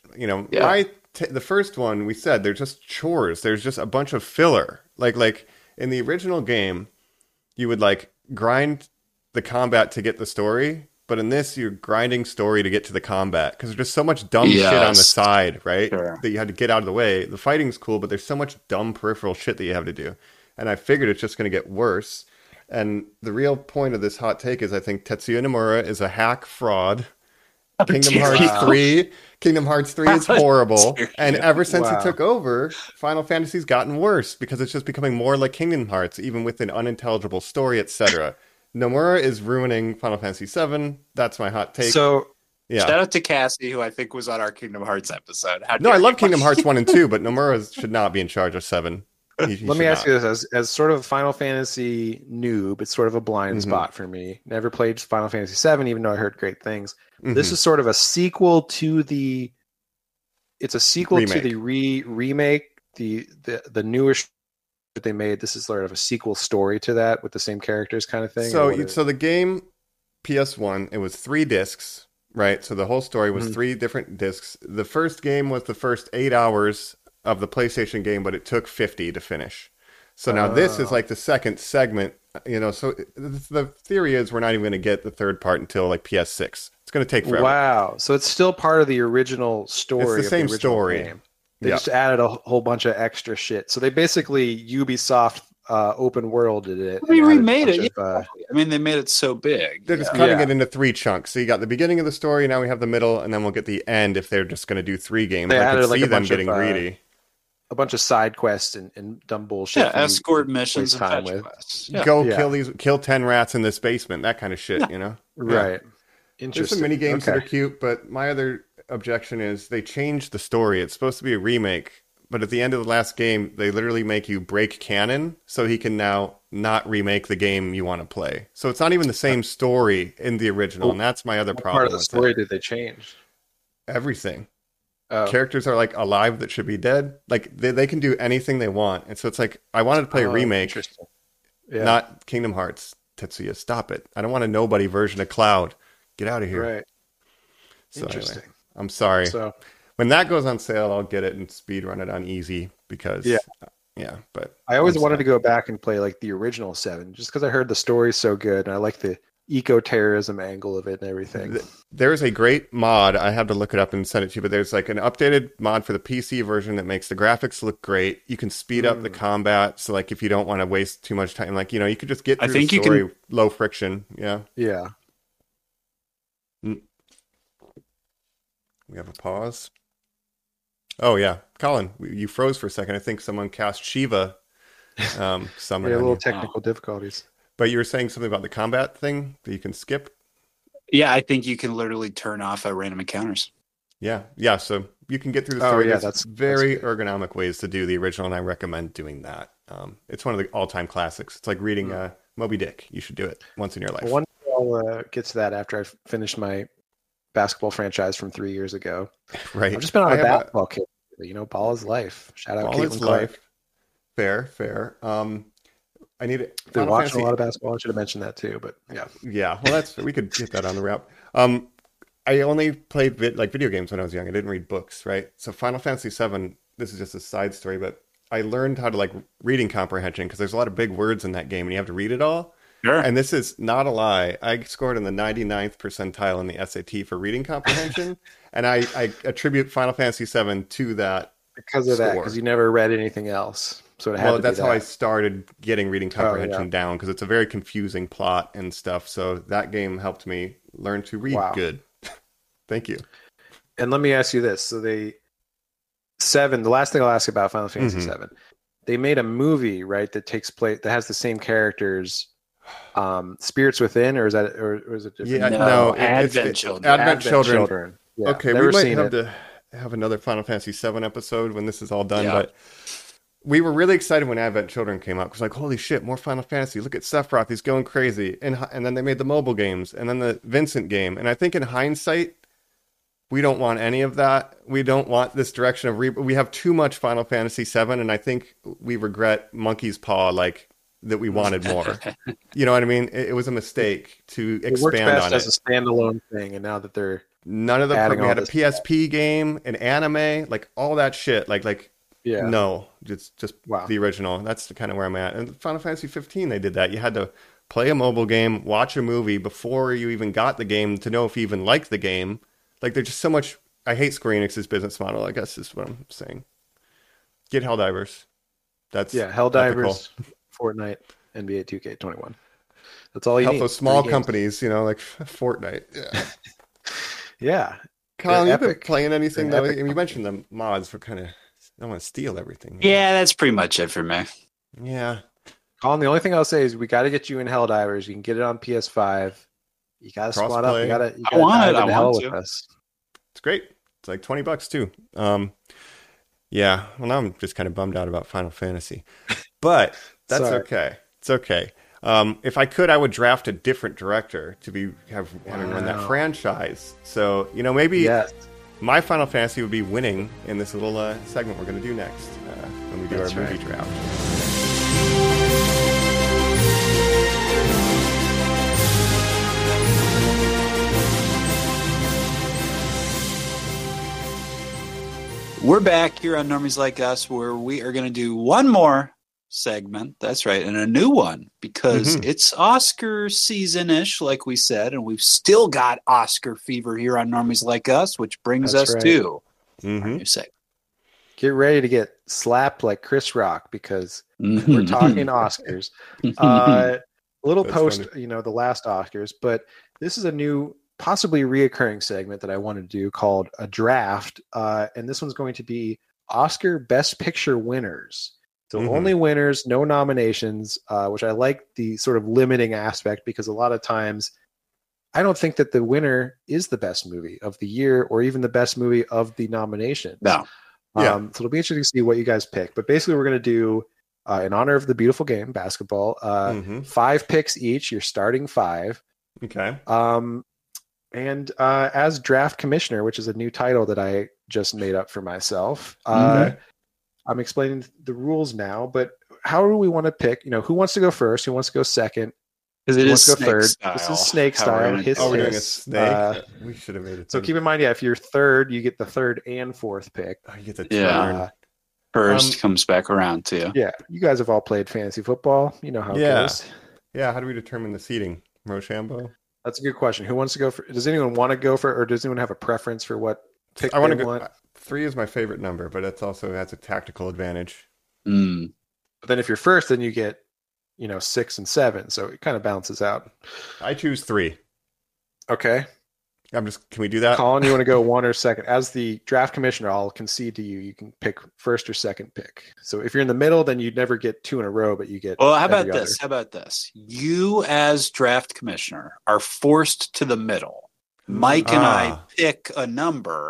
the first one we said they're just chores. There's just a bunch of filler. Like in the original game, you would grind the combat to get the story. But in this, you're grinding story to get to the combat because there's just so much dumb shit on the side, right? Sure. That you had to get out of the way. The fighting's cool, but there's so much dumb peripheral shit that you have to do. And I figured it's just going to get worse. And the real point of this hot take is I think Tetsuya Nomura is a hack fraud. Kingdom Hearts 3 is horrible. And ever since he took over, Final Fantasy's gotten worse because it's just becoming more like Kingdom Hearts, even with an unintelligible story, etc. Nomura is ruining Final Fantasy 7. That's my hot take. So, shout out to Cassie, who I think was on our Kingdom Hearts episode. No, I love Kingdom Hearts 1 and 2, but Nomura should not be in charge of 7. Let me ask you this. As sort of a Final Fantasy noob, it's sort of a blind spot for me. Never played Final Fantasy 7, even though I heard great things. This is sort of a sequel to the... It's a sequel to the remake, the newest that they made. This is sort of a sequel story to that with the same characters kind of thing. So the game PS1, it was 3 discs, right? So the whole story was 3 different discs. The first game was the first 8 hours of the PlayStation game, but it took 50 to finish. So now this is like the second segment, so the theory is we're not even going to get the third part until PS6. It's going to take forever. Wow. So it's still part of the original story. It's the same story. Game. They just added a whole bunch of extra shit. So they basically Ubisoft open worlded it. They remade it. They made it so big. They're just cutting it into 3 chunks. So you got the beginning of the story, now we have the middle, and then we'll get the end if they're just going to do 3 games. They I could see them getting greedy. A bunch of side quests and dumb bullshit. Yeah, escort missions and fetch quests. Yeah. Kill 10 rats in this basement, that kind of shit, Right. Interesting. There's some mini games that are cute, but my other objection is they changed the story. It's supposed to be a remake, but at the end of the last game, they literally make you break canon so he can now not remake the game you want to play. So it's not even the same story in the original, and that's my other problem. What part of the story did they change? Everything. Characters are alive that should be dead. They can do anything they want, and so it's I wanted to play a remake, not Kingdom Hearts. Tetsuya, stop it! I don't want a nobody version of Cloud. Get out of here. Right. So interesting. Anyway, I'm sorry. So when that goes on sale, I'll get it and speed run it on easy because but I always wanted to go back and play the original 7 just because I heard the story's so good and I like the eco-terrorism angle of it and everything. There's a great mod. I have to look it up and send it to you, but there's an updated mod for the PC version that makes the graphics look great. You can speed up the combat. So if you don't want to waste too much time, you could just get through the story low friction. Yeah. Yeah. We have a pause. Oh yeah. Colin, you froze for a second. I think someone cast Shiva. Summer. A little technical difficulties. But you were saying something about the combat thing that you can skip? Yeah, I think you can literally turn off random encounters. Yeah. So, you can get through the story. yeah, There's very ergonomic ways to do the original, and I recommend doing that. It's one of the all-time classics. It's like reading Moby Dick. You should do it once in your life. One day I'll get to that after I've finished my basketball franchise from 3 years ago. Right. I've just been on a basketball kick. Ball is life. Shout out Ball is Caitlin Clark. life. Fair. I need it. Been watching a lot of basketball. I should have mentioned that too, but yeah. Yeah, well, we could get that on the wrap. I only played video games when I was young. I didn't read books, right? So Final Fantasy VII, this is just a side story, but I learned how to reading comprehension because there's a lot of big words in that game and you have to read it all. Sure. And this is not a lie. I scored in the 99th percentile in the SAT for reading comprehension. And I attribute Final Fantasy VII to that. Because of that, because you never read anything else. So it had to that's be how that. I started getting reading comprehension down, because it's a very confusing plot and stuff. So that game helped me learn to read good. Thank you. And let me ask you this. So the last thing I'll ask about Final Fantasy VII, they made a movie, right, that takes place, that has the same characters, Spirits Within, or is it different? Yeah, no, Advent Children. Advent Children. Yeah, okay, we might have to have another Final Fantasy VII episode when this is all done, but we were really excited when Advent Children came out, because holy shit, more Final Fantasy. Look at Sephiroth, he's going crazy. And then they made the mobile games, and then the Vincent game. And I think in hindsight, we don't want any of that. We don't want this direction of we have too much Final Fantasy VII, and I think we regret Monkey's Paw, that we wanted more. You know what I mean? It was a mistake to expand works best on as a standalone thing, and now that they're none of the we had a PSP game, an anime, all that shit. No, just the original. That's kind of where I'm at. And Final Fantasy 15, they did that. You had to play a mobile game, watch a movie before you even got the game to know if you even liked the game. There's just so much. I hate Square Enix's business model, I guess is what I'm saying. Get Helldivers. That's Helldivers, Fortnite, NBA 2K21. That's all you need. Help those small companies, like Fortnite. Yeah. Yeah. Colin, you've been playing anything though? You mentioned the mods for kind of. I don't want to steal everything. Yeah, that's pretty much it for me. Yeah. Colin, the only thing I'll say is we got to get you in Helldivers. You can get it on PS5. You got to squat up. You got to. I want to. It's great. It's like $20 too. Yeah. Well, now I'm just kind of bummed out about Final Fantasy, but that's okay. It's okay. If I could, I would draft a different director to have run that franchise. So maybe my Final Fantasy would be winning in this little segment we're going to do next when we do our movie draft. We're back here on Normies Like Us, where we are going to do one more segment. That's right, and a new one, because it's Oscar season-ish, like we said, and we've still got Oscar fever here on Normies Like Us, which brings us to our new segment. Get ready to get slapped like Chris Rock, because we're talking Oscars. A little That's post, funny. The last Oscars, but this is a new, possibly reoccurring segment that I want to do called a draft, and this one's going to be Oscar Best Picture winners. So only winners, no nominations, which I like the sort of limiting aspect, because a lot of times I don't think that the winner is the best movie of the year or even the best movie of the nominations. No. So it'll be interesting to see what you guys pick. But basically we're going to do, in honor of the beautiful game, basketball, 5 picks each. You're starting 5. Okay. And as draft commissioner, which is a new title that I just made up for myself, I'm explaining the rules now, but how do we want to pick? Who wants to go first? Who wants to go second? Because it is go third. Style. This is snake style. We're doing a snake. We should have made it. So keep in mind, if you're third, you get the third and fourth pick. Oh, you get the turn. First comes back around to you. Yeah, you guys have all played fantasy football. You know how it goes. Yeah, how do we determine the seating? Rochambeau? That's a good question. Who wants to go for? Does anyone want to go for, or does anyone have a preference for what pick I want to go? Want? 3 is my favorite number, but it also has a tactical advantage. But then if you're first, then you get 6 and 7, so it kind of balances out. I choose 3. Okay. Can we do that? Colin, you want to go 1 or second? As the draft commissioner, I'll concede to you. You can pick first or second pick. So if you're in the middle, then you'd never get 2 in a row, but you get. Well, how about this? How about this? You, as draft commissioner, are forced to the middle. Mike and I pick a number.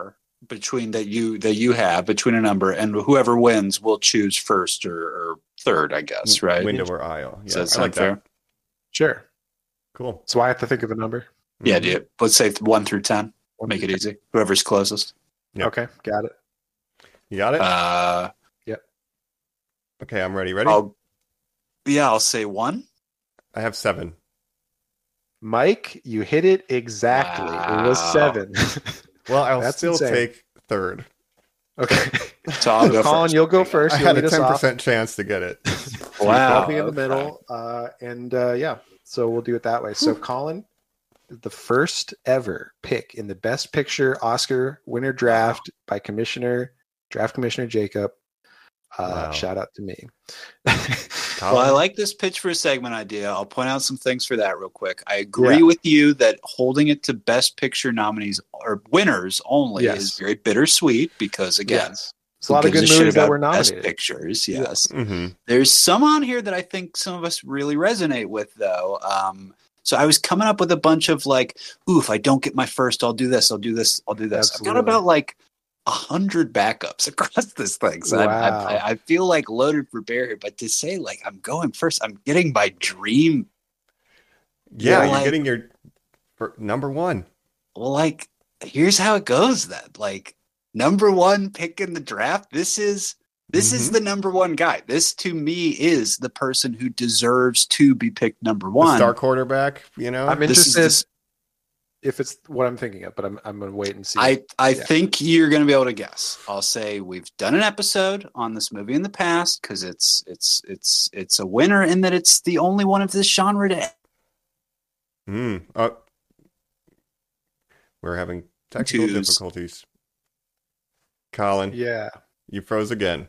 between that you have between a number, and whoever wins will choose first or third, I guess, right? Window or aisle. Yeah, Does that I like sound fair? that. Sure. Cool. So I have to think of a number. Yeah, dude. Let's say 1 through 10. Make it easy. Whoever's closest. Yep. Okay, got it. You got it? Yep. Okay, I'm ready. Ready? I'll say 1. I have 7. Mike, you hit it exactly. Wow. It was 7. Well, I'll That's still insane. take third. Okay. So I'll go Colin, first. you'll go first. I You'll had a lead us off. 10% chance to get it. Wow. I'll be in the middle. Yeah, so we'll do it that way. So Colin, the first ever pick in the Best Picture Oscar winner draft by Draft Commissioner Jacob. Wow. Shout out to me. Well, I like this pitch for a segment idea. I'll point out some things for that real quick. I agree with you that holding it to Best Picture nominees or winners only is very bittersweet because, again, There's a lot of good movies that were nominated. Best Pictures, yes. Mm-hmm. There's some on here that I think some of us really resonate with, though. So I was coming up with a bunch of like, if I don't get my first, I'll do this, I'll do this, I'll do this. Absolutely. I've got about like 100 backups across this thing. So I feel like loaded for bear here, but to say like I'm going first, I'm getting my dream. Yeah, you're getting your number 1. Well, like, here's how it goes then. Like, number 1 pick in the draft. This is the number 1 guy. This to me is the person who deserves to be picked number 1. The star quarterback, you know? I'm interested if it's what I'm thinking of, but I'm going to wait and see. I think you're going to be able to guess. I'll say we've done an episode on this movie in the past because it's a winner in that it's the only one of this genre to. We're having technical difficulties. Colin, you froze again.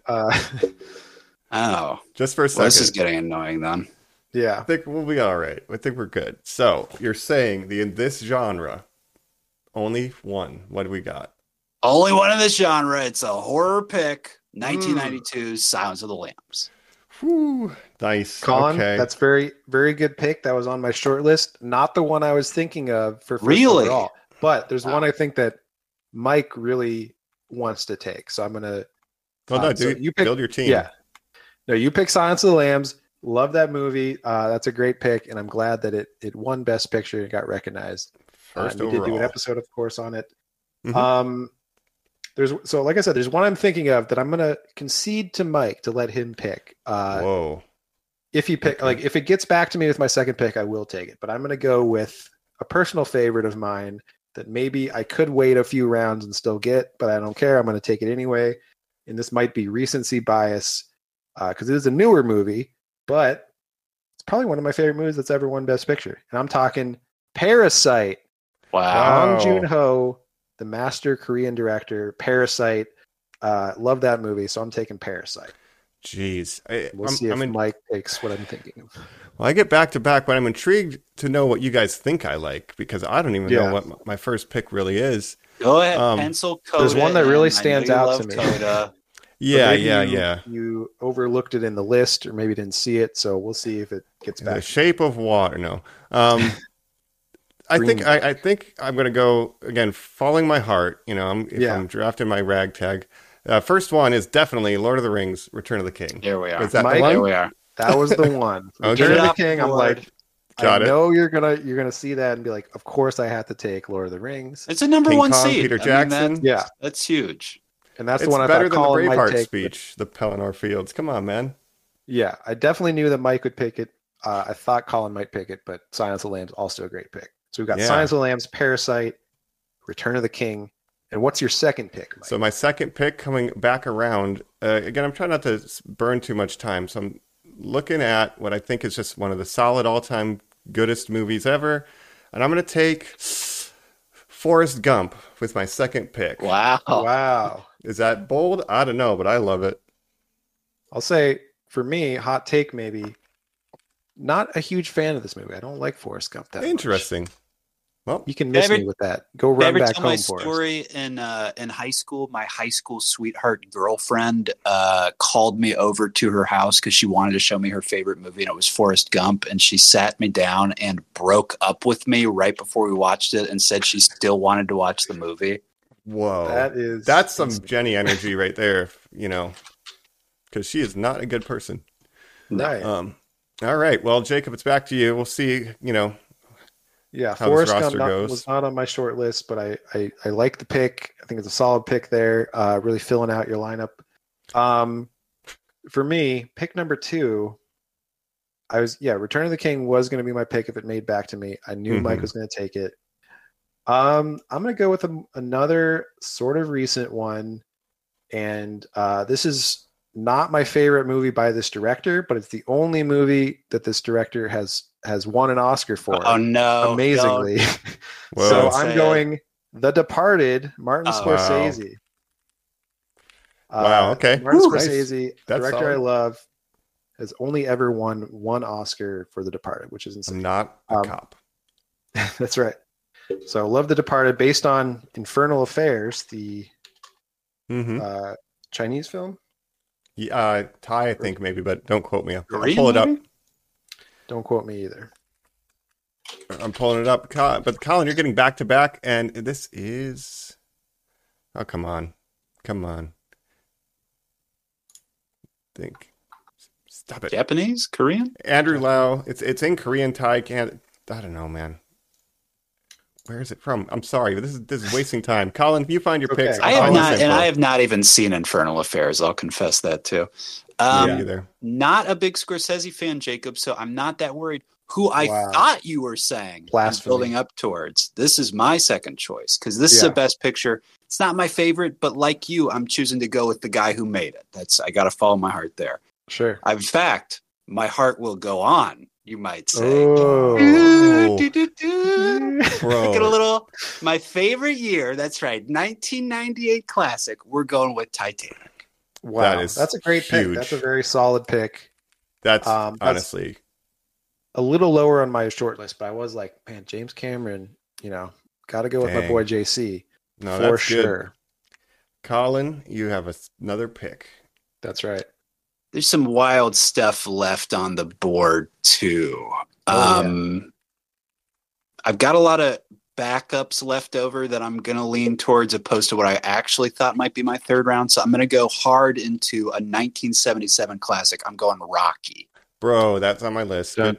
Just for a second. Well, this is getting annoying then. Yeah. I think we'll be all right. I think we're good. So you're saying in this genre, only one. What do we got? Only one in this genre. It's a horror pick. 1992's Silence of the Lambs. Whew, nice. Colin, okay. That's very, very good pick. That was on my short list. Not the one I was thinking of for first really overall. But there's one I think that Mike really wants to take. So I'm going to... Well, no, dude, you build your team. Yeah. No, you pick Silence of the Lambs. Love that movie. That's a great pick, and I'm glad that it won Best Picture and got recognized. First we overall. did do an episode, of course, on it. Mm-hmm. Like I said, there's one I'm thinking of that I'm going to concede to Mike to let him pick. Whoa! If he pick, if it gets back to me with my second pick, I will take it. But I'm going to go with a personal favorite of mine that maybe I could wait a few rounds and still get, but I don't care. I'm going to take it anyway. And this might be recency bias because it is a newer movie. But it's probably one of my favorite movies that's ever won Best Picture. And I'm talking Parasite. Wow. Bong Joon-ho, the master Korean director. Parasite. Love that movie, so I'm taking Parasite. Jeez. We'll see if Mike takes what I'm thinking of. Well, I get back to back, but I'm intrigued to know what you guys think I like because I don't even know what my first pick really is. Go ahead, pencil Coda. There's one that really stands out to me. Coda. Yeah. You overlooked it in the list, or maybe didn't see it. So we'll see if it gets back. The Shape of Water. No, I think I'm going to go again, following my heart. You know, I'm drafting my ragtag. First one is definitely Lord of the Rings: Return of the King. Here we are. Is that Mike, the one? Here we are. That was the one. Okay. Return of the King. I'm like, Got it. I know you're gonna see that and be like, of course I have to take Lord of the Rings. It's a number King one Kong, seed. Peter Jackson. That's huge. And that's It's the one I better thought than Colin the might Braveheart take. speech, the Pelennor Fields. Come on, man. Yeah, I definitely knew that Mike would pick it. I thought Colin might pick it, but Silence of the Lambs also a great pick. So we've got Silence of the Lambs, Parasite, Return of the King. And what's your second pick, Mike? So my second pick coming back around, again, I'm trying not to burn too much time. So I'm looking at what I think is just one of the solid all-time goodest movies ever. And I'm going to take Forrest Gump with my second pick. Wow. Is that bold? I don't know, but I love it. I'll say, for me, hot take maybe, not a huge fan of this movie. I don't like Forrest Gump that Interesting. much. Well, you can miss me with that. Go run back home, Forrest. My story in high school. My high school sweetheart girlfriend called me over to her house because she wanted to show me her favorite movie, and it was Forrest Gump. And she sat me down and broke up with me right before we watched it, and said she still wanted to watch the movie. Whoa. That's some Jenny energy right there, you know, because she is not a good person. Right. All right. Well, Jacob, it's back to you. We'll see, you know. Yeah, how Forrest this Gump roster goes. was not on my short list, but I like the pick. I think it's a solid pick there. Really filling out your lineup. For me, pick number 2, Return of the King was going to be my pick if it made back to me. I knew Mike was going to take it. I'm going to go with another sort of recent one, and this is not my favorite movie by this director, but it's the only movie that this director has won an Oscar for. Oh no! Amazingly. So I'm going The Departed, Martin Scorsese. Wow. Okay. Martin Scorsese, That's director solid. I love, has only ever won one Oscar for The Departed, which is insane. I'm not a cop. That's right. So love The Departed, based on Infernal Affairs, the Chinese film. Yeah, Thai, I think maybe, but don't quote me. I'll pull it up. Don't quote me either. I'm pulling it up. But Colin, you're getting back to back, and this is. Oh, come on. Stop it. Japanese, Korean. Andrew Lau. It's in Korean, Thai. I don't know, man. Where is it from? I'm sorry, but this is wasting time. Colin, if you find your picks, I have not even seen Infernal Affairs. I'll confess that too. Either. Not a big Scorsese fan, Jacob, so I'm not that worried. Who I thought you were saying, building up towards. This is my second choice because this is a Best Picture. It's not my favorite, but like you, I'm choosing to go with the guy who made it. I got to follow my heart there. Sure. In fact, my heart will go on. You might say. Bro. Look at a little. My favorite year. That's right. 1998 classic. We're going with Titanic. Wow, that's a great pick. That's a very solid pick. That's honestly a little lower on my short list, but I was like, man, James Cameron. Got to go with my boy JC. No, for sure. Good. Colin, you have another pick. That's right. There's some wild stuff left on the board too. I've got a lot of backups left over that I'm going to lean towards opposed to what I actually thought might be my third round. So I'm going to go hard into a 1977 classic. I'm going Rocky. Bro, that's on my list. Written,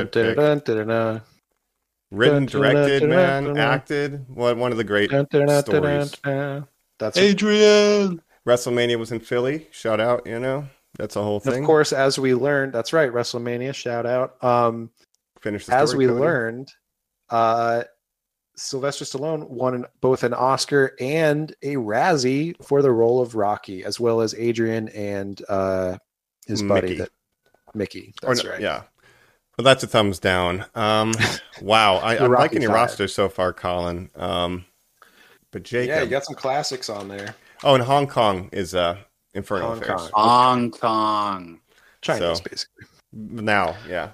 directed, man, acted. One of the great stories. That's Adrian. WrestleMania was in Philly. Shout out, That's a whole thing. Of course, as we learned, that's right, WrestleMania, shout out. Finish the story, as we Cody. learned, Sylvester Stallone won both an Oscar and a Razzie for the role of Rocky, as well as Adrian and his buddy, Mickey. That's right. Yeah. Well, that's a thumbs down. Wow. I'm liking your roster so far, Colin. But Jacob. Yeah, you got some classics on there. Oh, and Hong Kong is Infernal Affairs. Hong Kong. Chinese, basically. Now, yeah.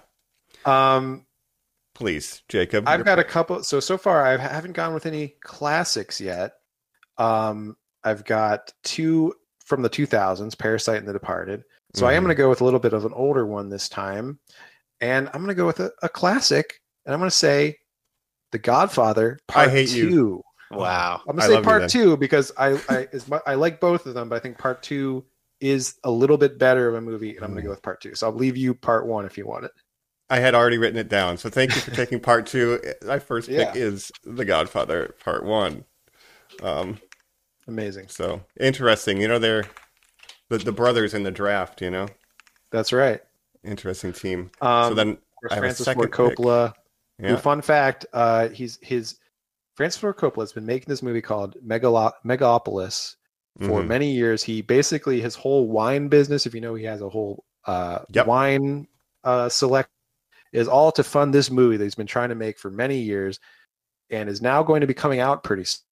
Please, Jacob. I've got a couple. So far, I haven't gone with any classics yet. I've got 2 from the 2000s, Parasite and The Departed. So I am going to go with a little bit of an older one this time. And I'm going to go with a classic. And I'm going to say The Godfather Part 2. I hate you. Wow. I'm going to say Part 2 because I like both of them, but I think Part 2 is a little bit better of a movie, and I'm going to go with Part 2. So I'll leave you Part 1 if you want it. I had already written it down, so thank you for taking Part 2. My first pick is The Godfather Part 1. Amazing. So interesting. They're the brothers in the draft. That's right. Interesting team. So then I have Francis a second Ford Coppola. Pick. Who, fun fact, Francis Ford Coppola has been making this movie called Megalopolis for many years. He basically, his whole wine business, if he has a whole wine select, is all to fund this movie that he's been trying to make for many years and is now going to be coming out pretty soon.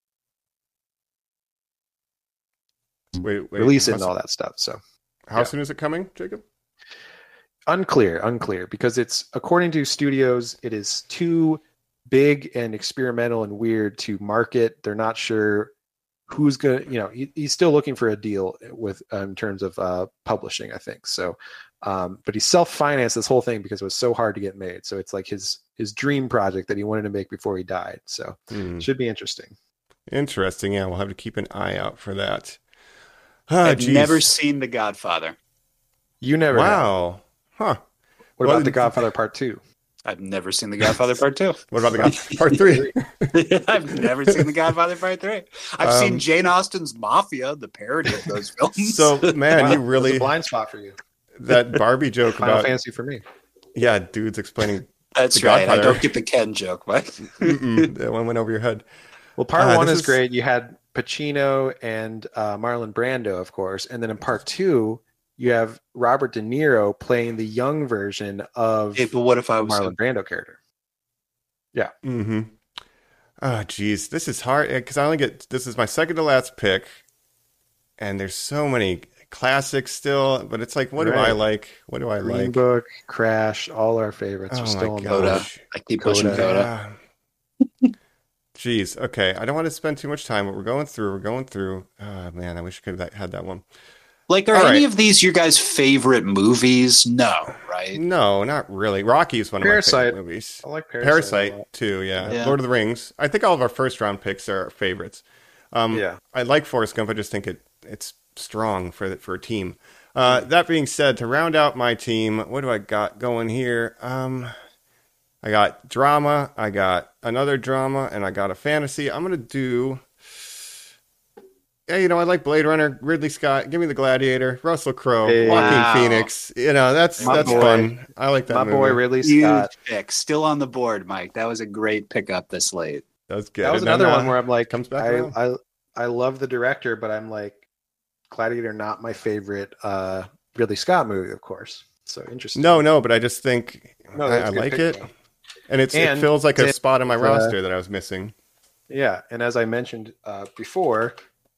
Wait, release it and all that stuff. So how soon is it coming, Jacob? Unclear, because it's, according to studios, it is too big and experimental and weird to market. They're not sure who's going to, he's still looking for a deal with, in terms of publishing, I think. So, but he self-financed this whole thing because it was so hard to get made. So it's like his dream project that he wanted to make before he died. So it should be interesting. Interesting. Yeah, we'll have to keep an eye out for that. I've never seen The Godfather. You never Wow. Have. Huh. What about The Godfather Part 2? I've never seen The Godfather Part 2. What about The Godfather Part 3? I've never seen The Godfather Part 3. I've seen Jane Austen's Mafia, the parody of those films. So, man, you really... That's a blind spot for you. That Barbie joke Final about... Fantasy for me. Yeah, dudes explaining... That's right. Godfather. I don't get the Ken joke, Mike. That one went over your head. Well, part 1 is great. You had Pacino and Marlon Brando, of course. And then in part 2... you have Robert De Niro playing the young version of but what if I was Marlon Brando character? Yeah. Mm-hmm. Oh, geez. This is hard because this is my second to last pick. And there's so many classics still, but it's like, what do I like? What do I Green like? Book, Crash, all our favorites are still on Coda. I keep pushing Coda. Jeez. Okay. I don't want to spend too much time, but we're going through. Oh, man, I wish I could have had that one. Like, are any of these your guys' favorite movies? No, right? No, not really. Rocky is one of my favorite movies. I like Parasite too, yeah. Lord of the Rings. I think all of our first round picks are our favorites. I like Forrest Gump. I just think it's strong for a team. That being said, to round out my team, what do I got going here? I got drama, I got another drama, and I got a fantasy. I'm going to do... Yeah, I like Blade Runner, Ridley Scott. Give me The Gladiator, Russell Crowe, Joaquin Phoenix. That's fun. I like that movie. My boy Ridley Scott. Pick. Still on the board, Mike. That was a great pickup this late. That was good. That was another one where I'm like, comes back I love the director, but I'm like, Gladiator not my favorite Ridley Scott movie, of course. So interesting. No, but I just think I like it, though. And it feels like a spot on my roster that I was missing. Yeah, and as I mentioned before.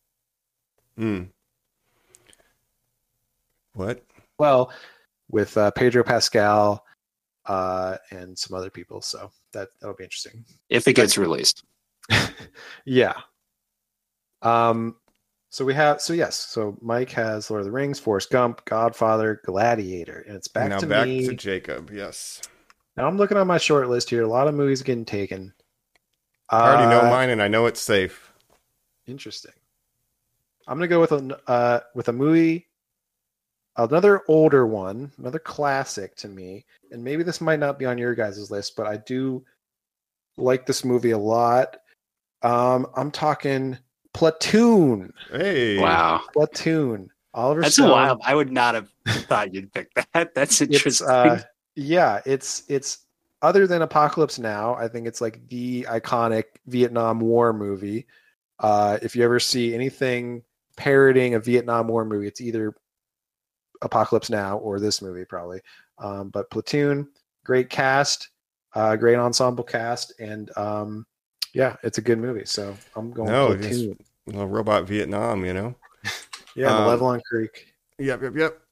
What? Well, with Pedro Pascal and some other people, so that'll be interesting if it gets released. Yeah. So Mike has Lord of the Rings, Forrest Gump, Godfather, Gladiator, and it's back to Jacob. Yes. Now I'm looking on my short list here. A lot of movies getting taken. I already know mine, and I know it's safe. Interesting. I'm going to go with a movie, another older one, another classic to me. And maybe this might not be on your guys' list, but I do like this movie a lot. I'm talking Platoon. Hey. Wow. Platoon. Oliver That's Stone. a wild. I would not have thought you'd pick that. That's interesting. It's other than Apocalypse Now, I think it's like the iconic Vietnam War movie. If you ever see anything parroting a Vietnam War movie, it's either Apocalypse Now or this movie probably. But Platoon, great cast, great ensemble cast, and it's a good movie. So I'm going Platoon. Little robot Vietnam, Yeah, Malevelon Creek. Yep.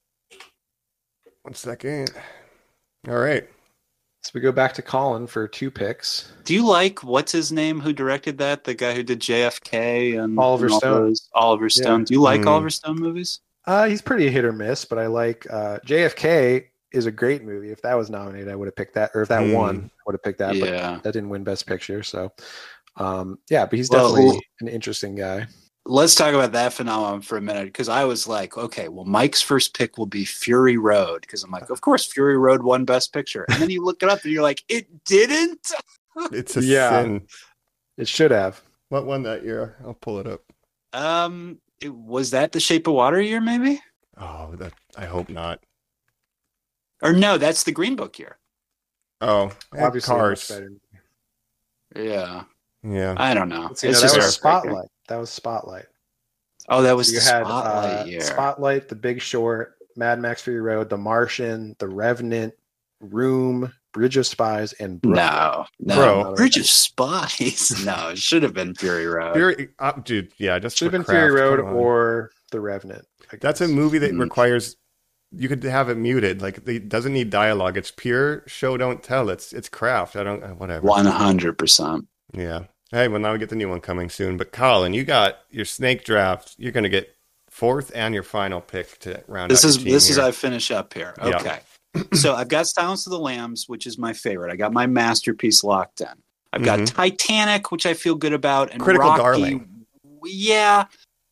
1 second. All right. So we go back to Colin for 2 picks. Do you like what's his name? Who directed that? The guy who did JFK and Oliver Stone. Oliver Stone. Yeah. Do you like Oliver Stone movies? He's pretty hit or miss, but I like JFK is a great movie. If that was nominated, I would have picked that, or if that won, I would have picked that. Yeah. But that didn't win Best Picture, so but he's definitely an interesting guy. Let's talk about that phenomenon for a minute, because I was like, okay, well, Mike's first pick will be Fury Road, because I'm like, of course, Fury Road won Best Picture. And then you look it up and you're like, it didn't? It's a sin. It should have. What won that year? I'll pull it up. Was that The Shape of Water year, maybe? Oh, I hope not. Or no, that's the Green Book year. Oh, obviously Cars. Yeah. I don't know. That was Spotlight. That was Spotlight. Oh, that was so the Spotlight year. Spotlight, The Big Short, Mad Max Fury Road, The Martian, The Revenant, Room, Bridge of Spies, and No. Bridge of Spies. No, it should have been Fury Road. Dude, yeah, just should have been Fury Road or The Revenant. That's a movie that requires you could have it muted. Like, it doesn't need dialogue. It's pure show don't tell. It's craft. Whatever. 100%. Yeah. Hey, well, now we get the new one coming soon. But Colin, you got your snake draft. You're going to get 4th and your final pick to round out your team. This is I finish up here. Okay. So I've got Silence of the Lambs, which is my favorite. I got my masterpiece locked in. I've got Titanic, which I feel good about, and Critical Rocky. Darling. Yeah,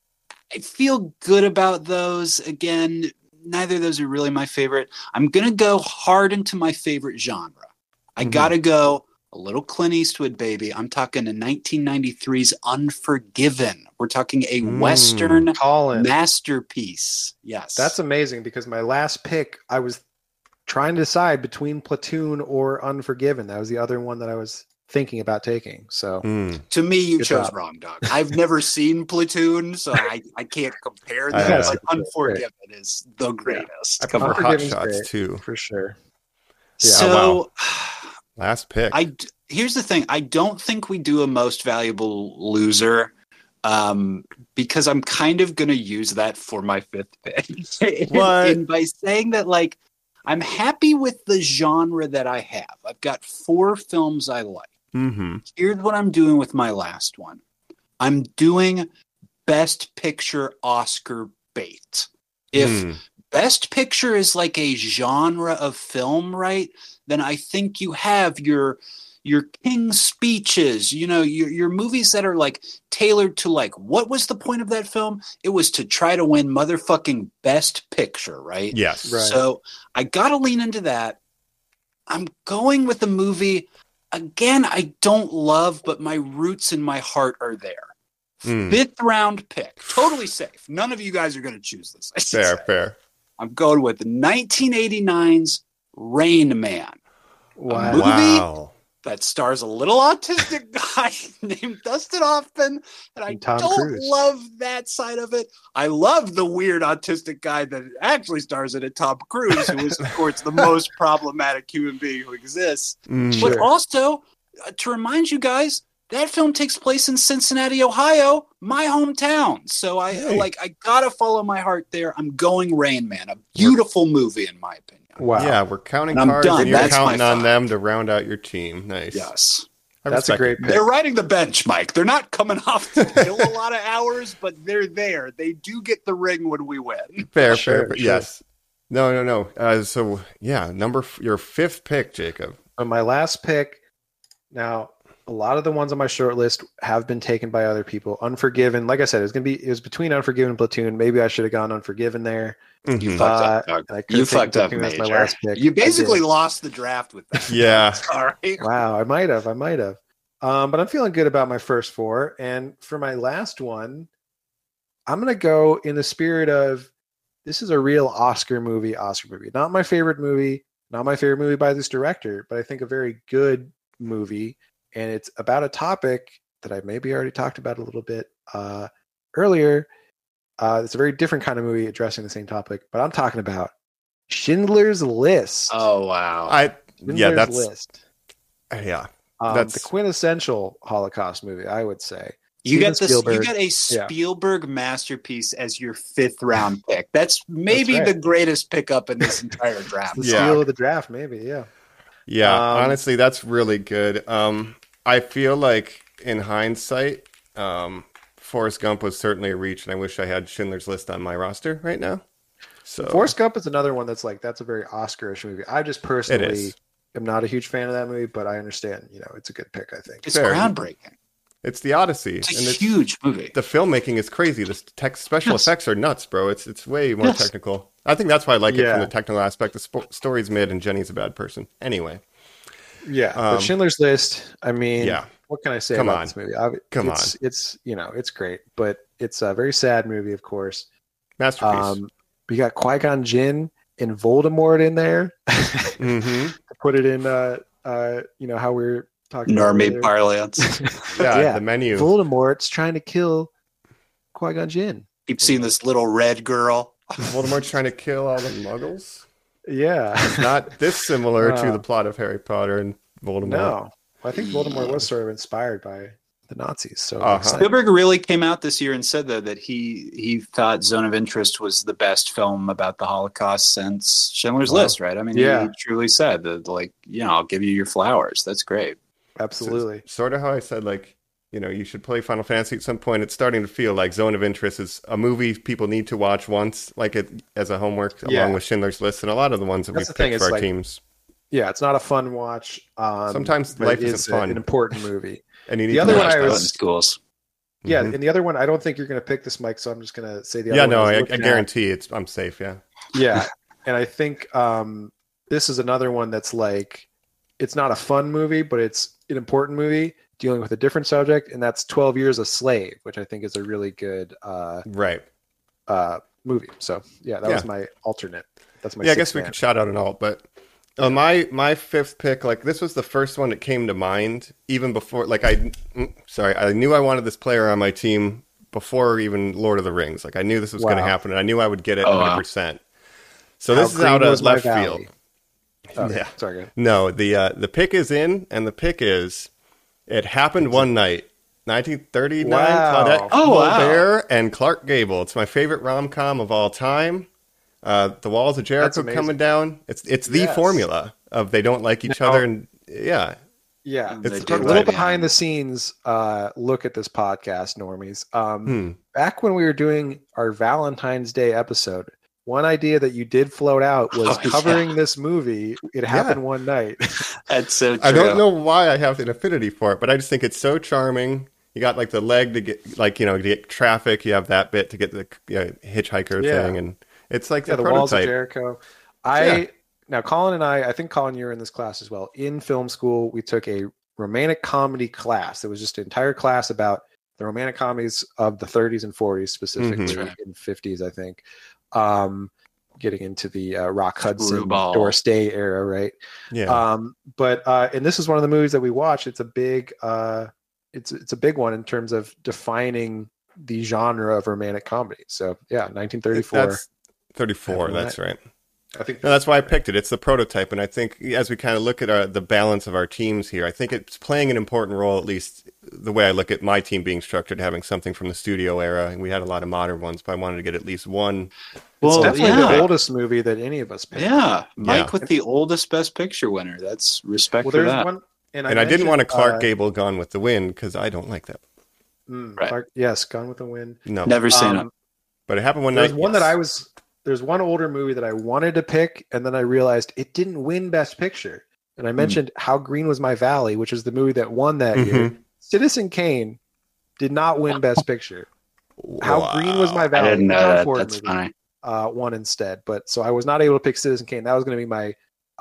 I feel good about those. Again, neither of those are really my favorite. I'm going to go hard into my favorite genre. I got to go a little Clint Eastwood, baby. I'm talking to 1993's Unforgiven. We're talking a Western masterpiece. Yes. That's amazing, because my last pick, I was trying to decide between Platoon or Unforgiven. That was the other one that I was thinking about taking. So to me, you chose wrong, dog. I've never seen Platoon, so I can't compare them. But Unforgiven is the greatest. I cover Hot Shots too, for sure. Yeah. So last pick. Here's the thing. I don't think we do a most valuable loser, because I'm kind of going to use that for my fifth pick. What? And by saying that, like, I'm happy with the genre that I have. I've got 4 films I like. Here's what I'm doing with my last one. I'm doing Best Picture Oscar bait. If Best Picture is like a genre of film, right, then I think you have your King's Speeches, your movies that are like tailored to like, what was the point of that film? It was to try to win motherfucking Best Picture, right? Yes. Right. So I got to lean into that. I'm going with a movie, again, I don't love, but my roots and my heart are there. 5th round pick. Totally safe. None of you guys are going to choose this. Fair. I'm going with 1989's Rain Man. Wow. A movie that stars a little autistic guy named Dustin Hoffman, and I don't love that side of it. I love the weird autistic guy that actually stars in it, Tom Cruise, who is, of course, the most problematic human being who exists. But also, to remind you guys, that film takes place in Cincinnati, Ohio, my hometown. So I gotta follow my heart there. I'm going Rain Man, a beautiful movie in my opinion. Wow. Yeah, we're counting and cards and you're That's counting on them to round out your team. Nice. Yes. That's a great pick. They're riding the bench, Mike. They're not coming off to kill a lot of hours, but they're there. They do get the ring when we win. Fair. Yes. No. So, yeah, your 5th pick, Jacob. On my last pick, now, a lot of the ones on my short list have been taken by other people. Unforgiven, like I said, it was between Unforgiven and Platoon. Maybe I should have gone Unforgiven there. You fucked up, Doug. You fucked up, Major. My last pick. You basically lost the draft with that. Yeah. Sorry. Wow, I might have. But I'm feeling good about my first 4. And for my last one, I'm going to go in the spirit of, this is a real Oscar movie. Not my favorite movie by this director, but I think a very good movie. And it's about a topic that I maybe already talked about a little bit earlier. It's a very different kind of movie addressing the same topic, but I'm talking about Schindler's List. Oh, wow. Schindler's List. Yeah. That's the quintessential Holocaust movie, I would say. You got a Spielberg masterpiece as your 5th round pick. That's maybe the greatest pickup in this entire draft. The steal of the draft, maybe, yeah. Yeah, honestly, that's really good. I feel like in hindsight, Forrest Gump was certainly a reach, and I wish I had Schindler's List on my roster right now. So Forrest Gump is another one that's a very Oscar-ish movie. I just personally am not a huge fan of that movie, but I understand, it's a good pick, I think. It's groundbreaking. It's the Odyssey. It's a huge movie. The filmmaking is crazy. The special effects are nuts, bro. It's way more technical. I think that's why I like it from the technical aspect. The story's mid and Jenny's a bad person. Anyway. Yeah. But Schindler's List, I mean, what can I say about this movie? It's great, but it's a very sad movie, of course. Masterpiece. We got Qui-Gon Jinn and Voldemort in there. To put it in, how we're talking normie parlance. The menu. Voldemort's trying to kill Qui-Gon Jinn. Keep seeing this little red girl. Voldemort's trying to kill all the muggles? Yeah. It's not dissimilar to the plot of Harry Potter and Voldemort. No. I think Voldemort was sort of inspired by the Nazis. So Spielberg really came out this year and said, though, that he thought Zone of Interest was the best film about the Holocaust since Schindler's List, right? I mean, he truly said that, I'll give you your flowers. That's great. Absolutely. So sort of how I said, you should play Final Fantasy at some point. It's starting to feel like Zone of Interest is a movie people need to watch once, as a homework, along with Schindler's List and a lot of the ones that we've picked for our teams. Yeah, it's not a fun watch. Sometimes but life it isn't is fun. An important movie. And you need The to other watch one I that. was- schools. Yeah, Mhm. and the other one, I don't think you're going to pick this, Mike, so I'm just going to say the other Yeah, one. no, was I looking at- guarantee I'm safe. Yeah. Yeah, and I think this is another one that's like, it's not a fun movie, but it's an important movie dealing with a different subject, and that's 12 Years a Slave, which I think is a really good Right. movie. So yeah, that was my alternate. That's my Yeah, I guess we man. could shout out an alt, but my fifth pick, like this was the first one that came to mind even before. Like I knew I wanted this player on my team before even Lord of the Rings. Like I knew this was going to happen, and I knew I would get it 100%. So How this is green out was of my left valley? field. Oh, Yeah. sorry. Go ahead. No, the pick is in, and the pick is It Happened One Night, 1939. Wow. Claudette Oh, wow. Colbert and Clark Gable. It's my favorite rom-com of all time. The Walls of That's Jericho amazing. coming down. It's the Yes. formula of they don't like each Now- other, and yeah, Yeah, They it's do a little right. behind the scenes look at this podcast, normies. Hmm. Back when we were doing our Valentine's Day episode, one idea that you did float out was Oh, yeah. covering this movie. It happened one night. That's so true. I don't know why I have an affinity for it, but I just think it's so charming. You got like the leg to get, like, to get traffic. You have that bit to get the hitchhiker Yeah. thing, and it's like Yeah, the the Walls of prototype. Jericho. Yeah. Now Colin and I think Colin, you're in this class as well. In film school, we took a romantic comedy class. It was just an entire class about the romantic comedies of the 30s and 40s, specifically Mhm. in 50s, I think. Getting into the Rock Hudson, Screwball. Doris Day era, right? Yeah, And this is one of the movies that we watch. It's a big, it's a big one in terms of defining the genre of romantic comedy. So yeah, 1934. That's 34. Happened That's right. I think No, that's why I picked it. It's the prototype, and I think as we kind of look at the balance of our teams here, I think it's playing an important role. At least the way I look at my team being structured, having something from the studio era. And we had a lot of modern ones, but I wanted to get at least one. it's definitely yeah. the oldest movie that any of us picked. Yeah, Mike Yeah. with the oldest Best Picture winner. That's respect Well, for there's that. one, and And I didn't want a mentioned, Clark Gable Gone with the Wind because I don't like that. Right. Yes, Gone with the Wind. No, Never seen it. but it happened one There's night. one yes. that there's one older movie that I wanted to pick, and then I realized it didn't win Best Picture. And I mentioned How Green Was My Valley, which is the movie that won that year. Citizen Kane did not win Best Picture. How Green Was My I Valley? didn't know another that. Ford That's movie, funny. won instead. But so I was not able to pick Citizen Kane. That was going to be my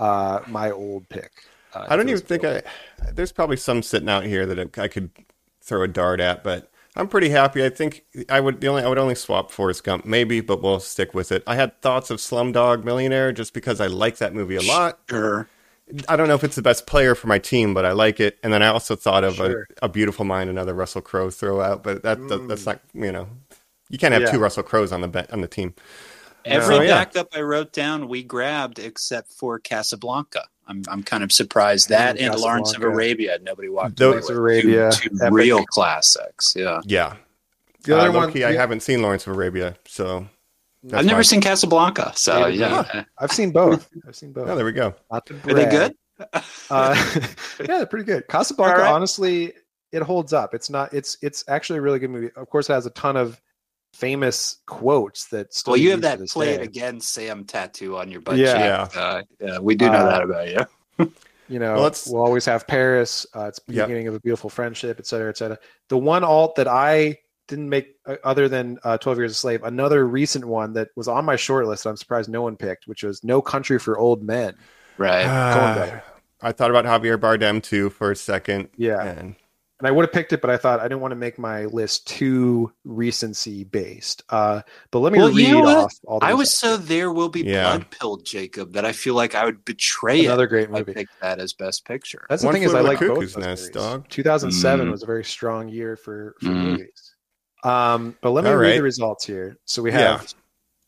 my old pick. I don't even think there's probably some sitting out here that I could throw a dart at, but I'm pretty happy. I think I would only swap Forrest Gump maybe, but we'll stick with it. I had thoughts of Slumdog Millionaire just because I like that movie a lot. Sure. I don't know if it's the best player for my team, but I like it. And then I also thought of Sure. a Beautiful Mind, another Russell Crowe throwout, but that's not, you can't have Yeah. two Russell Crowes on the team. Every So, yeah. backup I wrote down, we grabbed except for Casablanca. I'm kind of surprised that and Lawrence of Casablanca. Arabia. Nobody walked Those- away Lawrence with of Arabia, two epic. real classics. Yeah, Yeah. The other one, low-key, I haven't seen Lawrence of Arabia, so I've never fine. seen Casablanca, so Neither yeah. I've seen both. Oh, there we go. Not to Are they brag. good? Yeah, they're pretty good. Casablanca, All right. honestly, it holds up. It's not. It's actually a really good movie. Of course, it has a ton of famous quotes that. Still Well, you have used to that this "Play It day. Again, Sam" tattoo on your butt. Yeah. cheek. Yeah, we do know that about you. You know, Well, let's- we'll always have Paris. It's the Yep. beginning of a beautiful friendship, et cetera, et cetera. The one alt that I didn't make, other than 12 Years a Slave, another recent one that was on my short list that I'm surprised no one picked, which was No Country for Old Men. Right. Coen. I thought about Javier Bardem too for a second. Yeah. And And I would have picked it, but I thought I didn't want to make my list too recency based. But let me Well, read you know what? off all the I was results. so There Will Be Yeah. Blood pilled, Jacob, that I feel like I would betray Another it. great if I movie. picked that as Best Picture. That's the One thing is Flew I Over like the both Cuckoo's those Nest, movies. dog. 2007 Mm. was a very strong year for Mm. movies. But let me All read right. the results here. So we Yeah. have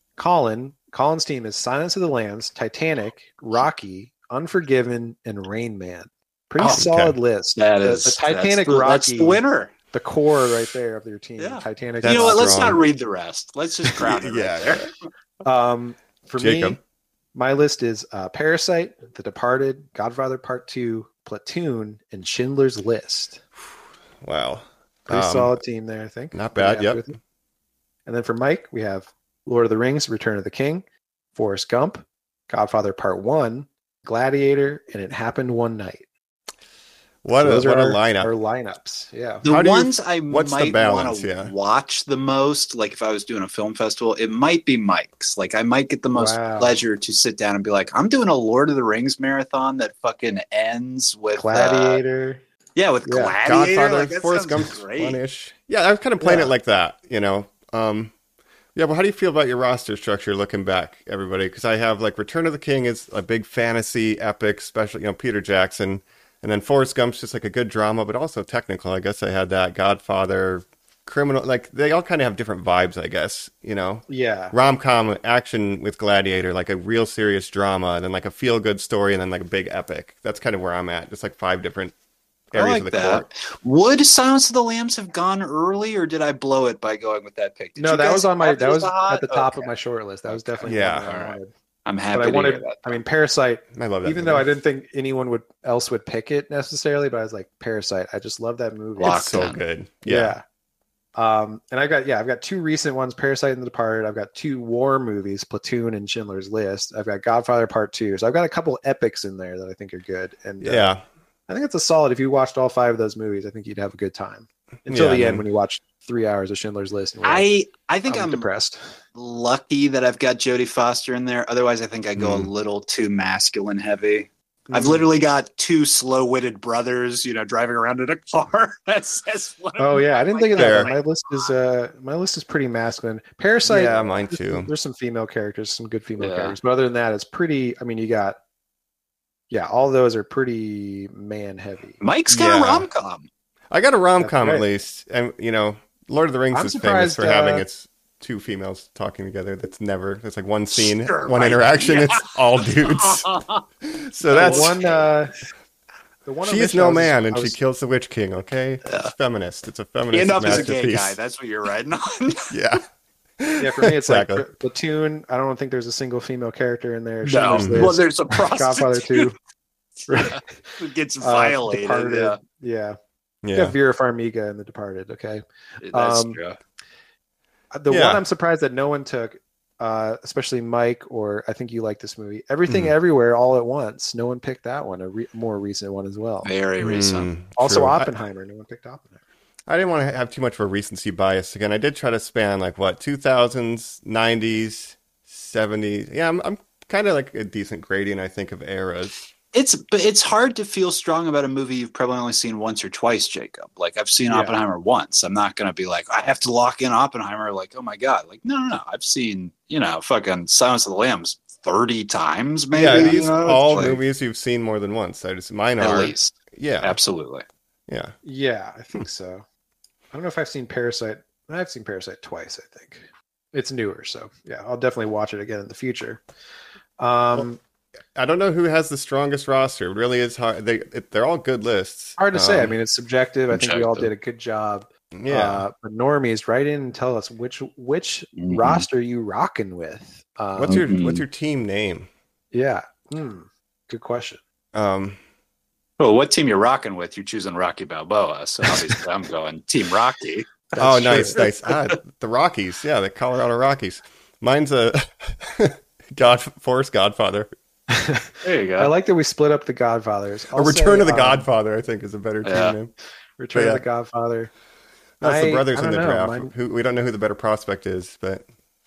Colin's team is Silence of the Lambs, Titanic, Rocky, Unforgiven, and Rain Man. Pretty Oh, solid okay. list. That The is Titanic, that's Rocky, the winner. the core right there of your team. Yeah. Titanic. That's You know what? Let's strong. not read the rest. Let's just crown it Yeah, right there. For Jacob. me, my list is Parasite, The Departed, Godfather Part 2, Platoon, and Schindler's List. Wow. Pretty solid team there, I think. Not Pretty bad, happy yep. with it. And then for Mike, we have Lord of the Rings, Return of the King, Forrest Gump, Godfather Part 1, Gladiator, and It Happened One Night. What a lineup! Our lineups, yeah. The ones I what's might the balance? want to watch the most, like if I was doing a film festival, it might be Mike's. Like I might get the most pleasure to sit down and be like, I'm doing a Lord of the Rings marathon that fucking ends with Gladiator. Gladiator. Godfather, like, Forrest Gump's fun-ish. Yeah, I was kind of playing it like that, you know. Yeah, but how do you feel about your roster structure looking back, everybody? Because I have like Return of the King is a big fantasy epic, special, you know, Peter Jackson. And then Forrest Gump's just like a good drama, but also technical. I guess I had that. Godfather, Criminal, like they all kind of have different vibes, I guess, you know? Yeah. Rom-com action with Gladiator, like a real serious drama, and then like a feel-good story, and then like a big epic. That's kind of where I'm at. Just like 5 different areas of the court. Would Silence of the Lambs have gone early, or did I blow it by going with that pick? No, that was on my, that was at the top of my short list. That was definitely one I wanted. I'm happy to hear that. I mean, Parasite, I love that even though I didn't think anyone else would pick it necessarily, but I was like, Parasite, I just love that movie. It's so good. Yeah. And I've got 2 recent ones, Parasite and The Departed. I've got 2 war movies, Platoon and Schindler's List. I've got Godfather Part 2. So I've got a couple epics in there that I think are good. And I think it's a solid, if you watched all 5 of those movies, I think you'd have a good time. Until the end when you watch 3 hours of Schindler's List. And I think I'm depressed. Lucky that I've got Jodie Foster in there. Otherwise, I think I go a little too masculine heavy. I've literally got 2 slow-witted brothers, you know, driving around in a car. That's one of I didn't think of that. My list is pretty masculine. Parasite, yeah, mine too. There's some female characters, some good female characters, but other than that, it's pretty. I mean, you got, all those are pretty man heavy. Mike's got a rom-com. I got a rom-com at least, and you know, Lord of the Rings is famous for having its 2 females talking together. That's like one scene, one interaction. Yeah. It's all dudes. So that's one. The one she's no man, and she kills the Witch King. Okay, it's feminist. It's a feminist masterpiece. As a gay guy. That's what you're writing on. Yeah. Yeah, for me, it's like Platoon. I don't think there's a single female character in there. No, well, there's a prostitute. Godfather 2. Who gets violated. Departed, yeah. You got Vera Farmiga in The Departed, okay? That's true. The one I'm surprised that no one took, especially Mike, or I think you like this movie, Everything Everywhere All at Once. No one picked that one, a more recent one as well. Very recent. Also Oppenheimer. No one picked Oppenheimer. I didn't want to have too much of a recency bias. Again, I did try to span 2000s, 90s, 70s. Yeah, I'm kind of like a decent gradient, I think, of eras. It's hard to feel strong about a movie you've probably only seen once or twice, Jacob. Like I've seen Oppenheimer once. I'm not going to be like, I have to lock in Oppenheimer. Like, oh my God. Like, no. I've seen, fucking Silence of the Lambs 30 times, maybe. Yeah, these all movies you've seen more than once. Mine are. At least. Yeah. Absolutely. Yeah. Yeah, I think so. I don't know if I've seen Parasite. I've seen Parasite twice, I think. It's newer, so yeah, I'll definitely watch it again in the future. I don't know who has the strongest roster. It really is hard. They're all good lists. Hard to say. I mean, it's subjective. I think we all did a good job. Yeah. But normies, write in and tell us which roster you rocking with. What's your team name? Yeah. Good question. Well, what team you're rocking with? You're choosing Rocky Balboa, so obviously I'm going Team Rocky. Nice. The Rockies. Yeah, the Colorado Rockies. Mine's a Forrest Godfather. There you go. I like that we split up the Godfathers. Return of the Godfather, I think, is a better team name. Return of the Godfather. That's the brothers in the draft. We don't know who the better prospect is, but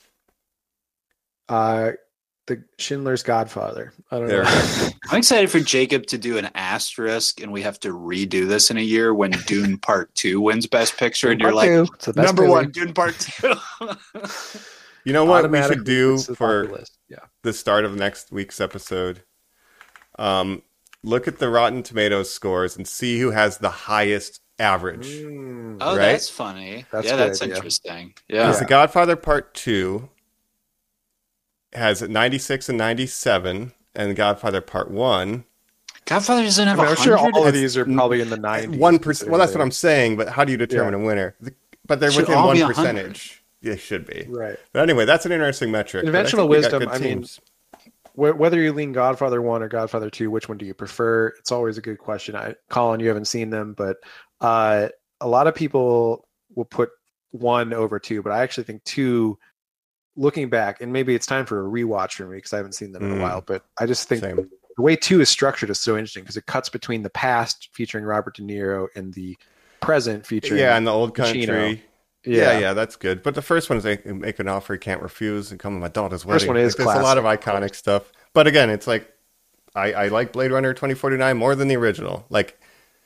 the Schindler's Godfather. I don't know. I'm excited for Jacob to do an asterisk, and we have to redo this in a year when Dune Part 2 wins Best Picture, and you're like, number one, Dune Part 2. You know what we should do for the start of next week's episode? Look at the Rotten Tomatoes scores and see who has the highest average. Oh, right? That's funny. That's interesting. Yeah. Because The Godfather Part 2 has 96 and 97, and The Godfather Part 1... Godfather doesn't have 100? I'm sure all of these are probably in the 90s. 1%. Well, that's what I'm saying, but how do you determine a winner? But they're within 1%. It should be. Right. But anyway, that's an interesting metric. Conventional wisdom, I mean, whether you lean Godfather 1 or Godfather 2, which one do you prefer? It's always a good question. Colin, you haven't seen them, but a lot of people will put 1 over 2, but I actually think 2, looking back, and maybe it's time for a rewatch for me because I haven't seen them in a while, but I just think the way 2 is structured is so interesting because it cuts between the past featuring Robert De Niro and the present featuring and the old country. Pacino. Yeah, that's good. But the first one is they make an offer he can't refuse and come to my daughter's wedding. First one is there's a lot of classic. iconic stuff. But again, it's like I like Blade Runner 2049 more than the original. Like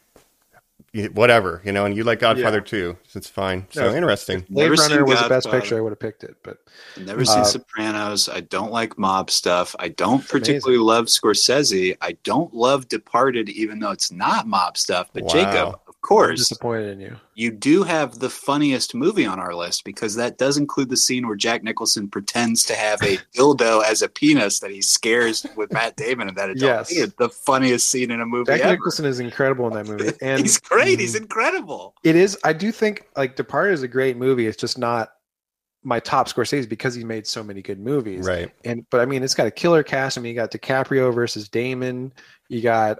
whatever, and you like Godfather too. So it's fine. So interesting. Blade Never Runner seen was the best Godfather. picture. I would have picked it, but I've never seen Sopranos. I don't like mob stuff. I don't particularly love Scorsese. I don't love Departed, even though it's not mob stuff. But Wow. Jacob, of I'm course, disappointed in you. you do have the funniest movie on our list because that does include the scene where Jack Nicholson pretends to have a dildo as a penis that he scares with Matt Damon and that adult. Yes. It's the funniest scene in a movie Jack ever. Nicholson is incredible in that movie, and He's great. He's incredible. it is. I do think like Departed is a great movie. It's just not my top Scorsese because he made so many good movies. Right. But I mean, it's got a killer cast. I mean, you got DiCaprio versus Damon. You got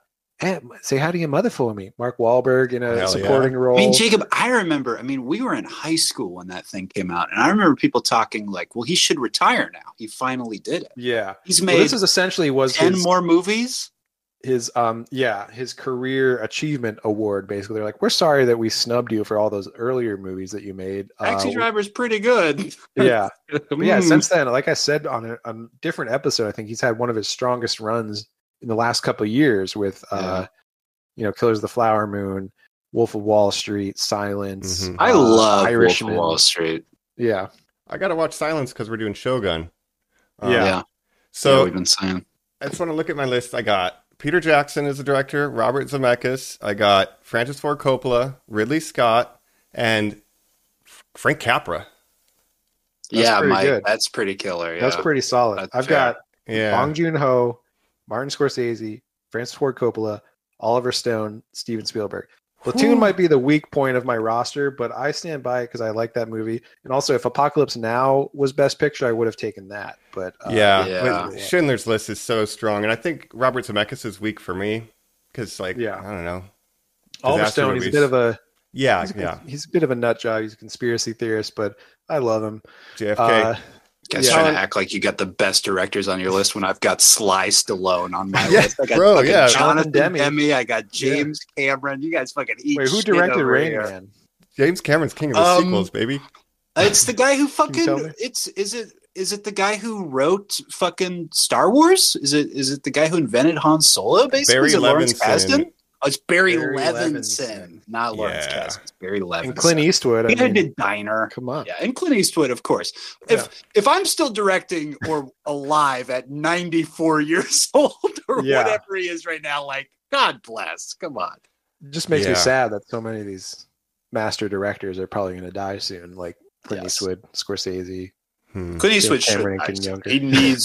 Say Hi to Your Mother for Me. Mark Wahlberg in a Hell supporting role. I mean, Jacob, I remember, we were in high school when that thing came out, and I remember people talking like, well, he should retire now. He finally did it. Yeah. He's Well, made this is essentially was 10 his, more movies. his career achievement award. Basically, they're like, we're sorry that we snubbed you for all those earlier movies that you made. Taxi Driver's pretty good. Yeah. But yeah, Mm. since then, like I said on a different episode, I think he's had one of his strongest runs in the last couple of years with, Killers of the Flower Moon, Wolf of Wall Street, Silence. Mhm. I love Irishman. Wolf of Wall Street. Yeah. I got to watch Silence because we're doing Shogun. Yeah. Yeah, So we've been saying. I just want to look at my list. I got Peter Jackson as the director, Robert Zemeckis. I got Francis Ford Coppola, Ridley Scott, and Frank Capra. Yeah, pretty good. that's pretty killer. Yeah. That's pretty solid. That's I've fair. got Yeah. Bong Joon-ho, Martin Scorsese, Francis Ford Coppola, Oliver Stone, Steven Spielberg. Platoon might be the weak point of my roster, but I stand by it because I like that movie. And also, if Apocalypse Now was Best Picture, I would have taken that. But Yeah. But Schindler's List is so strong, and I think Robert Zemeckis is weak for me because, I don't know. Oliver Disaster Stone, he's a movies. bit of a Yeah. he's a bit of a nut job. He's a conspiracy theorist, but I love him. JFK. Guys Yeah. trying to act like you got the best directors on your list when I've got Sly Stallone on my Yeah, list. I got bro, fucking yeah. Jonathan Demme. Demme. I got James Cameron. You guys fucking eat Wait, who shit directed over Rain here. Man? James Cameron's king of the sequels, baby. It's the guy who Can you tell me? fucking. Is it the guy who wrote fucking Star Wars? Is it the guy who invented Han Solo? Basically, Barry is it Lawrence Levinson. Kasdan? Oh, it's Barry Barry Levinson, Levinson. not Lawrence Yeah. Kasdan. It's Barry Levinson. And Clint Eastwood. I He mean, did Diner. come on. Yeah, and Clint Eastwood, of course. If I'm still directing or alive at 94 years old or Yeah. whatever he is right now, like, God bless. Come on. It just makes me Yeah. sad that so many of these master directors are probably going to die soon, like Clint Yes. Eastwood, Scorsese. Clint Eastwood should Cameron die getting soon. younger. He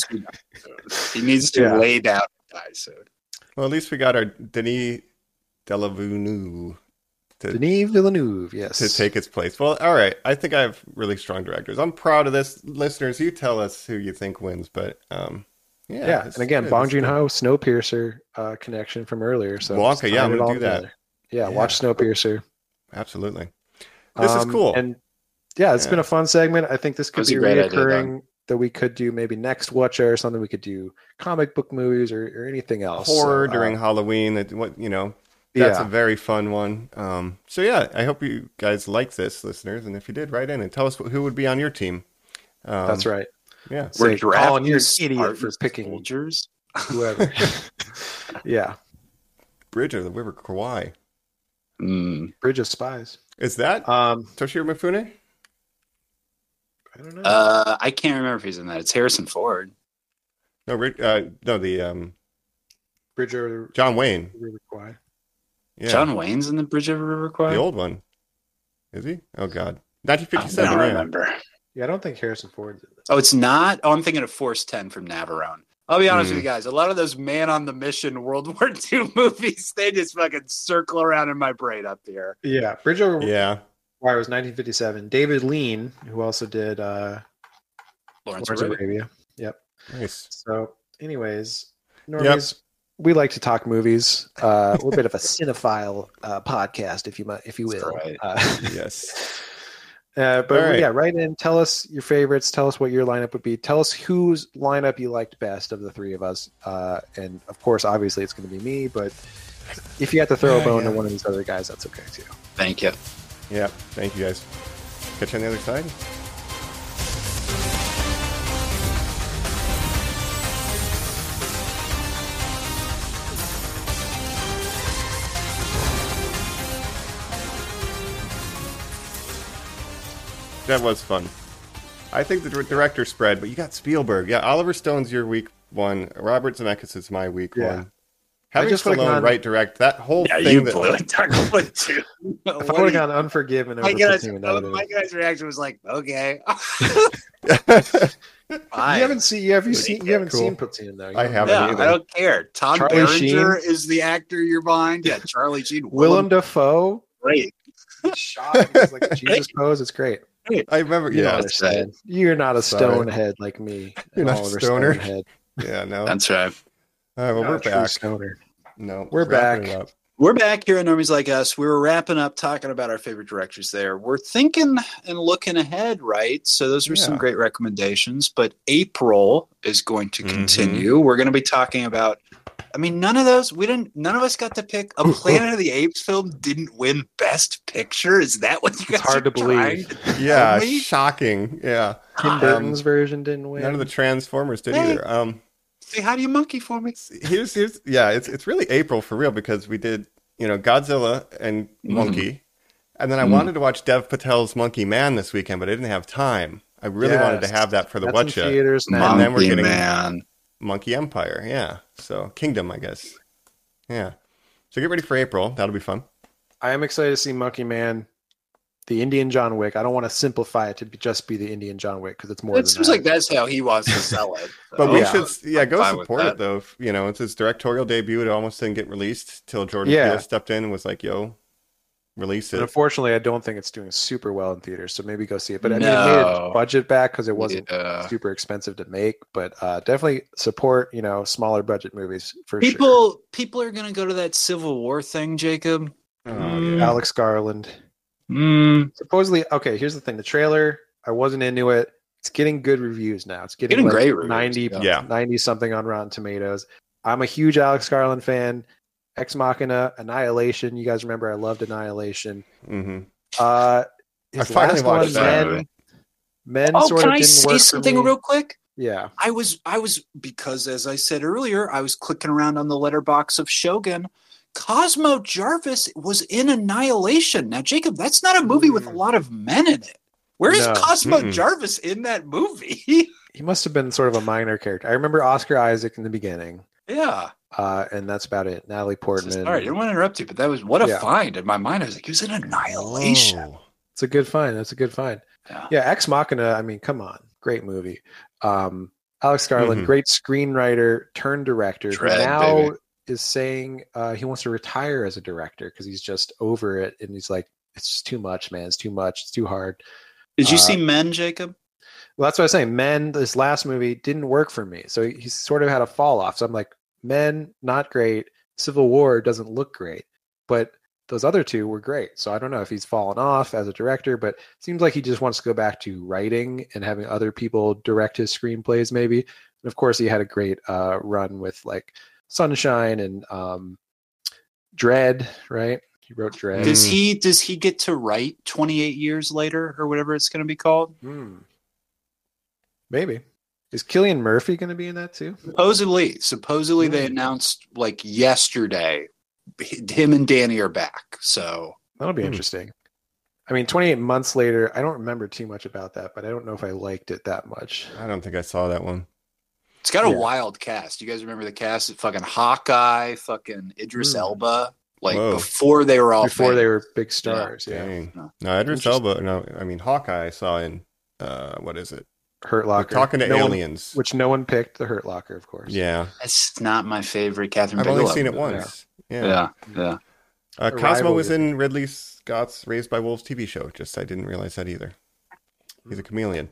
needs to Yeah. lay down and die soon. Well, at least we got our Denis Villeneuve Denis Villeneuve, yes. to take its place. Well, all right. I think I have really strong directors. I'm proud of this. Listeners, you tell us who you think wins, but Yeah, it's and again, good. Bong It's good. Joon-ho, Snowpiercer connection from earlier. So Wonka, just yeah, tying I'm it gonna all do that. together. Yeah, watch Snowpiercer. Absolutely. This is cool. And yeah, it's been a fun segment. I think this could was be a great idea, reoccurring that we could do maybe next Watcha or something. We could do comic book movies or anything else. Horror So, during Halloween. That's Yeah. a very fun one. So yeah, I hope you guys like this, listeners. And if you did, write in and tell us who would be on your team. That's right. Yeah. Say, Colin, you're an drafting idiot for Spartan picking soldiers. whoever. Yeah. Bridge of the River Kwai. Bridge of Spies. Is that Toshiro Mifune? I don't know. I can't remember if he's in that. It's Harrison Ford. No, the Bridge of John Wayne. River Kwai. Yeah. John Wayne's in the Bridge over River Kwai. The old one. Is he? Oh God. I 1957. don't yeah. remember. Yeah, I don't think Harrison Ford's in this. Oh, it's not. Oh, I'm thinking of Force 10 from Navarone. I'll be honest with you guys. A lot of those Man on the Mission World War II movies, they just fucking circle around in my brain up here. Yeah, Bridge over Yeah. Kwai was 1957. David Lean, who also did Lawrence Lawrence of Arabia. Arabia. Yep. Nice. So, anyways, normies, we like to talk movies. We're a bit of a cinephile podcast, if you will. That's right. Uh, Yes. But right. yeah, write in. Tell us your favorites. Tell us what your lineup would be. Tell us whose lineup you liked best of the three of us. And of course, obviously, it's going to be me. But if you have to throw a bone to one of these other guys, that's okay too. Thank you. Yeah, thank you guys. Catch you on the other side. That was fun. I think the director spread, but you got Spielberg. Yeah, Oliver Stone's your week one. Robert Zemeckis is my week one. Having Stallone write direct, that whole thing. You blew it. Talk about it too. If I would have gone Unforgiven over Platoon, my guy's reaction was like, okay. You haven't seen Platoon though. I haven't either. I don't care. Tom Charlie Berenger Sheen. is the actor you're behind. Yeah, Charlie Sheen. Willem Dafoe. Great. Shot is like a Jesus pose. It's great. I remember. You Yeah, don't understand. You're not a stonehead like me. You're not a Oliver stoner. Stonehead. Yeah, no. That's right. All right, well, Not we're a true back. Stoner. No, We're wrapping back. it up. We're back here at Normies Like Us. We were wrapping up talking about our favorite directors there. We're thinking and looking ahead, right? So those were some great recommendations, but April is going to continue. We're going to be talking about, I mean, none of us got to pick a Planet of the Apes film didn't win Best Picture. Is that what you guys It's hard are to believe. Yeah, shocking. Yeah. Tim Burton's version didn't win. None of the Transformers did either. Say hi to you monkey for me. Here's it's really April for real because we did, Godzilla and Monkey. And then I wanted to watch Dev Patel's Monkey Man this weekend, but I didn't have time. I really wanted to have that for the That's in Whatcha. theaters now. And then we're getting Man. Monkey Empire, yeah. So Kingdom, I guess. Yeah. So get ready for April. That'll be fun. I am excited to see Monkey Man, the Indian John Wick. I don't want to simplify it to just be the Indian John Wick because it's more It than seems that. like that's how he wants to sell it. But we So, should, go fine with support that. it though. It's his directorial debut. It almost didn't get released till Jordan Peele stepped in and was like, "Yo, release it." And unfortunately, I don't think it's doing super well in theaters, so maybe go see it. But I mean, it No. made its budget back because it wasn't Yeah. super expensive to make. But definitely support, smaller budget movies for sure. People are going to go to that Civil War thing, Jacob. Alex Garland. Supposedly, okay, here's the thing. The trailer, I wasn't into it. It's getting good reviews now. It's getting like great reviews, 90 something on Rotten Tomatoes. I'm a huge Alex Garland fan. Ex Machina, Annihilation. You guys remember I loved Annihilation. Mm-hmm. His I finally last watched one, that. Men Oh, sort can of I didn't say work something for me. real quick? Yeah. I was because as I said earlier, I was clicking around on the letterbox of Shogun. Cosmo Jarvis was in Annihilation. Now, Jacob, that's not a movie with a lot of men in it. Where is No. Cosmo Jarvis in that movie? He must have been sort of a minor character. I remember Oscar Isaac in the beginning. Yeah. And that's about it. Natalie Portman. Sorry, I didn't want to interrupt you, but that was what a find in my mind. I was like, he was in Annihilation. Oh. It's a good find. That's a good find. Yeah, Ex Machina, I mean, come on. Great movie. Alex Garland, great screenwriter turned director. who now baby. is saying he wants to retire as a director because he's just over it. And he's like, it's just too much, man. It's too much. It's too hard. Did you see Men, Jacob? Well, that's what I was saying. Men, this last movie didn't work for me. So he sort of had a fall off. So I'm like, Men, not great. Civil War doesn't look great. But those other two were great. So I don't know if he's fallen off as a director, but it seems like he just wants to go back to writing and having other people direct his screenplays maybe. And of course, he had a great run with like Sunshine and Dread, right? He wrote Dread. Does he get to write 28 years later or whatever it's going to be called? Maybe. Is Cillian Murphy going to be in that too? Supposedly they announced like yesterday him and Danny are back. So that'll be interesting. I mean, 28 months later, I don't remember too much about that, but I don't know if I liked it that much. I don't think I saw that one. it's got a wild cast. You guys remember the cast? Fucking Hawkeye, fucking Idris Elba. Like before they were all they were big Yeah. stars. Dang. No, Idris Elba. No, I mean Hawkeye. I saw in what is it? Hurt Locker. Talking to aliens, which no one picked. The Hurt Locker, of course. Yeah, it's not my favorite Catherine I've Bigelow. only seen it once. Yeah. Cosmo was in Ridley Scott's Raised by Wolves TV show. Just I didn't realize that either. He's a chameleon.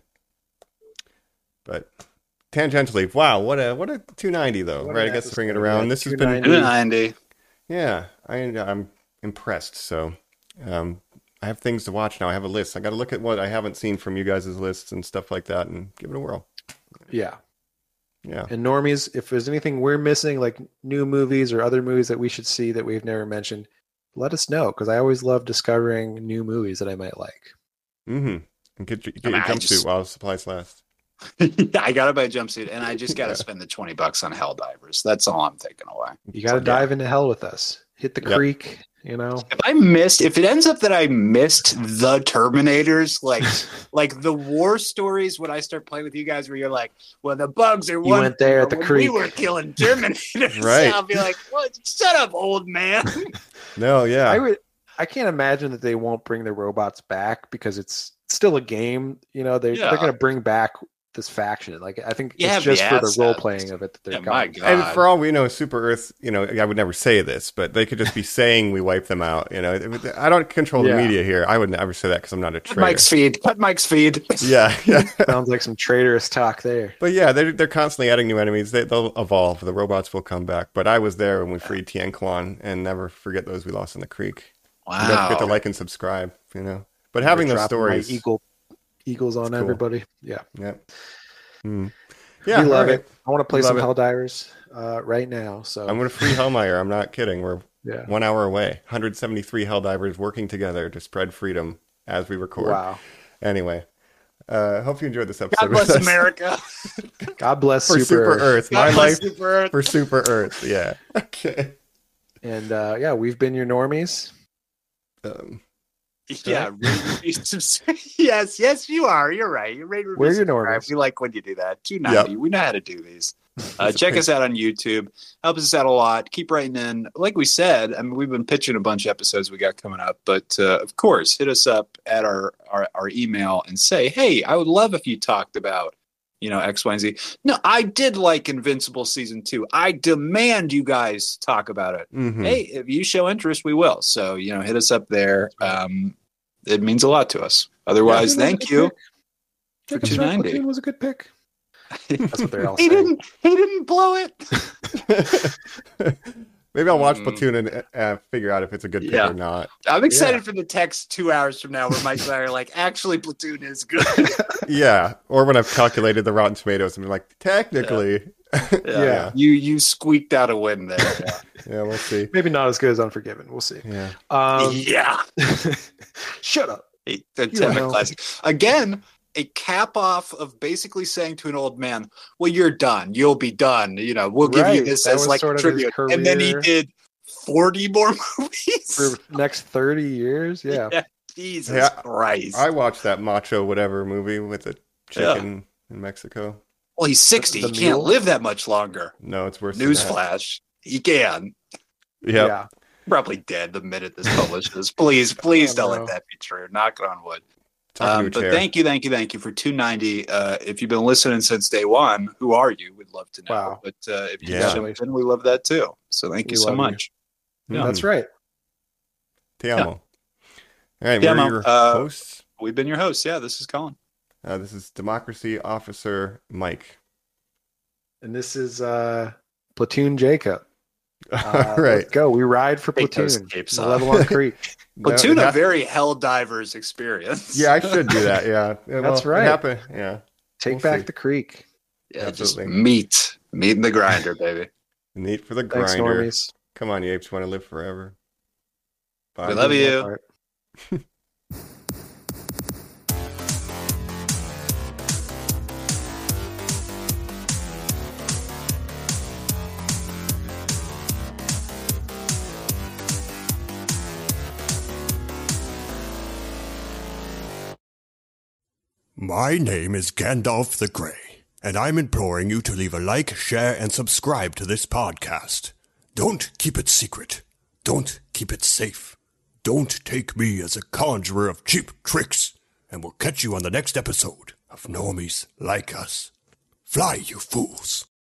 But tangentially, wow, what a 290 though, right? I guess to bring it around. This has been 290. Yeah, I'm impressed. So, I I have things to watch now. I have a list. I got to look at what I haven't seen from you guys' lists and stuff like that and give it a whirl. Yeah. Yeah. And normies, if there's anything we're missing, like new movies or other movies that we should see that we've never mentioned, let us know, because I always love discovering new movies that I might like. Mm-hmm. And get your jumpsuit while supplies last. I got to buy a jumpsuit, and I just got to spend the $20 on Helldivers. That's all I'm taking away. You got to dive into hell with us. Hit the creek, you know. If it ends up that I missed the Terminators, like the war stories when I start playing with you guys, where you're like, well, the bugs are you went there at the creek. We were killing Terminators. Right. I'll be like, what? Shut up, old man. No, yeah. I can't imagine that they won't bring the robots back, because it's still a game. You know, they're going to bring back this faction. Like, I think it's just for the role playing of it that they're my God. And for all we know, Super Earth, you know, I would never say this, but they could just be saying we wipe them out. You know, I don't control the media here. I would never say that because I'm not a traitor. Cut Mike's feed. Yeah. Sounds like some traitorous talk there. But yeah, they're constantly adding new enemies. They'll evolve. The robots will come back. But I was there when we freed Tian Quan, and never forget those we lost in the creek. Wow. Don't forget to like and subscribe, you know. But having those stories. Eagles on everybody. Yeah. Yep. Yeah, we love it. I want to play some Helldivers right now. So I'm going to free Hellmeyer. I'm not kidding. We're 1 hour away. 173 Helldivers working together to spread freedom as we record. Wow. Anyway, hope you enjoyed this episode. God bless America. God bless for Super Earth. God My bless life Super Earth. for Super Earth. Yeah. Okay. And we've been your normies. Yeah. Yes, you are. You're right. We're your normies. We like when you do that. 290. Yep. We know how to do these. Check us out on YouTube. Helps us out a lot. Keep writing in. Like we said, I mean, we've been pitching a bunch of episodes we got coming up, but of course, hit us up at our email and say, hey, I would love if you talked about, you know, X, Y, and Z. No, I did like Invincible Season 2. I demand you guys talk about it. Mm-hmm. Hey, if you show interest, we will. So, you know, hit us up there. It means a lot to us. Otherwise, thank you. Jacob's 290. Platoon was a good pick. That's what they're all saying. He didn't blow it. Maybe I'll watch Platoon and figure out if it's a good pick or not. I'm excited for the text 2 hours from now where Mike and I are like, actually, Platoon is good. Yeah. Or when I've calculated the Rotten Tomatoes and be like, technically. Yeah. You squeaked out a win there. Yeah, we'll see. Maybe not as good as Unforgiven. We'll see. Yeah. Shut up. The classic. Again, a cap off of basically saying to an old man, well, you're done. You'll be done. You know, we'll give you this as like tribute. And then he did 40 more movies. For the next 30 years? Yeah. Jesus Christ. I watched that Macho whatever movie with the chicken in Mexico. Well, he's 60. He can't live that much longer. No, it's worse. Newsflash. He can. Yep. Yeah. Probably dead the minute this publishes. Please don't let that be true. Knock on wood. But thank you for 290. If you've been listening since day one, who are you? We'd love to know. Wow. But if you jumped in, we love that too. So thank you so much. Yeah, that's right. Te amo. All right, we're your hosts. We've been your hosts. Yeah, this is Colin. This is Democracy Officer Mike. And this is Platoon Jacob. All right. Let's go. We ride for Platoon. Level on Creek. Platoon, a very Helldivers experience. Yeah, I should do that. Yeah. That's right. Yeah. Take back the creek. Yeah, absolutely. Just meat in the grinder, baby. Meat for the grinder. Normies. Come on, you apes want to live forever. Bye. We love you. My name is Gandalf the Grey, and I'm imploring you to leave a like, share, and subscribe to this podcast. Don't keep it secret. Don't keep it safe. Don't take me as a conjurer of cheap tricks, and we'll catch you on the next episode of Normies Like Us. Fly, you fools.